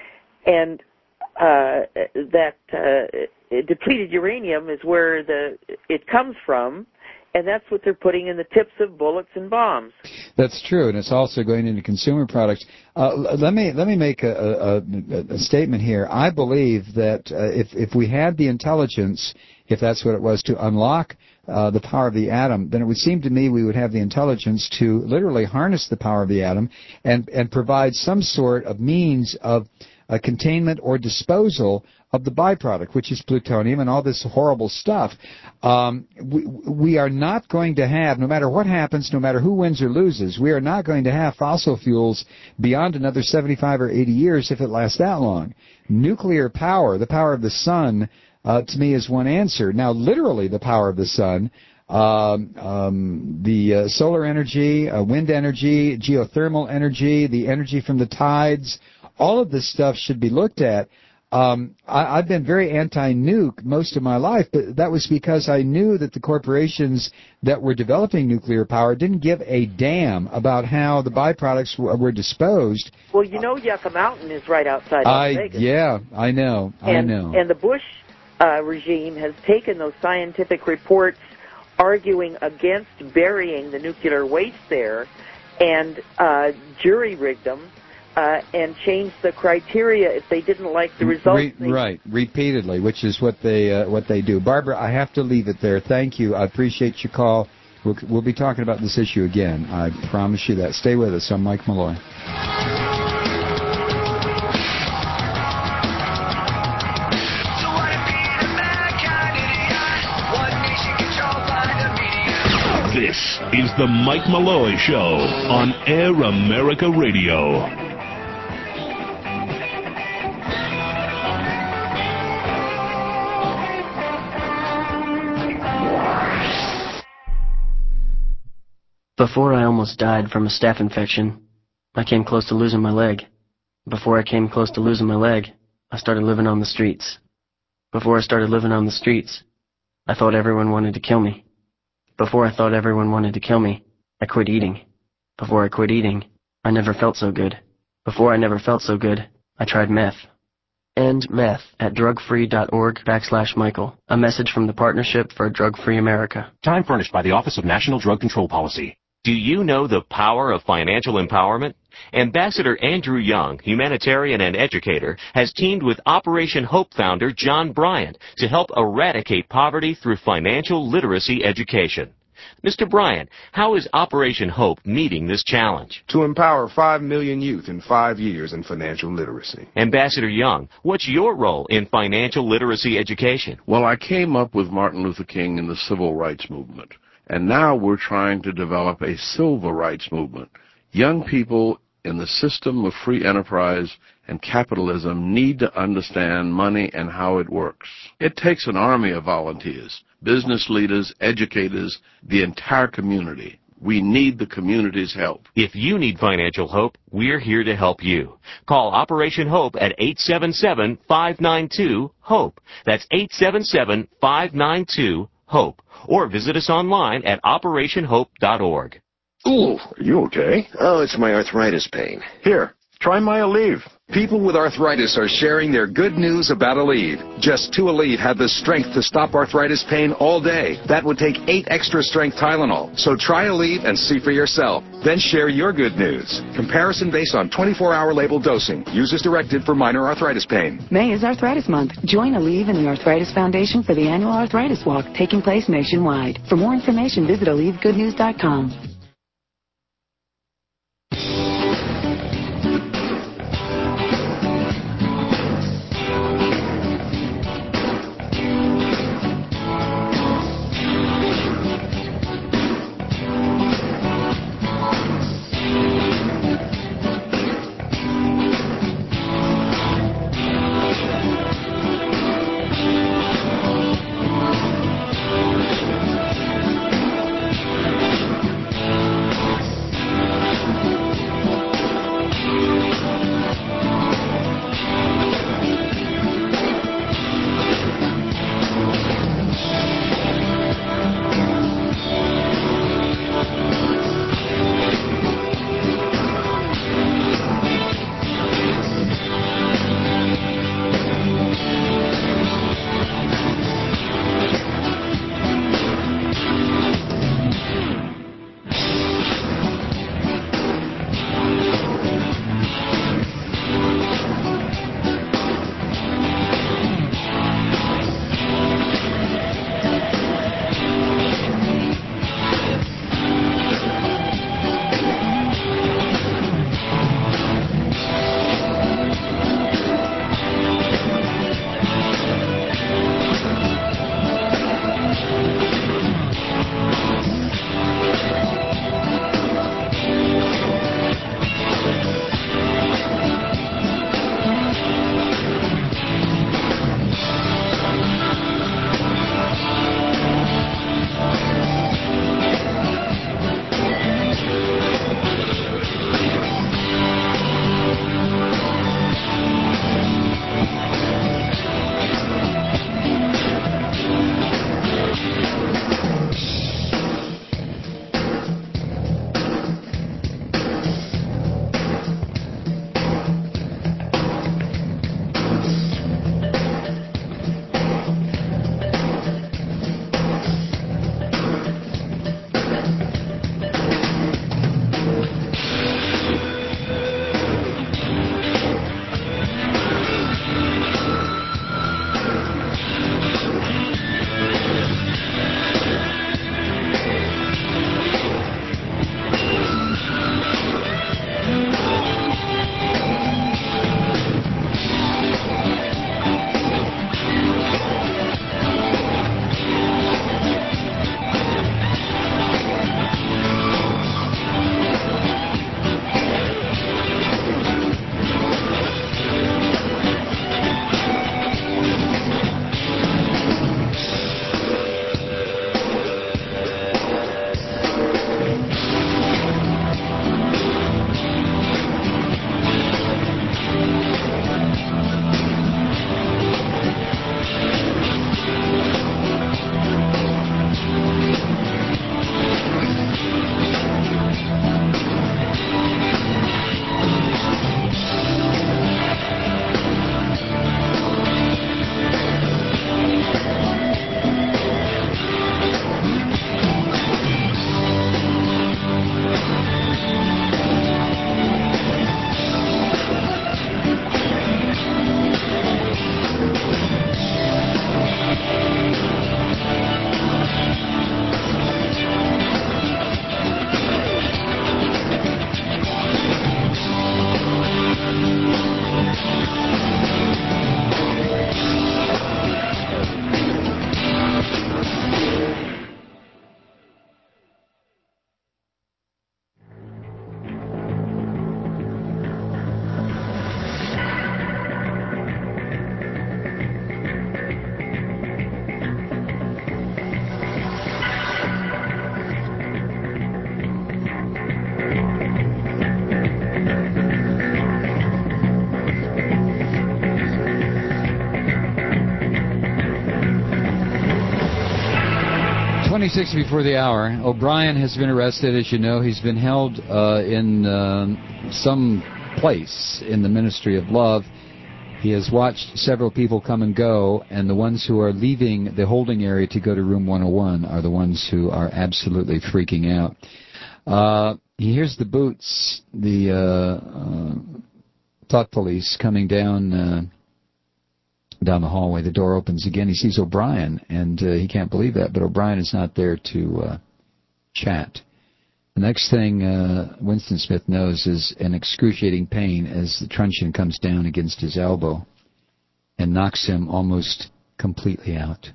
And uh, that uh, depleted uranium is where the it comes from, and that's what they're putting in the tips of bullets and bombs. That's true, and it's also going into consumer products. Uh, let me let me make a, a, a statement here. I believe that uh, if if we had the intelligence, if that's what it was, to unlock uh, the power of the atom, then it would seem to me we would have the intelligence to literally harness the power of the atom and and provide some sort of means of uh, containment or disposal of the byproduct, which is plutonium and all this horrible stuff. Um, we, we are not going to have, no matter what happens, no matter who wins or loses, we are not going to have fossil fuels beyond another seventy-five or eighty years if it lasts that long. Nuclear power, the power of the sun, uh, to me is one answer. Now, literally the power of the sun, um, um, the uh, solar energy, uh, wind energy, geothermal energy, the energy from the tides, all of this stuff should be looked at. Um, I, I've been very anti-nuke most of my life, but that was because I knew that the corporations that were developing nuclear power didn't give a damn about how the byproducts w- were disposed. Well, you know Yucca Mountain is right outside Las I, Vegas. Yeah, I know, and, I know. And the Bush uh, regime has taken those scientific reports arguing against burying the nuclear waste there and uh, jury-rigged them. Uh, and change the criteria if they didn't like the results. Re- right, repeatedly, which is what they uh, what they do. Barbara, I have to leave it there. Thank you. I appreciate your call. We'll, we'll be talking about this issue again. I promise you that. Stay with us. I'm Mike Malloy. This is the Mike Malloy Show on Air America Radio. Before I almost died from a staph infection, I came close to losing my leg. Before I came close to losing my leg, I started living on the streets. Before I started living on the streets, I thought everyone wanted to kill me. Before I thought everyone wanted to kill me, I quit eating. Before I quit eating, I never felt so good. Before I never felt so good, I tried meth. End meth at drugfree.org backslash Michael. A message from the Partnership for a Drug-Free America. Time furnished by the Office of National Drug Control Policy. Do you know the power of financial empowerment? Ambassador Andrew Young, humanitarian and educator, has teamed with Operation Hope founder John Bryant to help eradicate poverty through financial literacy education. Mister Bryant, how is Operation Hope meeting this challenge? To empower five million youth in five years in financial literacy. Ambassador Young, what's your role in financial literacy education? Well, I came up with Martin Luther King in the civil rights movement. And now we're trying to develop a civil rights movement. Young people in the system of free enterprise and capitalism need to understand money and how it works. It takes an army of volunteers, business leaders, educators, the entire community. We need the community's help. If you need financial hope, we're here to help you. Call Operation Hope at eight seven seven, five nine two, HOPE. That's eight seven seven, five nine two, HOPE. Or visit us online at operation hope dot org. Ooh, are you okay? Oh, it's my arthritis pain. Here, try my Aleve. People with arthritis are sharing their good news about Aleve. Just two Aleve have the strength to stop arthritis pain all day. That would take eight extra strength Tylenol. So try Aleve and see for yourself. Then share your good news. Comparison based on twenty-four hour label dosing. Users directed for minor arthritis pain. May is Arthritis Month. Join Aleve and the Arthritis Foundation for the annual Arthritis Walk taking place nationwide. For more information, visit aleve good news dot com. twenty-six before the hour. O'Brien has been arrested. As you know, he's been held uh, in uh, some place in the Ministry of Love. He has watched several people come and go, and the ones who are leaving the holding area to go to room one oh one are the ones who are absolutely freaking out. Uh, he hears the boots, the uh, uh, thought police coming down uh, down the hallway. The door opens again. He sees O'Brien, and uh, he can't believe that, but O'Brien is not there to uh, chat. The next thing uh, Winston Smith knows is an excruciating pain as the truncheon comes down against his elbow and knocks him almost completely out.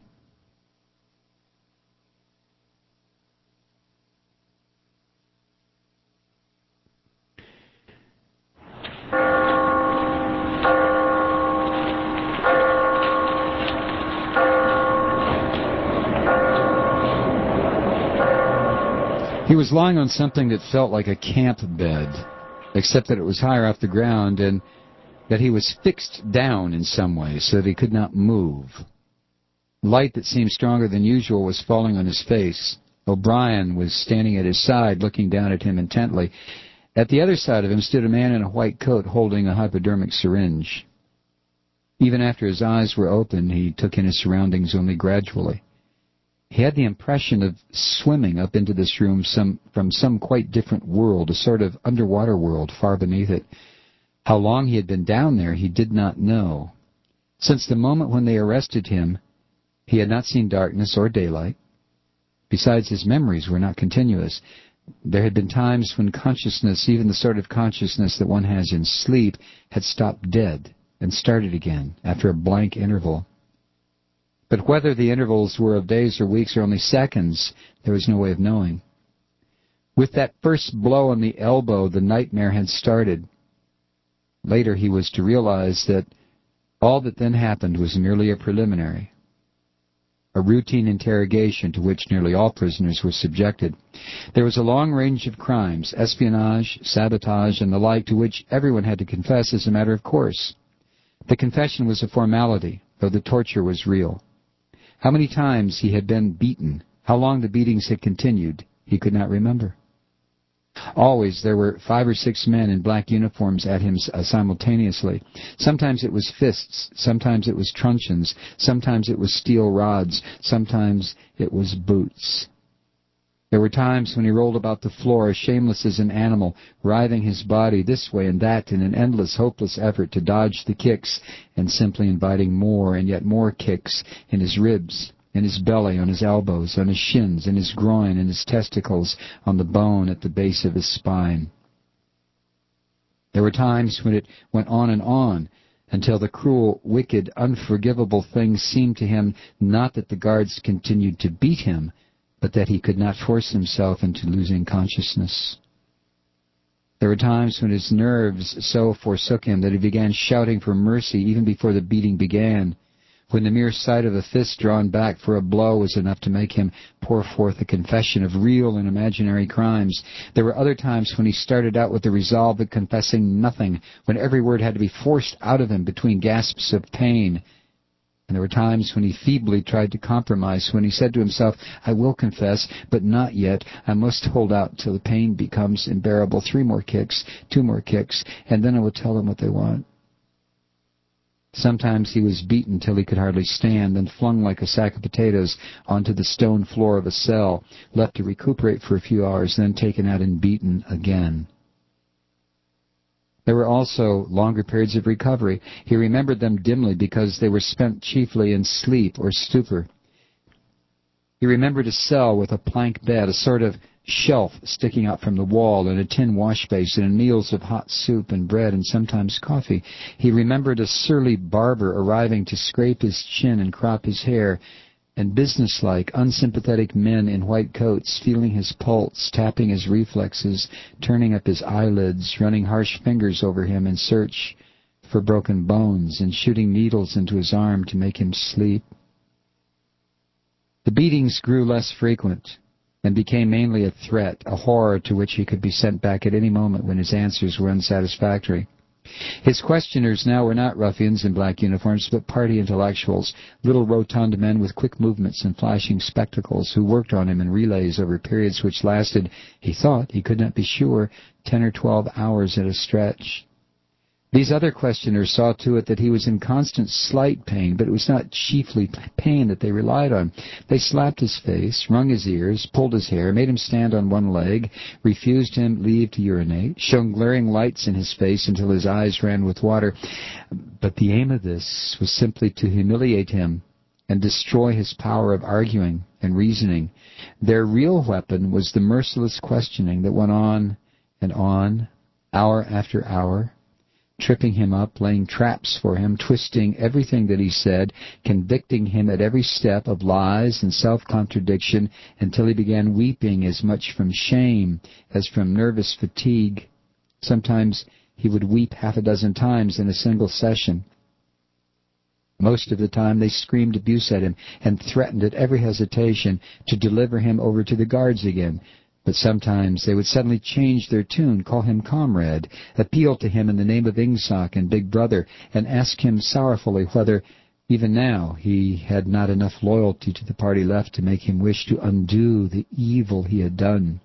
He was lying on something that felt like a camp bed, except that it was higher off the ground and that he was fixed down in some way so that he could not move. Light that seemed stronger than usual was falling on his face. O'Brien was standing at his side, looking down at him intently. At the other side of him stood a man in a white coat holding a hypodermic syringe. Even after his eyes were open, he took in his surroundings only gradually. He had the impression of swimming up into this room some, from some quite different world, a sort of underwater world far beneath it. How long he had been down there he did not know. Since the moment when they arrested him, he had not seen darkness or daylight. Besides, his memories were not continuous. There had been times when consciousness, even the sort of consciousness that one has in sleep, had stopped dead and started again after a blank interval. But whether the intervals were of days or weeks or only seconds, there was no way of knowing. With that first blow on the elbow, the nightmare had started. Later he was to realize that all that then happened was merely a preliminary, a routine interrogation to which nearly all prisoners were subjected. There was a long range of crimes, espionage, sabotage, and the like, to which everyone had to confess as a matter of course. The confession was a formality, though the torture was real. How many times he had been beaten, how long the beatings had continued, he could not remember. Always there were five or six men in black uniforms at him uh, simultaneously. Sometimes it was fists, sometimes it was truncheons, sometimes it was steel rods, sometimes it was boots. There were times when he rolled about the floor, shameless as an animal, writhing his body this way and that in an endless, hopeless effort to dodge the kicks, and simply inviting more and yet more kicks in his ribs, in his belly, on his elbows, on his shins, in his groin, in his testicles, on the bone at the base of his spine. There were times when it went on and on, until the cruel, wicked, unforgivable thing seemed to him not that the guards continued to beat him, but that he could not force himself into losing consciousness. There were times when his nerves so forsook him that he began shouting for mercy even before the beating began, when the mere sight of a fist drawn back for a blow was enough to make him pour forth a confession of real and imaginary crimes. There were other times when he started out with the resolve of confessing nothing, when every word had to be forced out of him between gasps of pain. And there were times when he feebly tried to compromise, when he said to himself, I will confess, but not yet. I must hold out till the pain becomes unbearable. Three more kicks, two more kicks, and then I will tell them what they want. Sometimes he was beaten till he could hardly stand, then flung like a sack of potatoes onto the stone floor of a cell, left to recuperate for a few hours, then taken out and beaten again. There were also longer periods of recovery. He remembered them dimly because they were spent chiefly in sleep or stupor. He remembered a cell with a plank bed, a sort of shelf sticking out from the wall, and a tin wash basin, and meals of hot soup and bread and sometimes coffee. He remembered a surly barber arriving to scrape his chin and crop his hair, and businesslike, unsympathetic men in white coats feeling his pulse, tapping his reflexes, turning up his eyelids, running harsh fingers over him in search for broken bones, and shooting needles into his arm to make him sleep. The beatings grew less frequent and became mainly a threat, a horror to which he could be sent back at any moment when his answers were unsatisfactory. His questioners now were not ruffians in black uniforms, but party intellectuals, little rotund men with quick movements and flashing spectacles, who worked on him in relays over periods which lasted, he thought, he could not be sure, ten or twelve hours at a stretch. These other questioners saw to it that he was in constant slight pain, but it was not chiefly pain that they relied on. They slapped his face, wrung his ears, pulled his hair, made him stand on one leg, refused him leave to urinate, shone glaring lights in his face until his eyes ran with water. But the aim of this was simply to humiliate him and destroy his power of arguing and reasoning. Their real weapon was the merciless questioning that went on and on, hour after hour, tripping him up, laying traps for him, twisting everything that he said, convicting him at every step of lies and self-contradiction until he began weeping as much from shame as from nervous fatigue. Sometimes he would weep half a dozen times in a single session. Most of the time they screamed abuse at him and threatened at every hesitation to deliver him over to the guards again. But sometimes they would suddenly change their tune, call him comrade, appeal to him in the name of Ingsoc and Big Brother, and ask him sorrowfully whether, even now, he had not enough loyalty to the party left to make him wish to undo the evil he had done.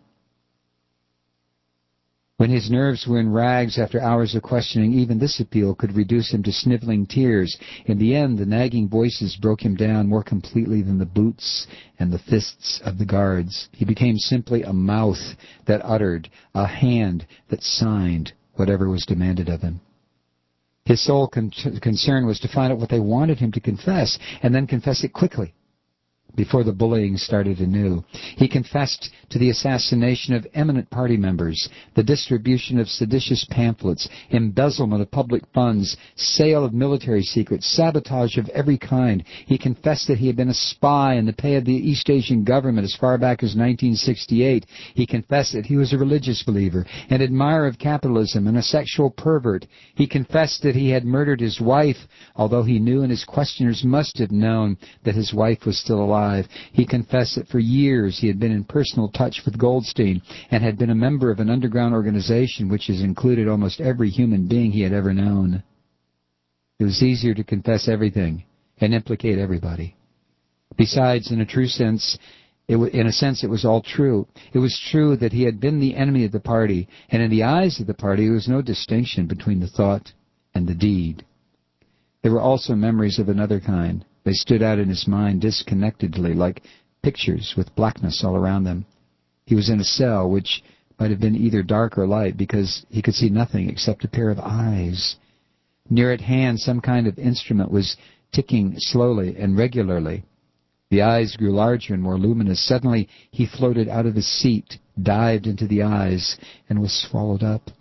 When his nerves were in rags after hours of questioning, even this appeal could reduce him to sniveling tears. In the end, the nagging voices broke him down more completely than the boots and the fists of the guards. He became simply a mouth that uttered, a hand that signed whatever was demanded of him. His sole con- concern was to find out what they wanted him to confess, and then confess it quickly, before the bullying started anew. He confessed to the assassination of eminent party members, the distribution of seditious pamphlets, embezzlement of public funds, sale of military secrets, sabotage of every kind. He confessed that he had been a spy in the pay of the East Asian government as far back as nineteen sixty-eight. He confessed that he was a religious believer, an admirer of capitalism, and a sexual pervert. He confessed that he had murdered his wife, although he knew and his questioners must have known that his wife was still alive. He confessed that for years he had been in personal touch with Goldstein and had been a member of an underground organization which has included almost every human being he had ever known. It was easier to confess everything and implicate everybody. Besides, in a true sense, it w- in a sense, it was all true. It was true that he had been the enemy of the party, and in the eyes of the party there was no distinction between the thought and the deed. There were also memories of another kind. They stood out in his mind disconnectedly, like pictures with blackness all around them. He was in a cell which might have been either dark or light, because he could see nothing except a pair of eyes. Near at hand, some kind of instrument was ticking slowly and regularly. The eyes grew larger and more luminous. Suddenly, he floated out of his seat, dived into the eyes, and was swallowed up.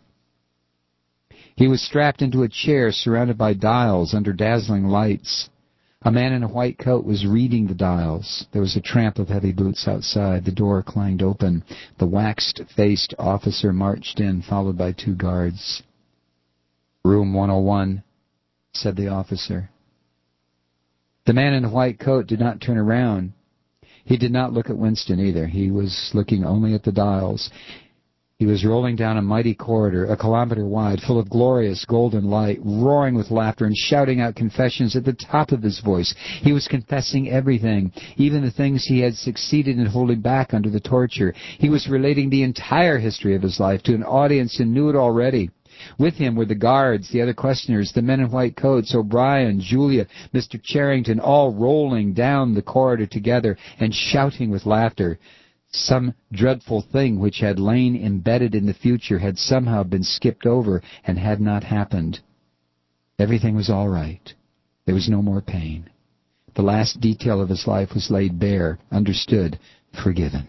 He was strapped into a chair surrounded by dials under dazzling lights. A man in a white coat was reading the dials. There was a tramp of heavy boots outside. The door clanged open. The waxed-faced officer marched in, followed by two guards. "Room one oh one, said the officer. The man in the white coat did not turn around. He did not look at Winston either. He was looking only at the dials. He was rolling down a mighty corridor, a kilometer wide, full of glorious golden light, roaring with laughter and shouting out confessions at the top of his voice. He was confessing everything, even the things he had succeeded in holding back under the torture. He was relating the entire history of his life to an audience who knew it already. With him were the guards, the other questioners, the men in white coats, O'Brien, Julia, Mister Charrington, all rolling down the corridor together and shouting with laughter. Some dreadful thing which had lain embedded in the future had somehow been skipped over and had not happened. Everything was all right. There was no more pain. The last detail of his life was laid bare, understood, forgiven.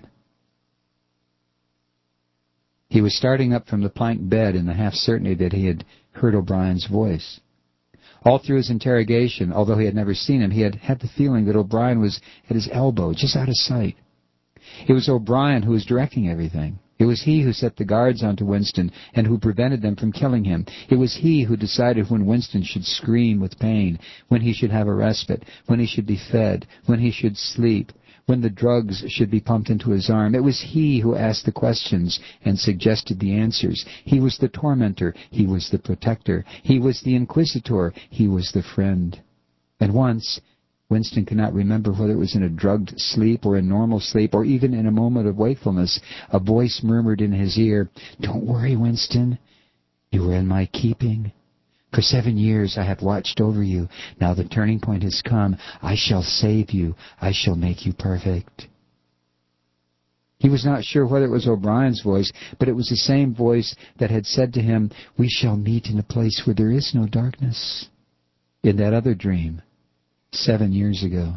He was starting up from the plank bed in the half-certainty that he had heard O'Brien's voice. All through his interrogation, although he had never seen him, he had had the feeling that O'Brien was at his elbow, just out of sight. It was O'Brien who was directing everything. It was he who set the guards onto Winston and who prevented them from killing him. It was he who decided when Winston should scream with pain, when he should have a respite, when he should be fed, when he should sleep, when the drugs should be pumped into his arm. It was he who asked the questions and suggested the answers. He was the tormentor. He was the protector. He was the inquisitor. He was the friend. And once, Winston could not remember whether it was in a drugged sleep or in normal sleep or even in a moment of wakefulness, a voice murmured in his ear, "Don't worry, Winston. You were in my keeping. For seven years I have watched over you. Now the turning point has come. I shall save you. I shall make you perfect." He was not sure whether it was O'Brien's voice, but it was the same voice that had said to him, "We shall meet in a place where there is no darkness," in that other dream, seven years ago.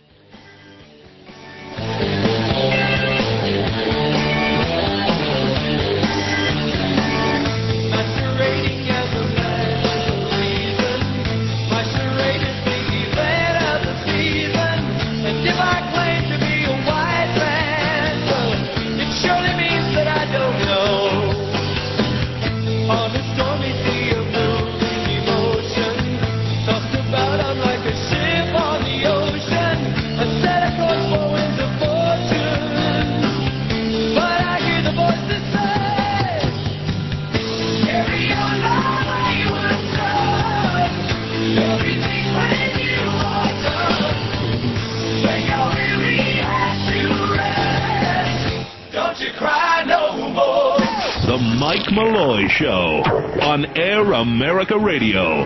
The Mike Malloy Show on Air America Radio.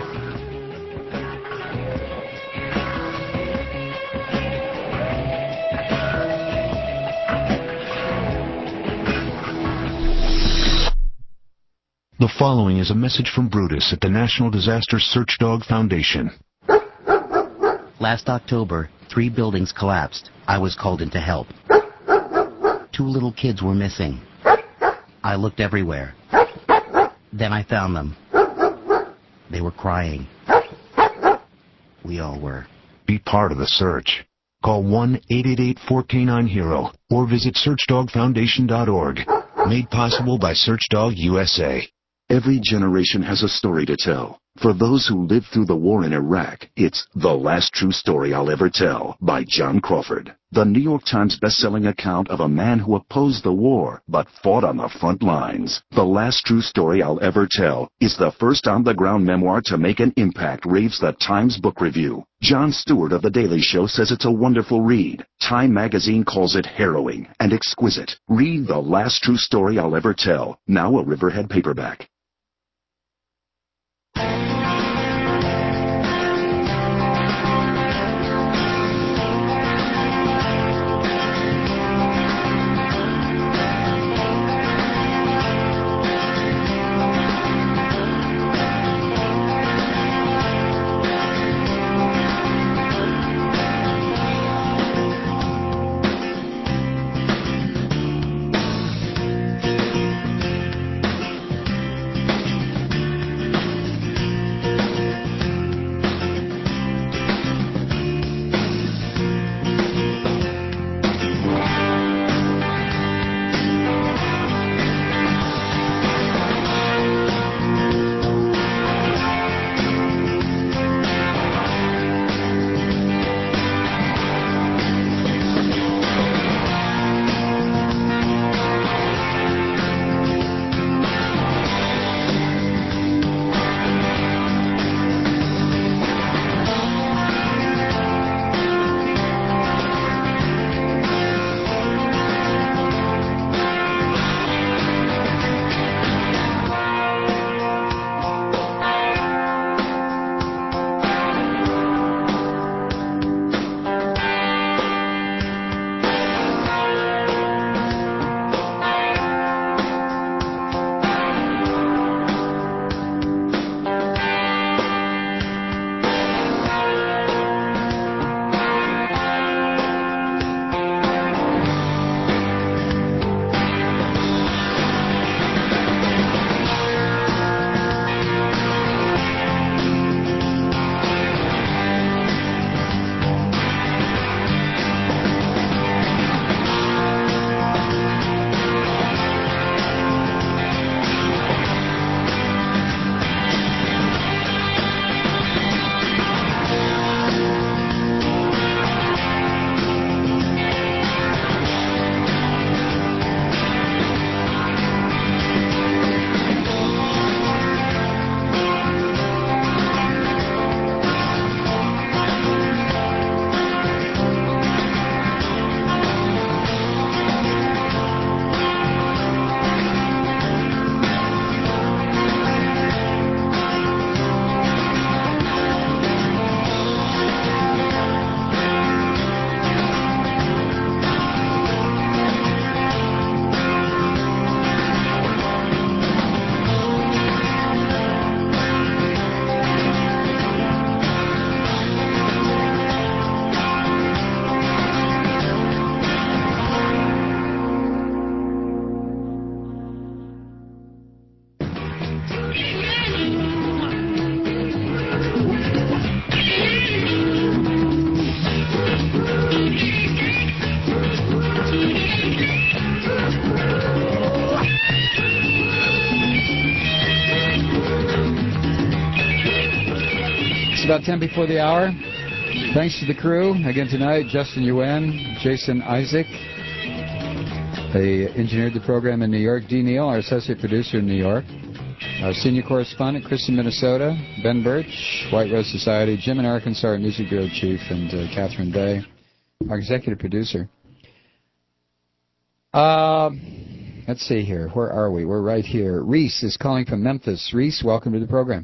The following is a message from Brutus at the National Disaster Search Dog Foundation. Last October, three buildings collapsed. I was called in to help. Two little kids were missing. I looked everywhere. Then I found them. They were crying. We all were. Be part of the search. Call one eight eight eight four K nine HERO or visit search dog foundation dot org. Made possible by Searchdog U S A. Every generation has a story to tell. For those who lived through the war in Iraq, it's The Last True Story I'll Ever Tell by John Crawford. The New York Times best-selling account of a man who opposed the war but fought on the front lines. The Last True Story I'll Ever Tell is the first on-the-ground memoir to make an impact, raves the Times Book Review. Jon Stewart of The Daily Show says it's a wonderful read. Time magazine calls it harrowing and exquisite. Read The Last True Story I'll Ever Tell, now a Riverhead paperback. about ten before the hour. Thanks to the crew. Again tonight, Justin Yuen, Jason Isaac. They engineered the program in New York. Dee Neal, our associate producer in New York. Our senior correspondent, Chris in Minnesota. Ben Birch, White Rose Society. Jim in Arkansas, our Music Bureau Chief. And uh, Catherine Day, our executive producer. Uh, let's see here. Where are we? We're right here. Reese is calling from Memphis. Reese, welcome to the program.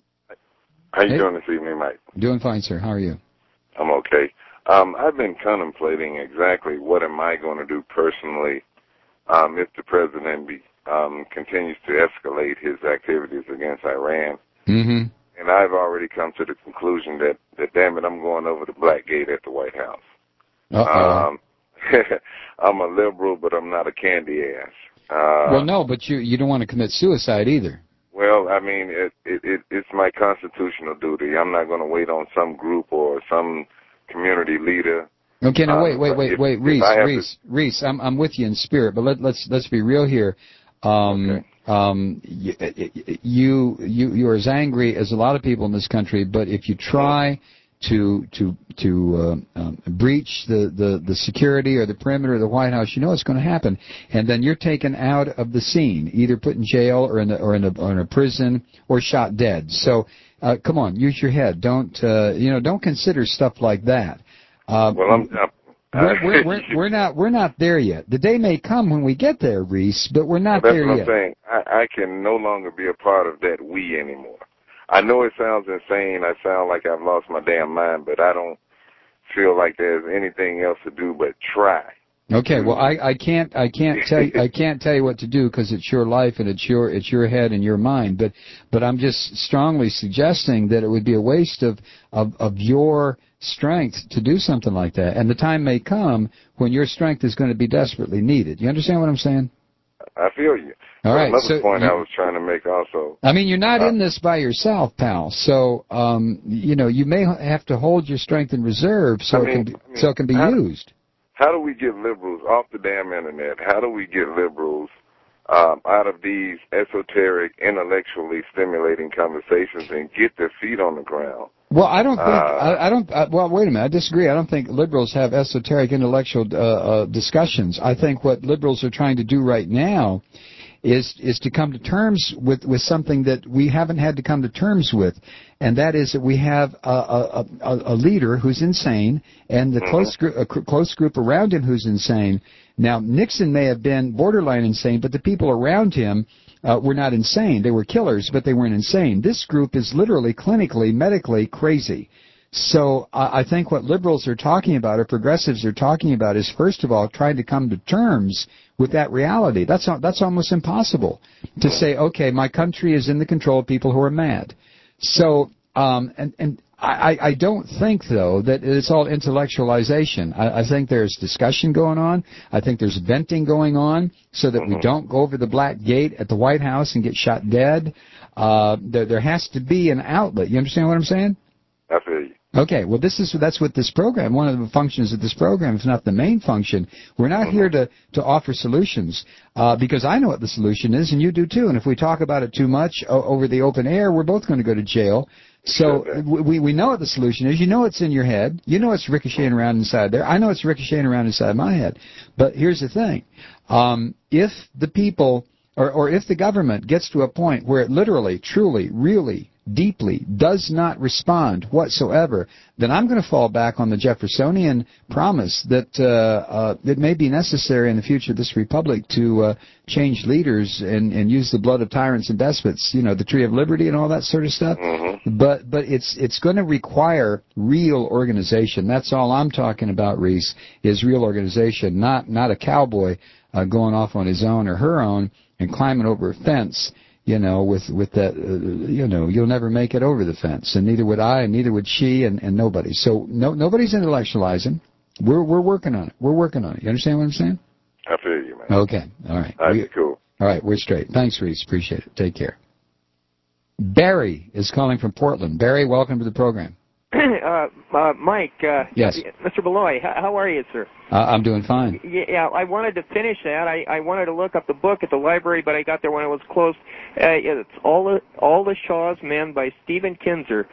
How you hey. doing this evening, Mike? Doing fine, sir. How are you? I'm okay. Um, I've been contemplating exactly what am I going to do personally um, if the president be, um, continues to escalate his activities against Iran. Mm-hmm. And I've already come to the conclusion that, that damn it, I'm going over the Black Gate at the White House. Uh-oh. Um, I'm a liberal, but I'm not a candy ass. Uh, well, no, but you you don't want to commit suicide either. Well, I mean, it, it, it, it's my constitutional duty. I'm not going to wait on some group or some community leader. Okay, now um, wait, wait, wait, if, wait, if Reese, Reese, to... Reese, I'm I'm with you in spirit, but let, let's let's be real here. Um, okay. um, you, you you you are as angry as a lot of people in this country, but if you try to to to uh, um, breach the, the, the security or the perimeter of the White House, you know what's going to happen, and then you're taken out of the scene, either put in jail or in the, or in a, or in a prison or shot dead. So, uh, come on, use your head. Don't uh, you know? Don't consider stuff like that. Uh, well, I'm. I'm we're, we're, we're, we're not we're not there yet. The day may come when we get there, Reese, but we're not well, that's there what yet. I'm saying. I, I can no longer be a part of that we anymore. I know it sounds insane. I sound like I've lost my damn mind, but I don't feel like there's anything else to do but try. Okay, well, I, I can't I can't tell you, I can't tell you what to do because it's your life and it's your it's your head and your mind. But but I'm just strongly suggesting that it would be a waste of of, of your strength to do something like that. And the time may come when your strength is going to be desperately needed. You understand what I'm saying? I feel you. All right. Another so point you, I was trying to make also. I mean, you're not uh, in this by yourself, pal. So, um, you know, you may have to hold your strength in reserve so I it mean, can be, I mean, so it can be how, used. How do we get liberals off the damn internet? How do we get liberals um, out of these esoteric, intellectually stimulating conversations and get their feet on the ground? Well, I don't think, uh, I, I don't, uh, well, wait a minute, I disagree. I don't think liberals have esoteric intellectual uh, uh, discussions. I think what liberals are trying to do right now is is to come to terms with, with something that we haven't had to come to terms with, and that is that we have a, a, a, a leader who's insane and the mm-hmm. close group, a close group around him who's insane. Now, Nixon may have been borderline insane, but the people around him Uh, were not insane. They were killers, but they weren't insane. This group is literally, clinically, medically crazy. So uh, I think what liberals are talking about, or progressives are talking about, is first of all trying to come to terms with that reality. That's that's almost impossible to say, okay, my country is in the control of people who are mad. So, um, and and I, I don't think, though, that it's all intellectualization. I, I think there's discussion going on. I think there's venting going on so that we don't go over the Black Gate at the White House and get shot dead. Uh, there, there has to be an outlet. You understand what I'm saying? I feel you. Okay, well, this is that's what this program, one of the functions of this program, if not the main function. We're not here to, to offer solutions, uh, because I know what the solution is, and you do too. And if we talk about it too much o- over the open air, we're both going to go to jail. So we we know what the solution is. You know it's in your head. You know it's ricocheting around inside there. I know it's ricocheting around inside my head. But here's the thing. Um, if the people, or, or if the government gets to a point where it literally, truly, really, deeply does not respond whatsoever, then I'm going to fall back on the Jeffersonian promise that uh, uh, it may be necessary in the future of this republic to uh, change leaders and, and use the blood of tyrants and despots, you know, the Tree of Liberty and all that sort of stuff. Mm-hmm. But but it's it's going to require real organization. That's all I'm talking about, Reese, is real organization, not not a cowboy uh, going off on his own or her own and climbing over a fence. You know, with with that, uh, you know, you'll never make it over the fence, and neither would I, and neither would she, and, and nobody. So no, nobody's intellectualizing. We're we're working on it. We're working on it. You understand what I'm saying? I feel you, man. Okay, all right. That's we, cool. All right, we're straight. Thanks, Reese. Appreciate it. Take care. Barry is calling from Portland. Barry, welcome to the program. uh, uh, Mike. Uh, yes. Mister Beloy, how, how are you, sir? Uh, I'm doing fine. Yeah, I wanted to finish that. I, I wanted to look up the book at the library, but I got there when it was closed. Uh, it's All the, All the Shaw's Men by Stephen Kinzer.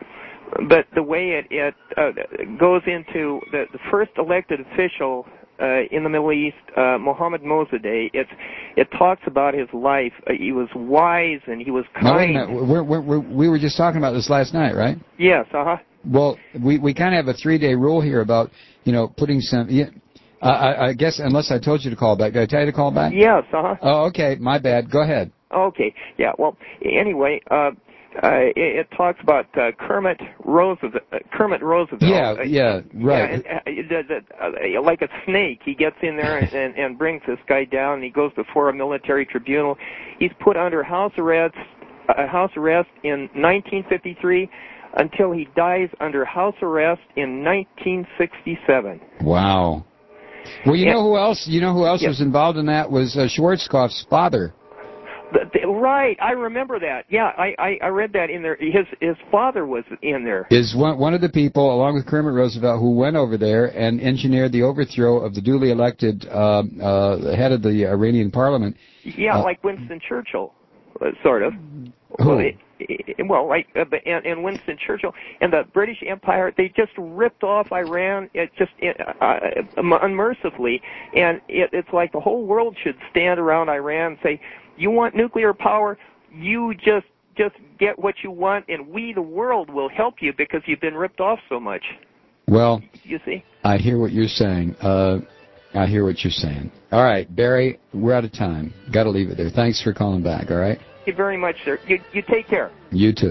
but the way it, it uh, goes into the, the first elected official uh, in the Middle East, uh, Mohammad Mosaddegh, it's, it talks about his life. Uh, he was wise and he was kind. Now, wait a minute. We're, we're, we're, we were just talking about this last night, right? Yes, uh-huh. Well, we, we kind of have a three-day rule here about, you know, putting some... Yeah, uh, I, I guess, unless I told you to call back. Did I tell you to call back? Yes, uh-huh. Oh, okay. My bad. Go ahead. Okay. Yeah, well, anyway... Uh, Uh, it, it talks about uh, Kermit Roosevelt. Uh, Kermit Roosevelt. Yeah, uh, yeah, right. Yeah, and, uh, the, the, uh, like a snake, he gets in there and, and, and brings this guy down. And he goes before a military tribunal. He's put under house arrest, uh, house arrest in nineteen fifty-three until he dies under house arrest in nineteen sixty-seven. Wow. Well, you and, know who else? You know who else yeah. was involved in that was uh, Schwarzkopf's father. The, the, right, I remember that. Yeah, I, I, I read that in there. His his father was in there. Is one one of the people, along with Kermit Roosevelt, who went over there and engineered the overthrow of the duly elected uh, uh, head of the Iranian parliament. Yeah, uh, like Winston Churchill, uh, sort of. Who? Well, it, it, well like uh, and, and Winston Churchill and the British Empire, they just ripped off Iran, it just uh, unmercifully, and it, it's like the whole world should stand around Iran and say, you want nuclear power, you just just get what you want, and we, the world, will help you because you've been ripped off so much. Well, you see? I hear what you're saying. Uh, I hear what you're saying. All right, Barry, we're out of time. Got to leave it there. Thanks for calling back, all right? Thank you very much, sir. You, you take care. You too.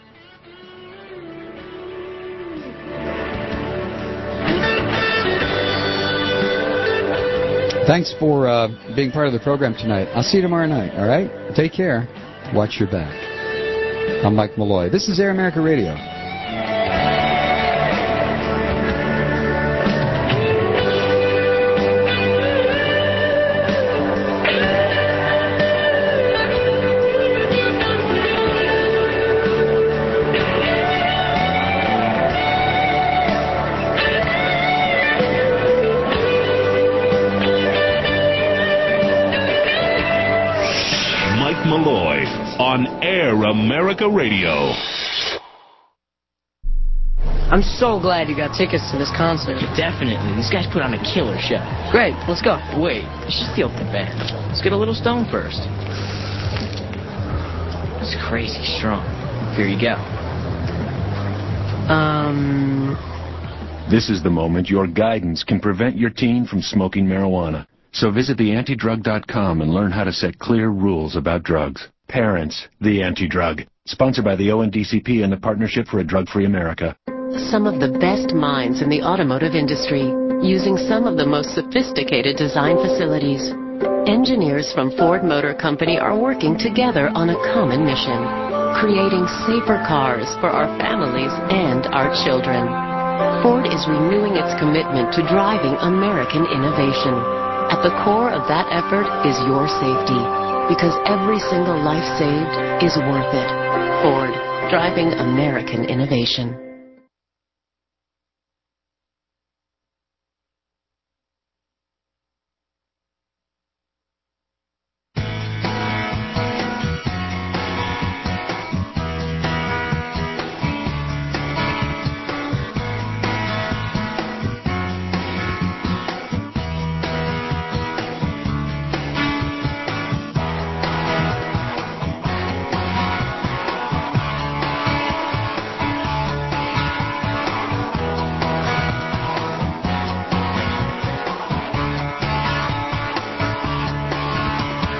Thanks for uh, being part of the program tonight. I'll see you tomorrow night, all right? Take care. Watch your back. I'm Mike Malloy. This is Air America Radio. Malloy on Air America Radio. I'm so glad you got tickets to this concert. Definitely. These guys put on a killer show. Great. Let's go. Wait. You should see the band. Let's get a little stoned first. It's crazy strong. Here you go. Um... This is the moment your guidance can prevent your teen from smoking marijuana. So visit the anti drug dot com and learn how to set clear rules about drugs. Parents, the Anti-Drug. Sponsored by the O N D C P and the Partnership for a Drug-Free America. Some of the best minds in the automotive industry, using some of the most sophisticated design facilities. Engineers from Ford Motor Company are working together on a common mission, creating safer cars for our families and our children. Ford is renewing its commitment to driving American innovation. At the core of that effort is your safety, because every single life saved is worth it. Ford, driving American innovation.